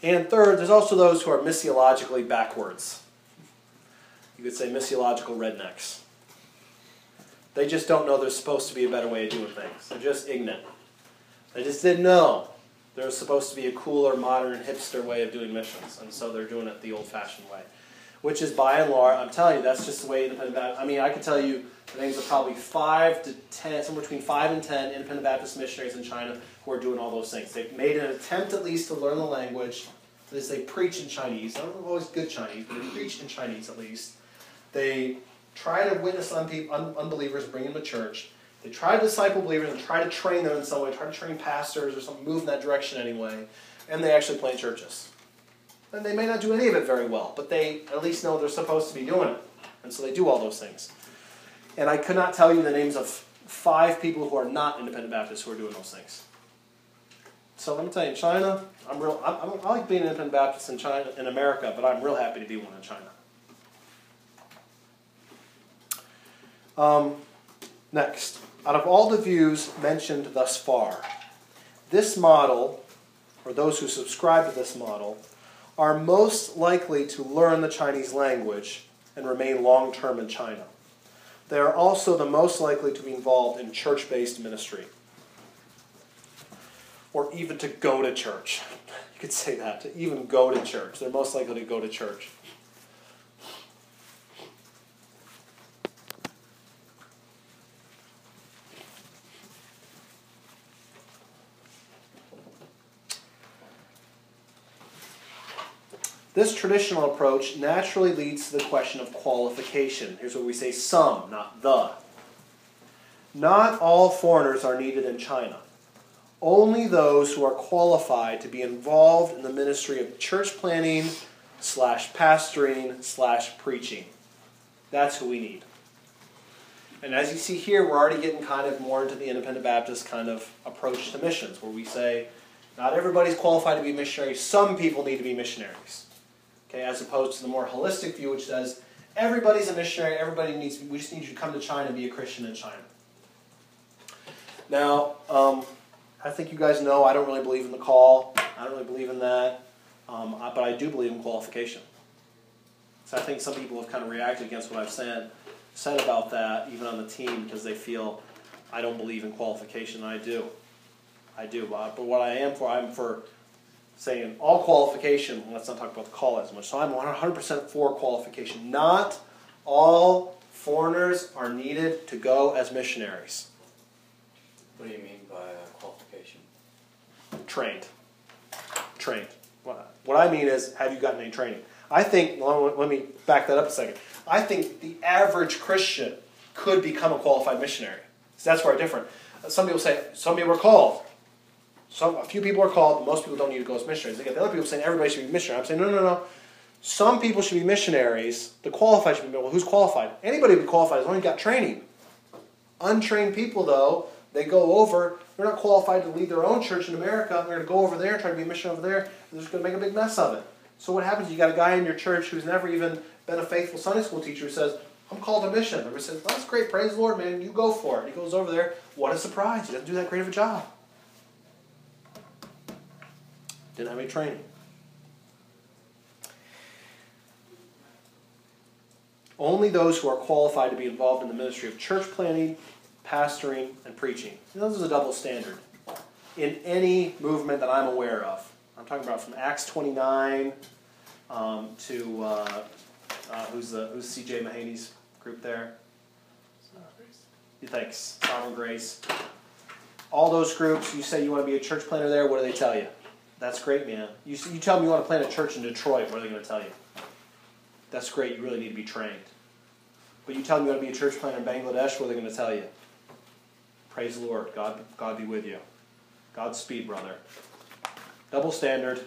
And third, there's also those who are missiologically backwards. You could say missiological rednecks. They just don't know there's supposed to be a better way of doing things. They're just ignorant. They just didn't know there's supposed to be a cooler, modern, hipster way of doing missions. And so they're doing it the old-fashioned way. Which is, by and large, I'm telling you, that's just the way Independent Baptist... I mean, I could tell you the names of probably five to ten, somewhere between five and ten Independent Baptist missionaries in China who are doing all those things. They've made an attempt at least to learn the language. That is, they preach in Chinese. I don't know if always good Chinese, but they preach in Chinese at least. They try to witness on people, un, unbelievers, bring them to church. They try to disciple believers and try to train them in some way, try to train pastors or something, move in that direction anyway. And they actually plant churches. And they may not do any of it very well, but they at least know they're supposed to be doing it. And so they do all those things. And I could not tell you the names of five people who are not Independent Baptists who are doing those things. So let me tell you, in China, I'm real. I'm, I'm, I like being an Independent Baptist in China, in America, but I'm real happy to be one in China. Um, next, out of all the views mentioned thus far, this model, or those who subscribe to this model, are most likely to learn the Chinese language and remain long-term in China. They are also the most likely to be involved in church-based ministry, or even to go to church. You could say that, to even go to church. They're most likely to go to church. This traditional approach naturally leads to the question of qualification. Here's where we say some, not the. Not all foreigners are needed in China. Only those who are qualified to be involved in the ministry of church planning slash pastoring slash preaching. That's who we need. And as you see here, we're already getting kind of more into the Independent Baptist kind of approach to missions, where we say, not everybody's qualified to be missionaries. Some people need to be missionaries. Okay, as opposed to the more holistic view, which says everybody's a missionary. Everybody needs. We just need you to come to China and be a Christian in China. Now, um, I think you guys know I don't really believe in the call. I don't really believe in that, um, but I do believe in qualification. So I think some people have kind of reacted against what I've said said about that, even on the team, because they feel I don't believe in qualification. And I do. I do. But what I am for, I'm for saying all qualification. Let's not talk about the call as much. So I'm one hundred percent for qualification. Not all foreigners are needed to go as missionaries. What do you mean by uh, qualification? Trained. Trained. What I mean is, have you gotten any training? I think, well, let me back that up a second. I think the average Christian could become a qualified missionary. So that's where I'm different. Some people say, some people are called. Some, a few people are called. Most people don't need to go as missionaries. They get the other people saying everybody should be missionary. I'm saying, no, no, no. Some people should be missionaries. The qualified should be, well, who's qualified? Anybody would be qualified as long as you got training. Untrained people, though, they go over, they're not qualified to lead their own church in America. They're going to go over there, try to be a missionary over there, and they're just going to make a big mess of it. So what happens, you got a guy in your church who's never even been a faithful Sunday school teacher who says, I'm called to mission. Everybody says, well, that's great, praise the Lord, man, you go for it. He goes over there, what a surprise, he doesn't do that great of a job. Didn't have any training. Only those who are qualified to be involved in the ministry of church planning, pastoring, and preaching. And this is a double standard in any movement that I'm aware of. I'm talking about from Acts twenty-nine um, to uh, uh, who's the who's C J Mahaney's group there? Thanks, Sovereign Grace. All those groups. You say you want to be a church planter there. What do they tell you? That's great, man. You you tell them you want to plant a church in Detroit. What are they going to tell you? That's great. You really need to be trained. But you tell them you want to be a church planter in Bangladesh. What are they going to tell you? Praise the Lord. God, God be with you. Godspeed, brother. Double standard.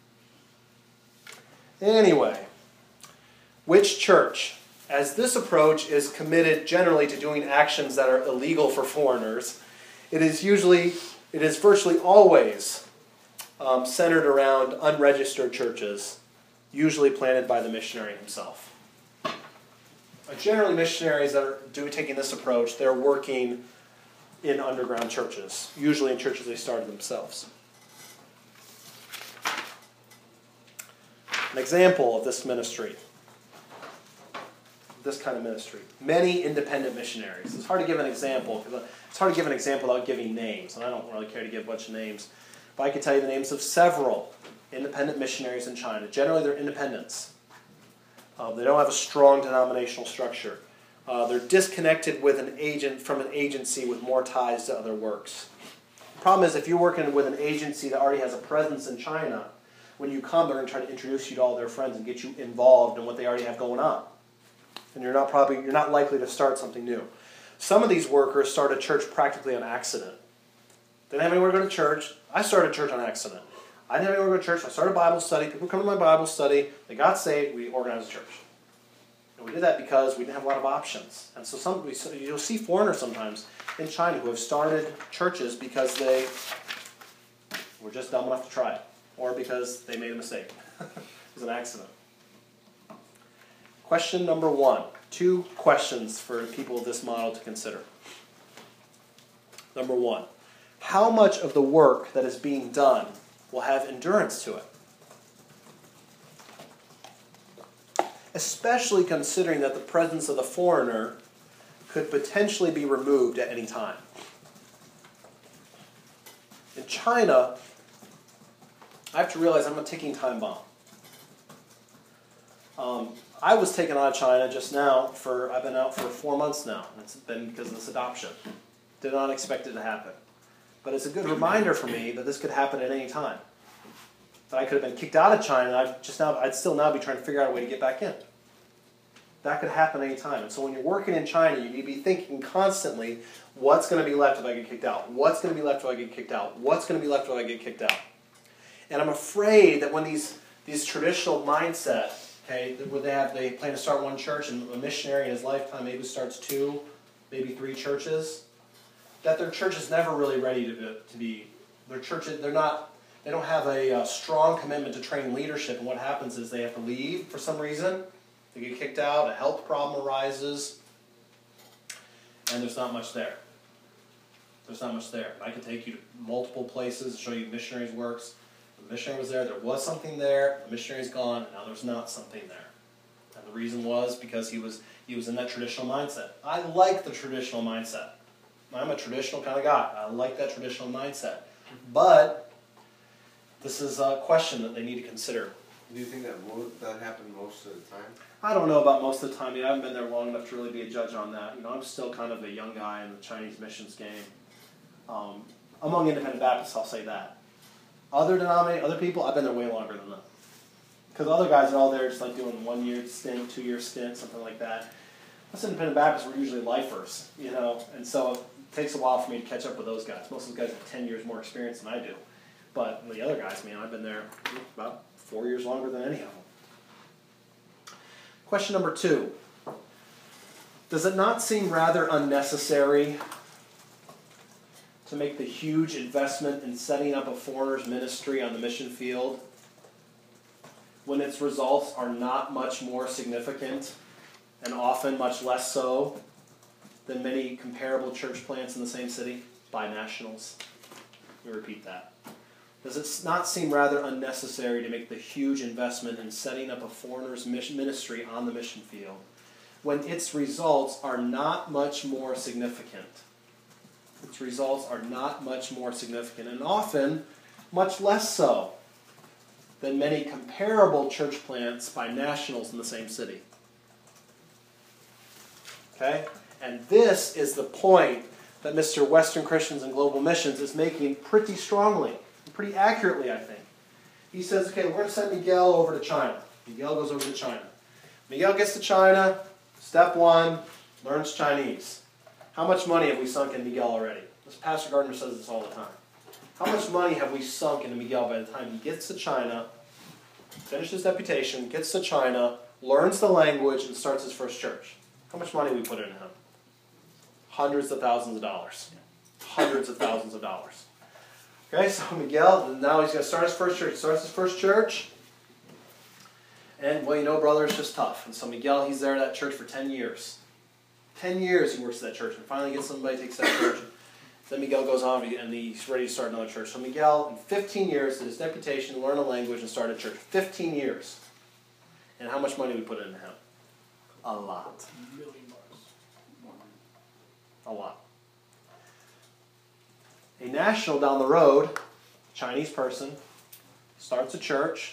Anyway, which church? As this approach is committed generally to doing actions that are illegal for foreigners, it is usually, it is virtually always um, centered around unregistered churches, usually planted by the missionary himself. Uh, generally, missionaries that are doing, taking this approach, they're working in underground churches, usually in churches they started themselves. An example of this ministry, this kind of ministry. Many independent missionaries. It's hard to give an example, because it's hard to give an example without giving names, and I don't really care to give a bunch of names. But I can tell you the names of several independent missionaries in China. Generally, they're independents. Uh, they don't have a strong denominational structure. Uh, they're disconnected with an agent from an agency with more ties to other works. The problem is, if you're working with an agency that already has a presence in China, when you come, they're going to try to introduce you to all their friends and get you involved in what they already have going on. And you're not probably you're not likely to start something new. Some of these workers start a church practically on accident. They didn't have anywhere to go to church. I started a church on accident. I didn't have anywhere to go to church. I started a Bible study. People come to my Bible study. They got saved. We organized a church. And we did that because we didn't have a lot of options. And so some we, you'll see foreigners sometimes in China who have started churches because they were just dumb enough to try it, or because they made a mistake. It was an accident. Question number one. Two questions for people of this model to consider. Number one. How much of the work that is being done will have endurance to it? Especially considering that the presence of the foreigner could potentially be removed at any time. In China, I have to realize I'm a ticking time bomb. Um, I was taken out of China just now for, I've been out for four months now. It's been because of this adoption. Did not expect it to happen. But it's a good reminder for me that this could happen at any time. That I could have been kicked out of China, and I'd, just now, I'd still now be trying to figure out a way to get back in. That could happen any time. And so when you're working in China, you need to be thinking constantly, what's going to be left if I get kicked out? What's going to be left if I get kicked out? What's going to be left if I get kicked out? And I'm afraid that when these, these traditional mindset, okay, where they have, they plan to start one church, and a missionary in his lifetime maybe starts two, maybe three churches, that their church is never really ready to, to be, their church, they're not, they don't have a, a strong commitment to training leadership, and what happens is they have to leave for some reason, they get kicked out, a health problem arises, and there's not much there. There's not much there. I could take you to multiple places, show you missionaries' works. The missionary was there, there was something there, the missionary's gone, and now there's not something there. And the reason was because he was, he was in that traditional mindset. I like the traditional mindset. I'm a traditional kind of guy. I like that traditional mindset. But this is a question that they need to consider. Do you think that mo- that happened most of the time? I don't know about most of the time. I mean, I haven't been there long enough to really be a judge on that. You know, I'm still kind of a young guy in the Chinese missions game. Um, among independent Baptists, I'll say that. Other denominate, other people, I've been there way longer than them. Because other guys are all there just like doing one year stint, two year stint, something like that. Us independent Baptists were usually lifers, you know, and so it takes a while for me to catch up with those guys. Most of those guys have ten years more experience than I do. But the other guys, man, I've been there about four years longer than any of them. Question number two. Does it not seem rather unnecessary to make the huge investment in setting up a foreigner's ministry on the mission field when its results are not much more significant and often much less so than many comparable church plants in the same city by nationals? Let me repeat that. Does it not seem rather unnecessary to make the huge investment in setting up a foreigner's ministry on the mission field when its results are not much more significant? Its results are not much more significant, and often much less so than many comparable church plants by nationals in the same city. Okay? And this is the point that Mister Western Christians and Global Missions is making pretty strongly, pretty accurately, I think. He says, okay, we're going to send Miguel over to China. Miguel goes over to China. Miguel gets to China. Step one, learns Chinese. How much money have we sunk in Miguel already? This Pastor Gardner says this all the time. How much money have we sunk into Miguel by the time he gets to China, finishes deputation, gets to China, learns the language, and starts his first church? How much money we put into him? Hundreds of thousands of dollars. Hundreds of thousands of dollars. Okay, so Miguel, now he's going to start his first church. He starts his first church. And, well, you know, brother, it's just tough. And so Miguel, he's there at that church for ten years. Ten years he works at that church. And finally gets somebody, takes that church. Then Miguel goes on and he's ready to start another church. So Miguel, in fifteen years, did his deputation, learn a language, and started a church. fifteen years. And how much money we put into him? A lot. Million bucks. A lot. A national down the road, Chinese person, starts a church.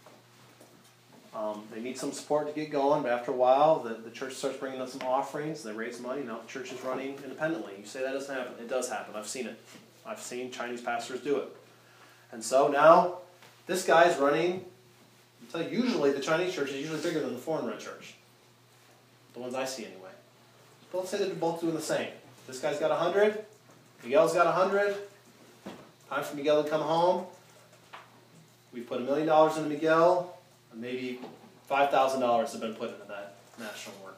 Um, they need some support to get going, but after a while, the, the church starts bringing in some offerings. They raise money. Now the church is running independently. You say that doesn't happen. It does happen. I've seen it. I've seen Chinese pastors do it. And so now, this guy's running. So usually, the Chinese church is usually bigger than the foreign-run church. The ones I see anyway. But let's say they're both doing the same. This guy's got a hundred. Miguel's got a hundred. Time for Miguel to come home. We put a million dollars into Miguel, and maybe five thousand dollars have been put into that national work.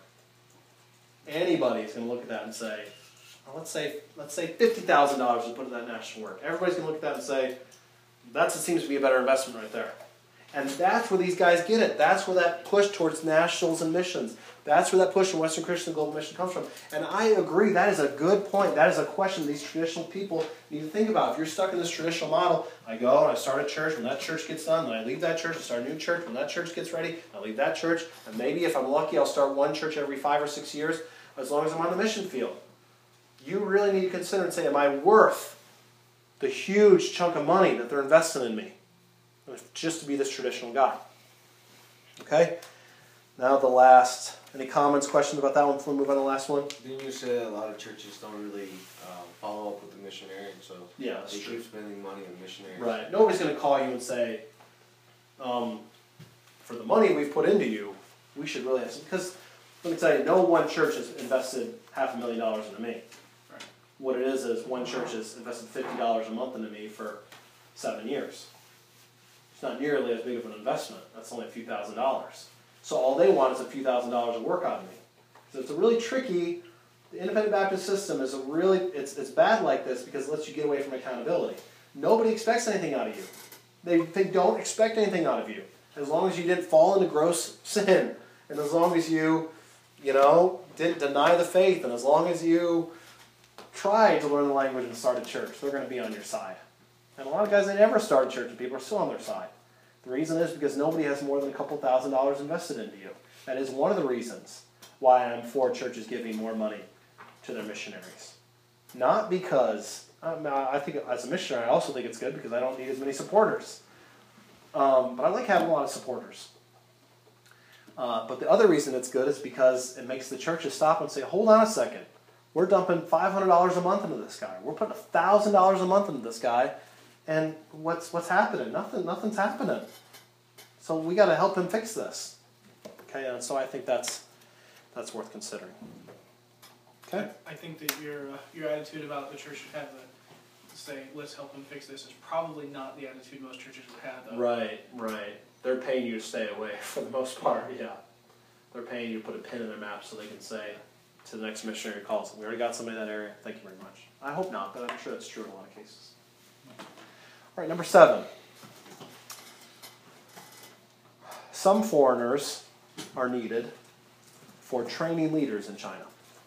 Anybody is going to look at that and say, well, let's say let's say fifty thousand dollars is put into that national work. Everybody's going to look at that and say, that seems to be a better investment right there. And that's where these guys get it. That's where that push towards nationals and missions. That's where that push in Western Christian Global Mission comes from. And I agree, that is a good point. That is a question these traditional people need to think about. If you're stuck in this traditional model, I go and I start a church. When that church gets done, then I leave that church and start a new church. When that church gets ready, I leave that church. And maybe if I'm lucky, I'll start one church every five or six years, as long as I'm on the mission field. You really need to consider and say, am I worth the huge chunk of money that they're investing in me just to be this traditional guy? Okay? Now the last, any comments, questions about that one before we move on to the last one? Didn't you say that a lot of churches don't really um, follow up with the missionary, so Yeah, that's they true. keep spending money on missionaries? Right. Nobody's going to call you and say, um, for the money we've put into you, we should really have some. Because let me tell you, no one church has invested half a million dollars into me. Right. What it is is one church has invested fifty dollars a month into me for seven years. It's not nearly as big of an investment. That's only a few thousand dollars. So all they want is a few thousand dollars of work out of me. So it's a really tricky, the Independent Baptist system is a really, it's, it's bad like this because it lets you get away from accountability. Nobody expects anything out of you. They, they don't expect anything out of you. As long as you didn't fall into gross sin, and as long as you, you know, didn't deny the faith, and as long as you tried to learn the language and start a church, they're going to be on your side. And a lot of guys, they never start a church, and people are still on their side. The reason is because nobody has more than a couple thousand dollars invested into you. That is one of the reasons why I'm for churches giving more money to their missionaries. Not because, um, I think as a missionary, I also think it's good because I don't need as many supporters. Um, but I like having a lot of supporters. Uh, but the other reason it's good is because it makes the churches stop and say, hold on a second. We're dumping five hundred dollars a month into this guy. We're putting one thousand dollars a month into this guy. And what's what's happening? Nothing. Nothing's happening. So we got to help him fix this. Okay, and so I think that's that's worth considering. Okay. I think that your uh, your attitude about the church should have the say, let's help them fix this, is probably not the attitude most churches would have, though. Right, right. They're paying you to stay away for the most part. Yeah, they're paying you to put a pin in their map so they can say to the next missionary who calls them, "We already got somebody in that area. Thank you very much." I hope not, but I'm sure that's true in a lot of cases. All right, number seven. Some foreigners are needed for training leaders in China.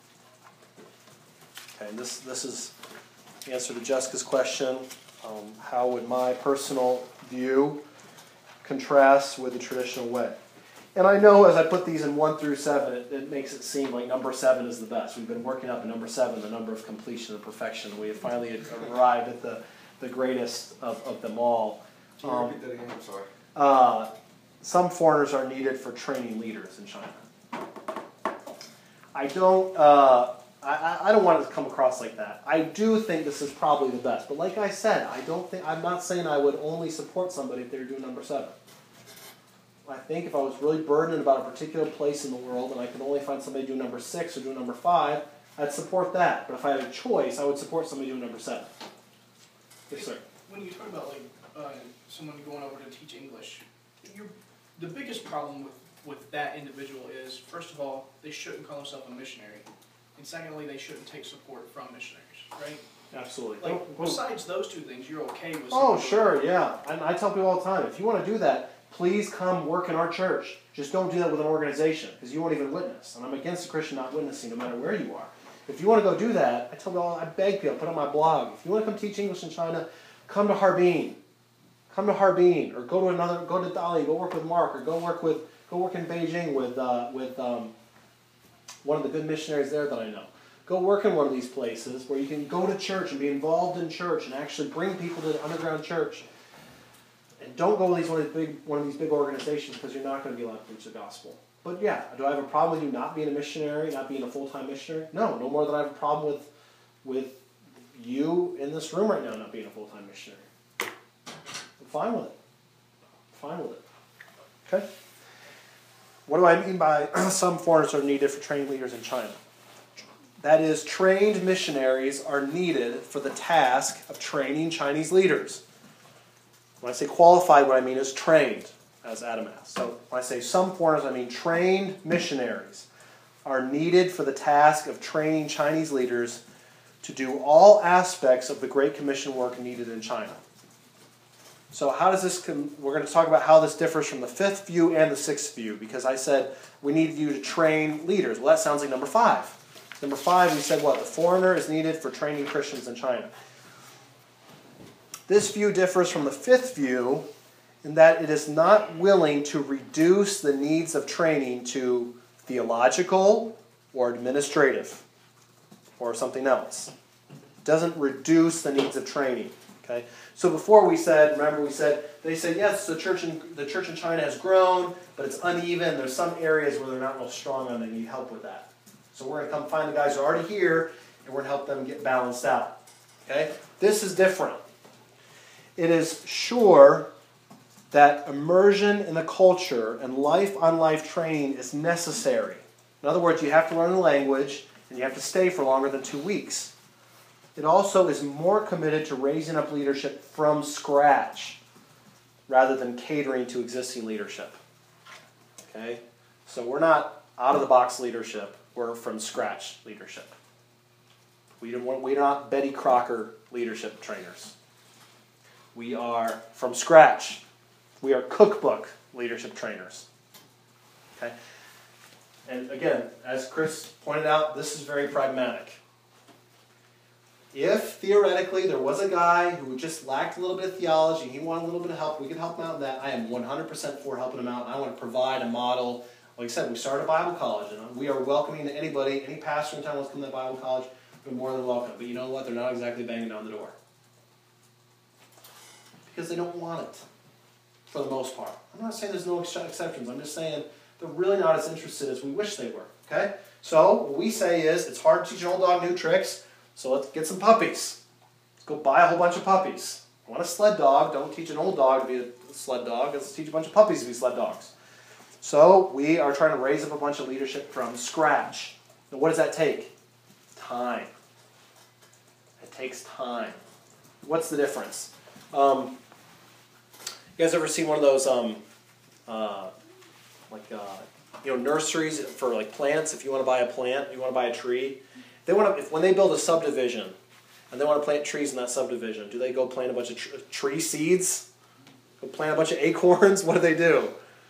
Okay, and this, this is the answer to Jessica's question. Um, how would my personal view contrast with the traditional way? And I know as I put these in one through seven, it, it makes it seem like number seven is the best. We've been working up in number seven, the number of completion and perfection. We have finally arrived at the the greatest of, of them all. Can you Um, repeat that again? I'm sorry. uh, some foreigners are needed for training leaders in China. I don't, uh, I, I don't want it to come across like that. I do think this is probably the best, but like I said, I don't think, I'm not saying I would only support somebody if they were doing number seven. I think if I was really burdened about a particular place in the world and I could only find somebody doing number six or doing number five, I'd support that. But if I had a choice, I would support somebody doing number seven. Yes, sir. When you talk about like uh, someone going over to teach English, you're, the biggest problem with, with that individual is, first of all, they shouldn't call themselves a missionary, and secondly, they shouldn't take support from missionaries, right? Absolutely. Like, Don't- don't- besides those two things, you're okay with. Oh, someone- sure, yeah. And I tell people all the time, if you want to do that, please come work in our church. Just don't do that with an organization, because you won't even witness. And I'm against a Christian not witnessing, no matter where you are. If you want to go do that, I tell people, I beg people, put on my blog. If you want to come teach English in China, come to Harbin. Come to Harbin, or go to another, go to Dali, go work with Mark, or go work with Go work in Beijing with, uh, with um, one of the good missionaries there that I know. Go work in one of these places where you can go to church and be involved in church and actually bring people to the underground church. And don't go with these one of these big one of these big organizations because you're not going to be allowed to preach the gospel. But yeah, do I have a problem with you not being a missionary, not being a full-time missionary? No, no more than I have a problem with with you in this room right now not being a full-time missionary. I'm fine with it. I'm fine with it. Okay? What do I mean by some foreigners are needed for training leaders in China? That is, trained missionaries are needed for the task of training Chinese leaders. When I say qualified, what I mean is trained, as Adam asked. So when I say some foreigners, I mean trained missionaries are needed for the task of training Chinese leaders to do all aspects of the Great Commission work needed in China. So how does this, com- we're going to talk about how this differs from the fifth view and the sixth view, because I said we need you to train leaders. Well, that sounds like number five. Number five, we said what? The foreigner is needed for training Christians in China. This view differs from the fifth view in that it is not willing to reduce the needs of training to theological or administrative or something else. It doesn't reduce the needs of training. Okay? So before we said, remember we said, they said, yes, the church in, the church in China has grown, but it's uneven. There's some areas where they're not real strong on. They need help with that. So we're going to come find the guys who are already here, and we're going to help them get balanced out. Okay? This is different. It is sure that immersion in the culture and life-on-life training is necessary. In other words, you have to learn the language, and you have to stay for longer than two weeks. It also is more committed to raising up leadership from scratch rather than catering to existing leadership. Okay? So we're not out-of-the-box leadership. We're from scratch leadership. We don't want, we're not Betty Crocker leadership trainers. We are from scratch. We are cookbook leadership trainers. Okay? And again, as Chris pointed out, this is very pragmatic. If theoretically there was a guy who just lacked a little bit of theology and he wanted a little bit of help, we could help him out in that. I am one hundred percent for helping him out. I want to provide a model. Like I said, we started a Bible college, and we are welcoming to anybody, any pastor in town wants to come to that Bible college, they're more than welcome. But you know what? They're not exactly banging down the door. Because they don't want it, for the most part. I'm not saying there's no ex- exceptions. I'm just saying they're really not as interested as we wish they were. Okay? So what we say is, it's hard to teach an old dog new tricks, so let's get some puppies. Let's go buy a whole bunch of puppies. I want a sled dog. Don't teach an old dog to be a sled dog. Let's teach a bunch of puppies to be sled dogs. So we are trying to raise up a bunch of leadership from scratch. Now what does that take? Time. It takes time. What's the difference? Um, you guys ever seen one of those um, uh, like uh, you know nurseries for like plants? If you want to buy a plant, you want to buy a tree. They want to if, when they build a subdivision and they want to plant trees in that subdivision. Do they go plant a bunch of tr- tree seeds? Go plant a bunch of acorns? What do they do?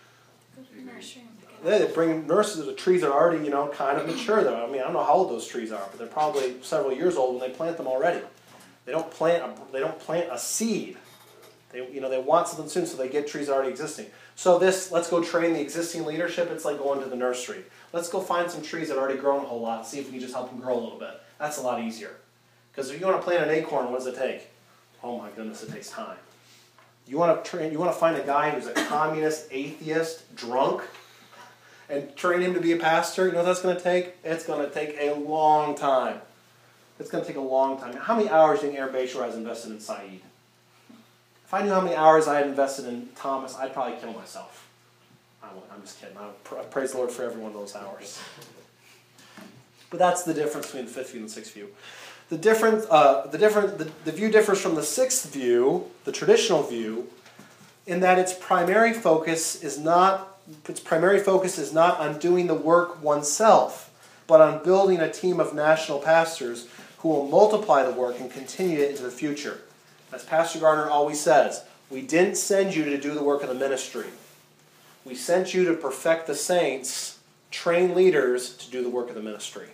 They bring nurses to trees that are already, you know, kind of mature though. I mean, I don't know how old those trees are, but they're probably several years old when they plant them already. They don't plant a, they don't plant a seed. They, you know, they want something soon, so they get trees already existing. So this, let's go train the existing leadership. It's like going to the nursery. Let's go find some trees that are already grown a whole lot and see if we can just help them grow a little bit. That's a lot easier. Because if you want to plant an acorn, what does it take? Oh my goodness, it takes time. You want to train, you want to find a guy who's a communist, atheist, drunk, and train him to be a pastor. You know what that's going to take? It's going to take a long time. It's going to take a long time. How many hours do you think Aaron Bayshore has invested in Saeed? If I knew how many hours I had invested in Thomas, I'd probably kill myself. I won't, I'm just kidding. I praise the Lord for every one of those hours. But that's the difference between the fifth view and the sixth view. The different, uh, the different, the, the view differs from the sixth view, the traditional view, in that its primary focus is not its primary focus is not on doing the work oneself, but on building a team of national pastors who will multiply the work and continue it into the future. As Pastor Garner always says, we didn't send you to do the work of the ministry. We sent you to perfect the saints, train leaders to do the work of the ministry.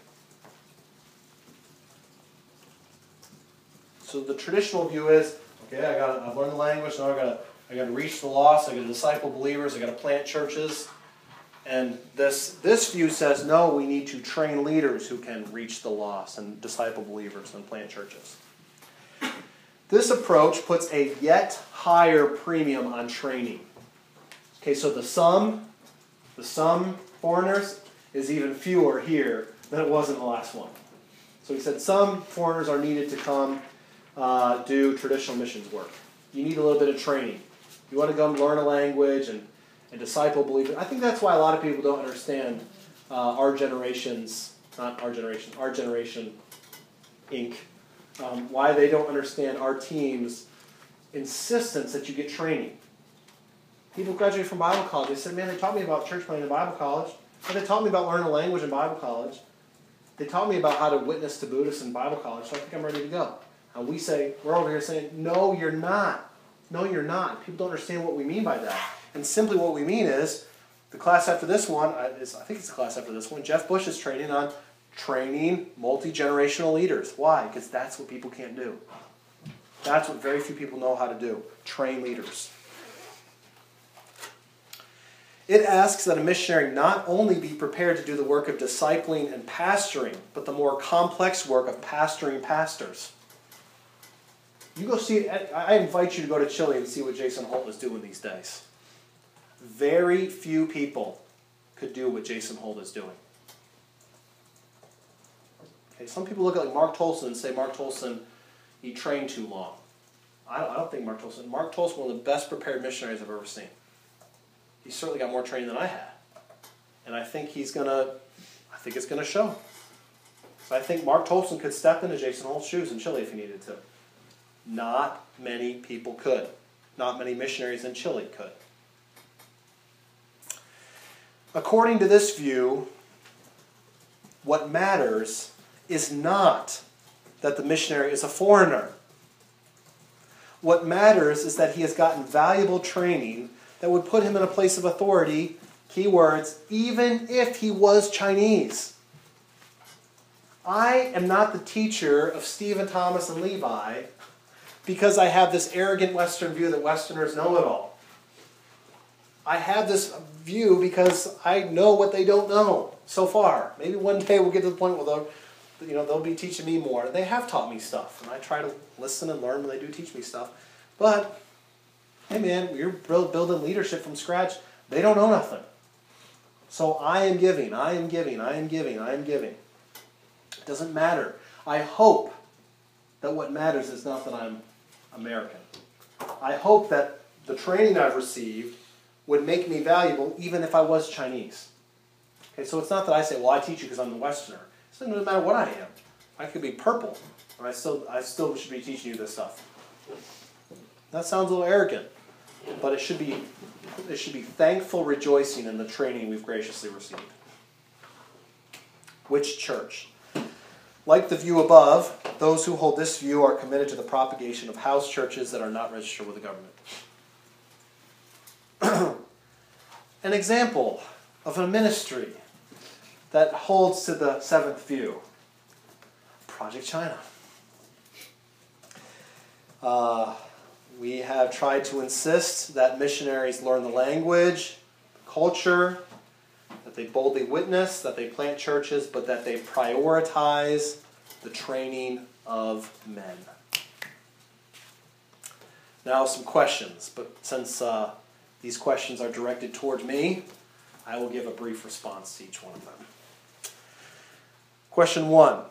So the traditional view is, okay, I got I've learned the language, now I got to I got to reach the lost, I got to disciple believers, I got to plant churches. And this, this view says, no, we need to train leaders who can reach the lost and disciple believers and plant churches. This approach puts a yet higher premium on training. Okay, so the sum, the sum foreigners is even fewer here than it was in the last one. So he said some foreigners are needed to come uh, do traditional missions work. You need a little bit of training. You want to go and learn a language and, and disciple believers. I think that's why a lot of people don't understand uh, our generation's, not our generation, our generation, Incorporated. Um, why they don't understand our team's insistence that you get training. People graduate from Bible college. They said, man, they taught me about church planting in Bible college. But they taught me about learning a language in Bible college. They taught me about how to witness to Buddhists in Bible college, so I think I'm ready to go. And we say, we're over here saying, no, you're not. No, you're not. People don't understand what we mean by that. And simply what we mean is, the class after this one, I think it's the class after this one, Jeff Bush is training on training multi-generational leaders. Why? Because that's what people can't do. That's what very few people know how to do. Train leaders. It asks that a missionary not only be prepared to do the work of discipling and pastoring, but the more complex work of pastoring pastors. You go see, I invite you to go to Chile and see what Jason Holt is doing these days. Very few people could do what Jason Holt is doing. Okay, some people look at like Mark Tolson and say Mark Tolson, he trained too long. I don't, I don't think Mark Tolson. Mark Tolson, one of the best prepared missionaries I've ever seen. He's certainly got more training than I had. And I think he's going to, I think it's going to show. So I think Mark Tolson could step into Jason Holt's shoes in Chile if he needed to. Not many people could. Not many missionaries in Chile could. According to this view, what matters is not that the missionary is a foreigner. What matters is that he has gotten valuable training that would put him in a place of authority, keywords, even if he was Chinese. I am not the teacher of Stephen, Thomas, and Levi because I have this arrogant Western view that Westerners know it all. I have this view because I know what they don't know so far. Maybe one day we'll get to the point where they'll, you know, they'll be teaching me more. They have taught me stuff, and I try to listen and learn when they do teach me stuff. But hey man, you're building leadership from scratch. They don't know nothing. So I am giving, I am giving, I am giving, I am giving. It doesn't matter. I hope that what matters is not that I'm American. I hope that the training I've received would make me valuable even if I was Chinese. Okay, so it's not that I say, well, I teach you because I'm the Westerner. It doesn't matter what I am. I could be purple, and I still, I still should be teaching you this stuff. That sounds a little arrogant. But it should be it should be thankful rejoicing in the training we've graciously received. Which church? Like the view above, those who hold this view are committed to the propagation of house churches that are not registered with the government. An example of a ministry that holds to the seventh view. Project China. Uh... We have tried to insist that missionaries learn the language, culture, that they boldly witness, that they plant churches, but that they prioritize the training of men. Now some questions, but since uh, these questions are directed toward me, I will give a brief response to each one of them. Question one.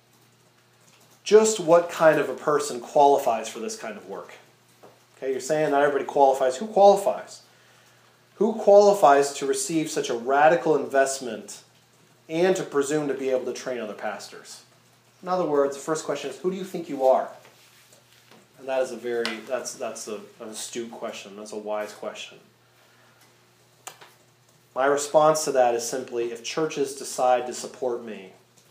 Just what kind of a person qualifies for this kind of work? Okay, you're saying not everybody qualifies. Who qualifies? Who qualifies to receive such a radical investment and to presume to be able to train other pastors? In other words, the first question is, who do you think you are? And that is a very, that's, that's a, an astute question. That's a wise question. My response to that is simply, if churches decide to support me,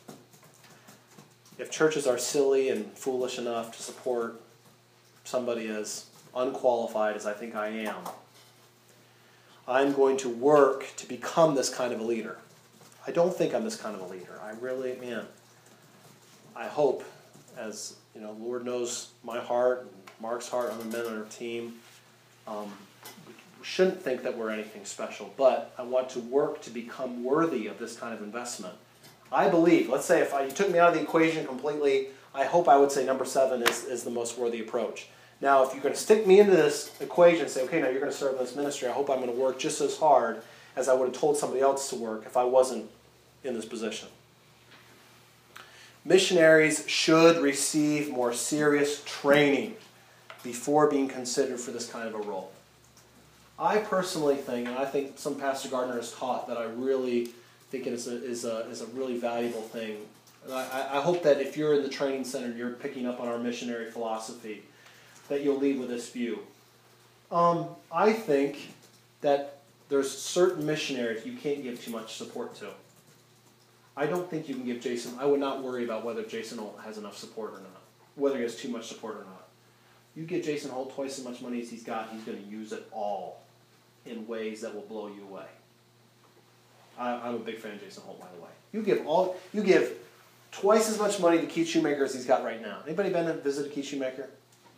if churches are silly and foolish enough to support somebody as unqualified as I think I am, I'm going to work to become this kind of a leader. I don't think I'm this kind of a leader. I really, man, I hope, as you know, Lord knows my heart and Mark's heart, other men on our team, um, we shouldn't think that we're anything special, but I want to work to become worthy of this kind of investment. I believe, let's say if I, you took me out of the equation completely, I hope I would say number seven is, is the most worthy approach. Now, if you're going to stick me into this equation and say, okay, now you're going to serve in this ministry, I hope I'm going to work just as hard as I would have told somebody else to work if I wasn't in this position. Missionaries should receive more serious training before being considered for this kind of a role. I personally think, and I think some Pastor Gardner has taught, that I really think it is a, is a, is a really valuable thing. And I, I hope that if you're in the training center and you're picking up on our missionary philosophy, that you'll lead with this view. Um, I think that there's certain missionaries you can't give too much support to. I don't think you can give Jason, I would not worry about whether Jason Holt has enough support or not, whether he has too much support or not. You give Jason Holt twice as much money as he's got, he's going to use it all in ways that will blow you away. I, I'm a big fan of Jason Holt, by the way. You give all, you give twice as much money to Keith Shoemaker as he's got right now. Anybody been and visited Keith Shoemaker?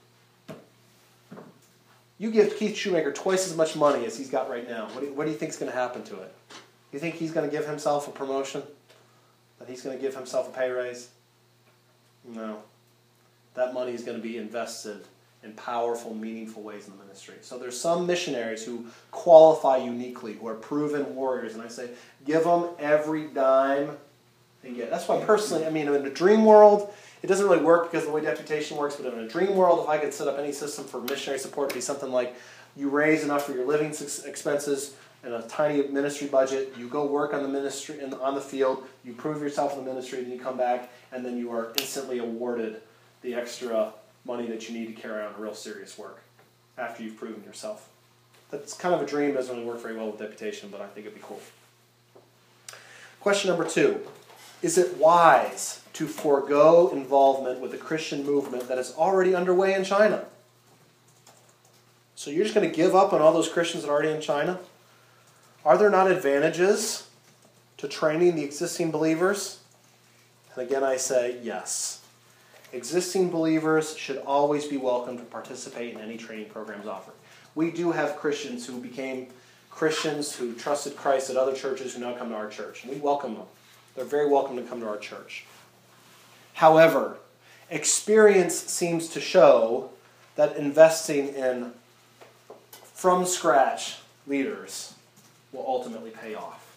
You give Keith Shoemaker twice as much money as he's got right now. What do you, what do you think is going to happen to it? You think he's going to give himself a promotion? That he's going to give himself a pay raise? No. That money is going to be invested in powerful, meaningful ways in the ministry. So there's some missionaries who qualify uniquely, who are proven warriors, and I say, give them every dime they get. That's why personally, I mean, in a dream world, it doesn't really work because of the way deputation works, but in a dream world, if I could set up any system for missionary support, it would be something like you raise enough for your living expenses and a tiny ministry budget, you go work on the ministry in, on the field, you prove yourself in the ministry, then you come back, and then you are instantly awarded the extra money that you need to carry on real serious work after you've proven yourself. That's kind of a dream, doesn't really work very well with deputation, but I think it'd be cool. Question number two. Is it wise to forego involvement with the Christian movement that is already underway in China? So you're just going to give up on all those Christians that are already in China? Are there not advantages to training the existing believers? And again, I say yes. Existing believers should always be welcome to participate in any training programs offered. We do have Christians who became Christians who trusted Christ at other churches who now come to our church. We welcome them. They're very welcome to come to our church. However, experience seems to show that investing in from-scratch leaders will ultimately pay off.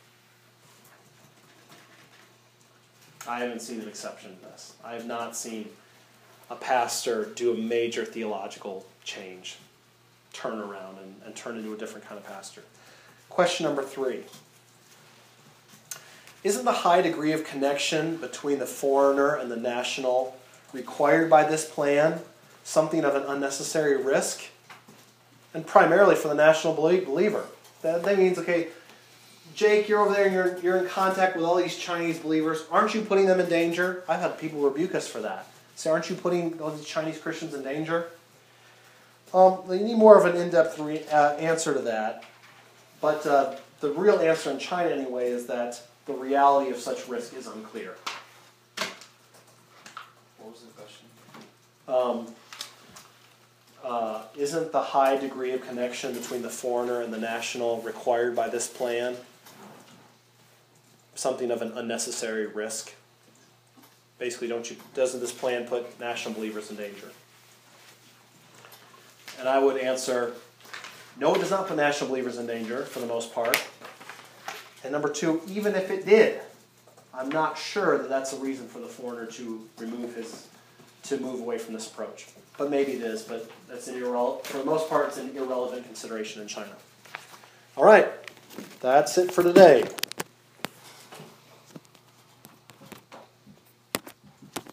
I haven't seen an exception to this. I have not seen a pastor do a major theological change, turn around, and, and turn into a different kind of pastor. Question number three. Isn't the high degree of connection between the foreigner and the national required by this plan something of an unnecessary risk? And primarily for the national believer. That, that means, okay, Jake, you're over there and you're, you're in contact with all these Chinese believers. Aren't you putting them in danger? I've had people rebuke us for that. Say, aren't you putting all these Chinese Christians in danger? Um, you need more of an in-depth re- uh, answer to that. But uh, the real answer in China, anyway, is that the reality of such risk is unclear. What was the question? Um, uh, isn't the high degree of connection between the foreigner and the national required by this plan something of an unnecessary risk? Basically, don't you? Doesn't this plan put national believers in danger? And I would answer, no, it does not put national believers in danger for the most part. And number two, even if it did, I'm not sure that that's a reason for the foreigner to remove his, to move away from this approach. But maybe it is, but that's an irrelevant, for the most part, it's an irrelevant consideration in China. All right, that's it for today.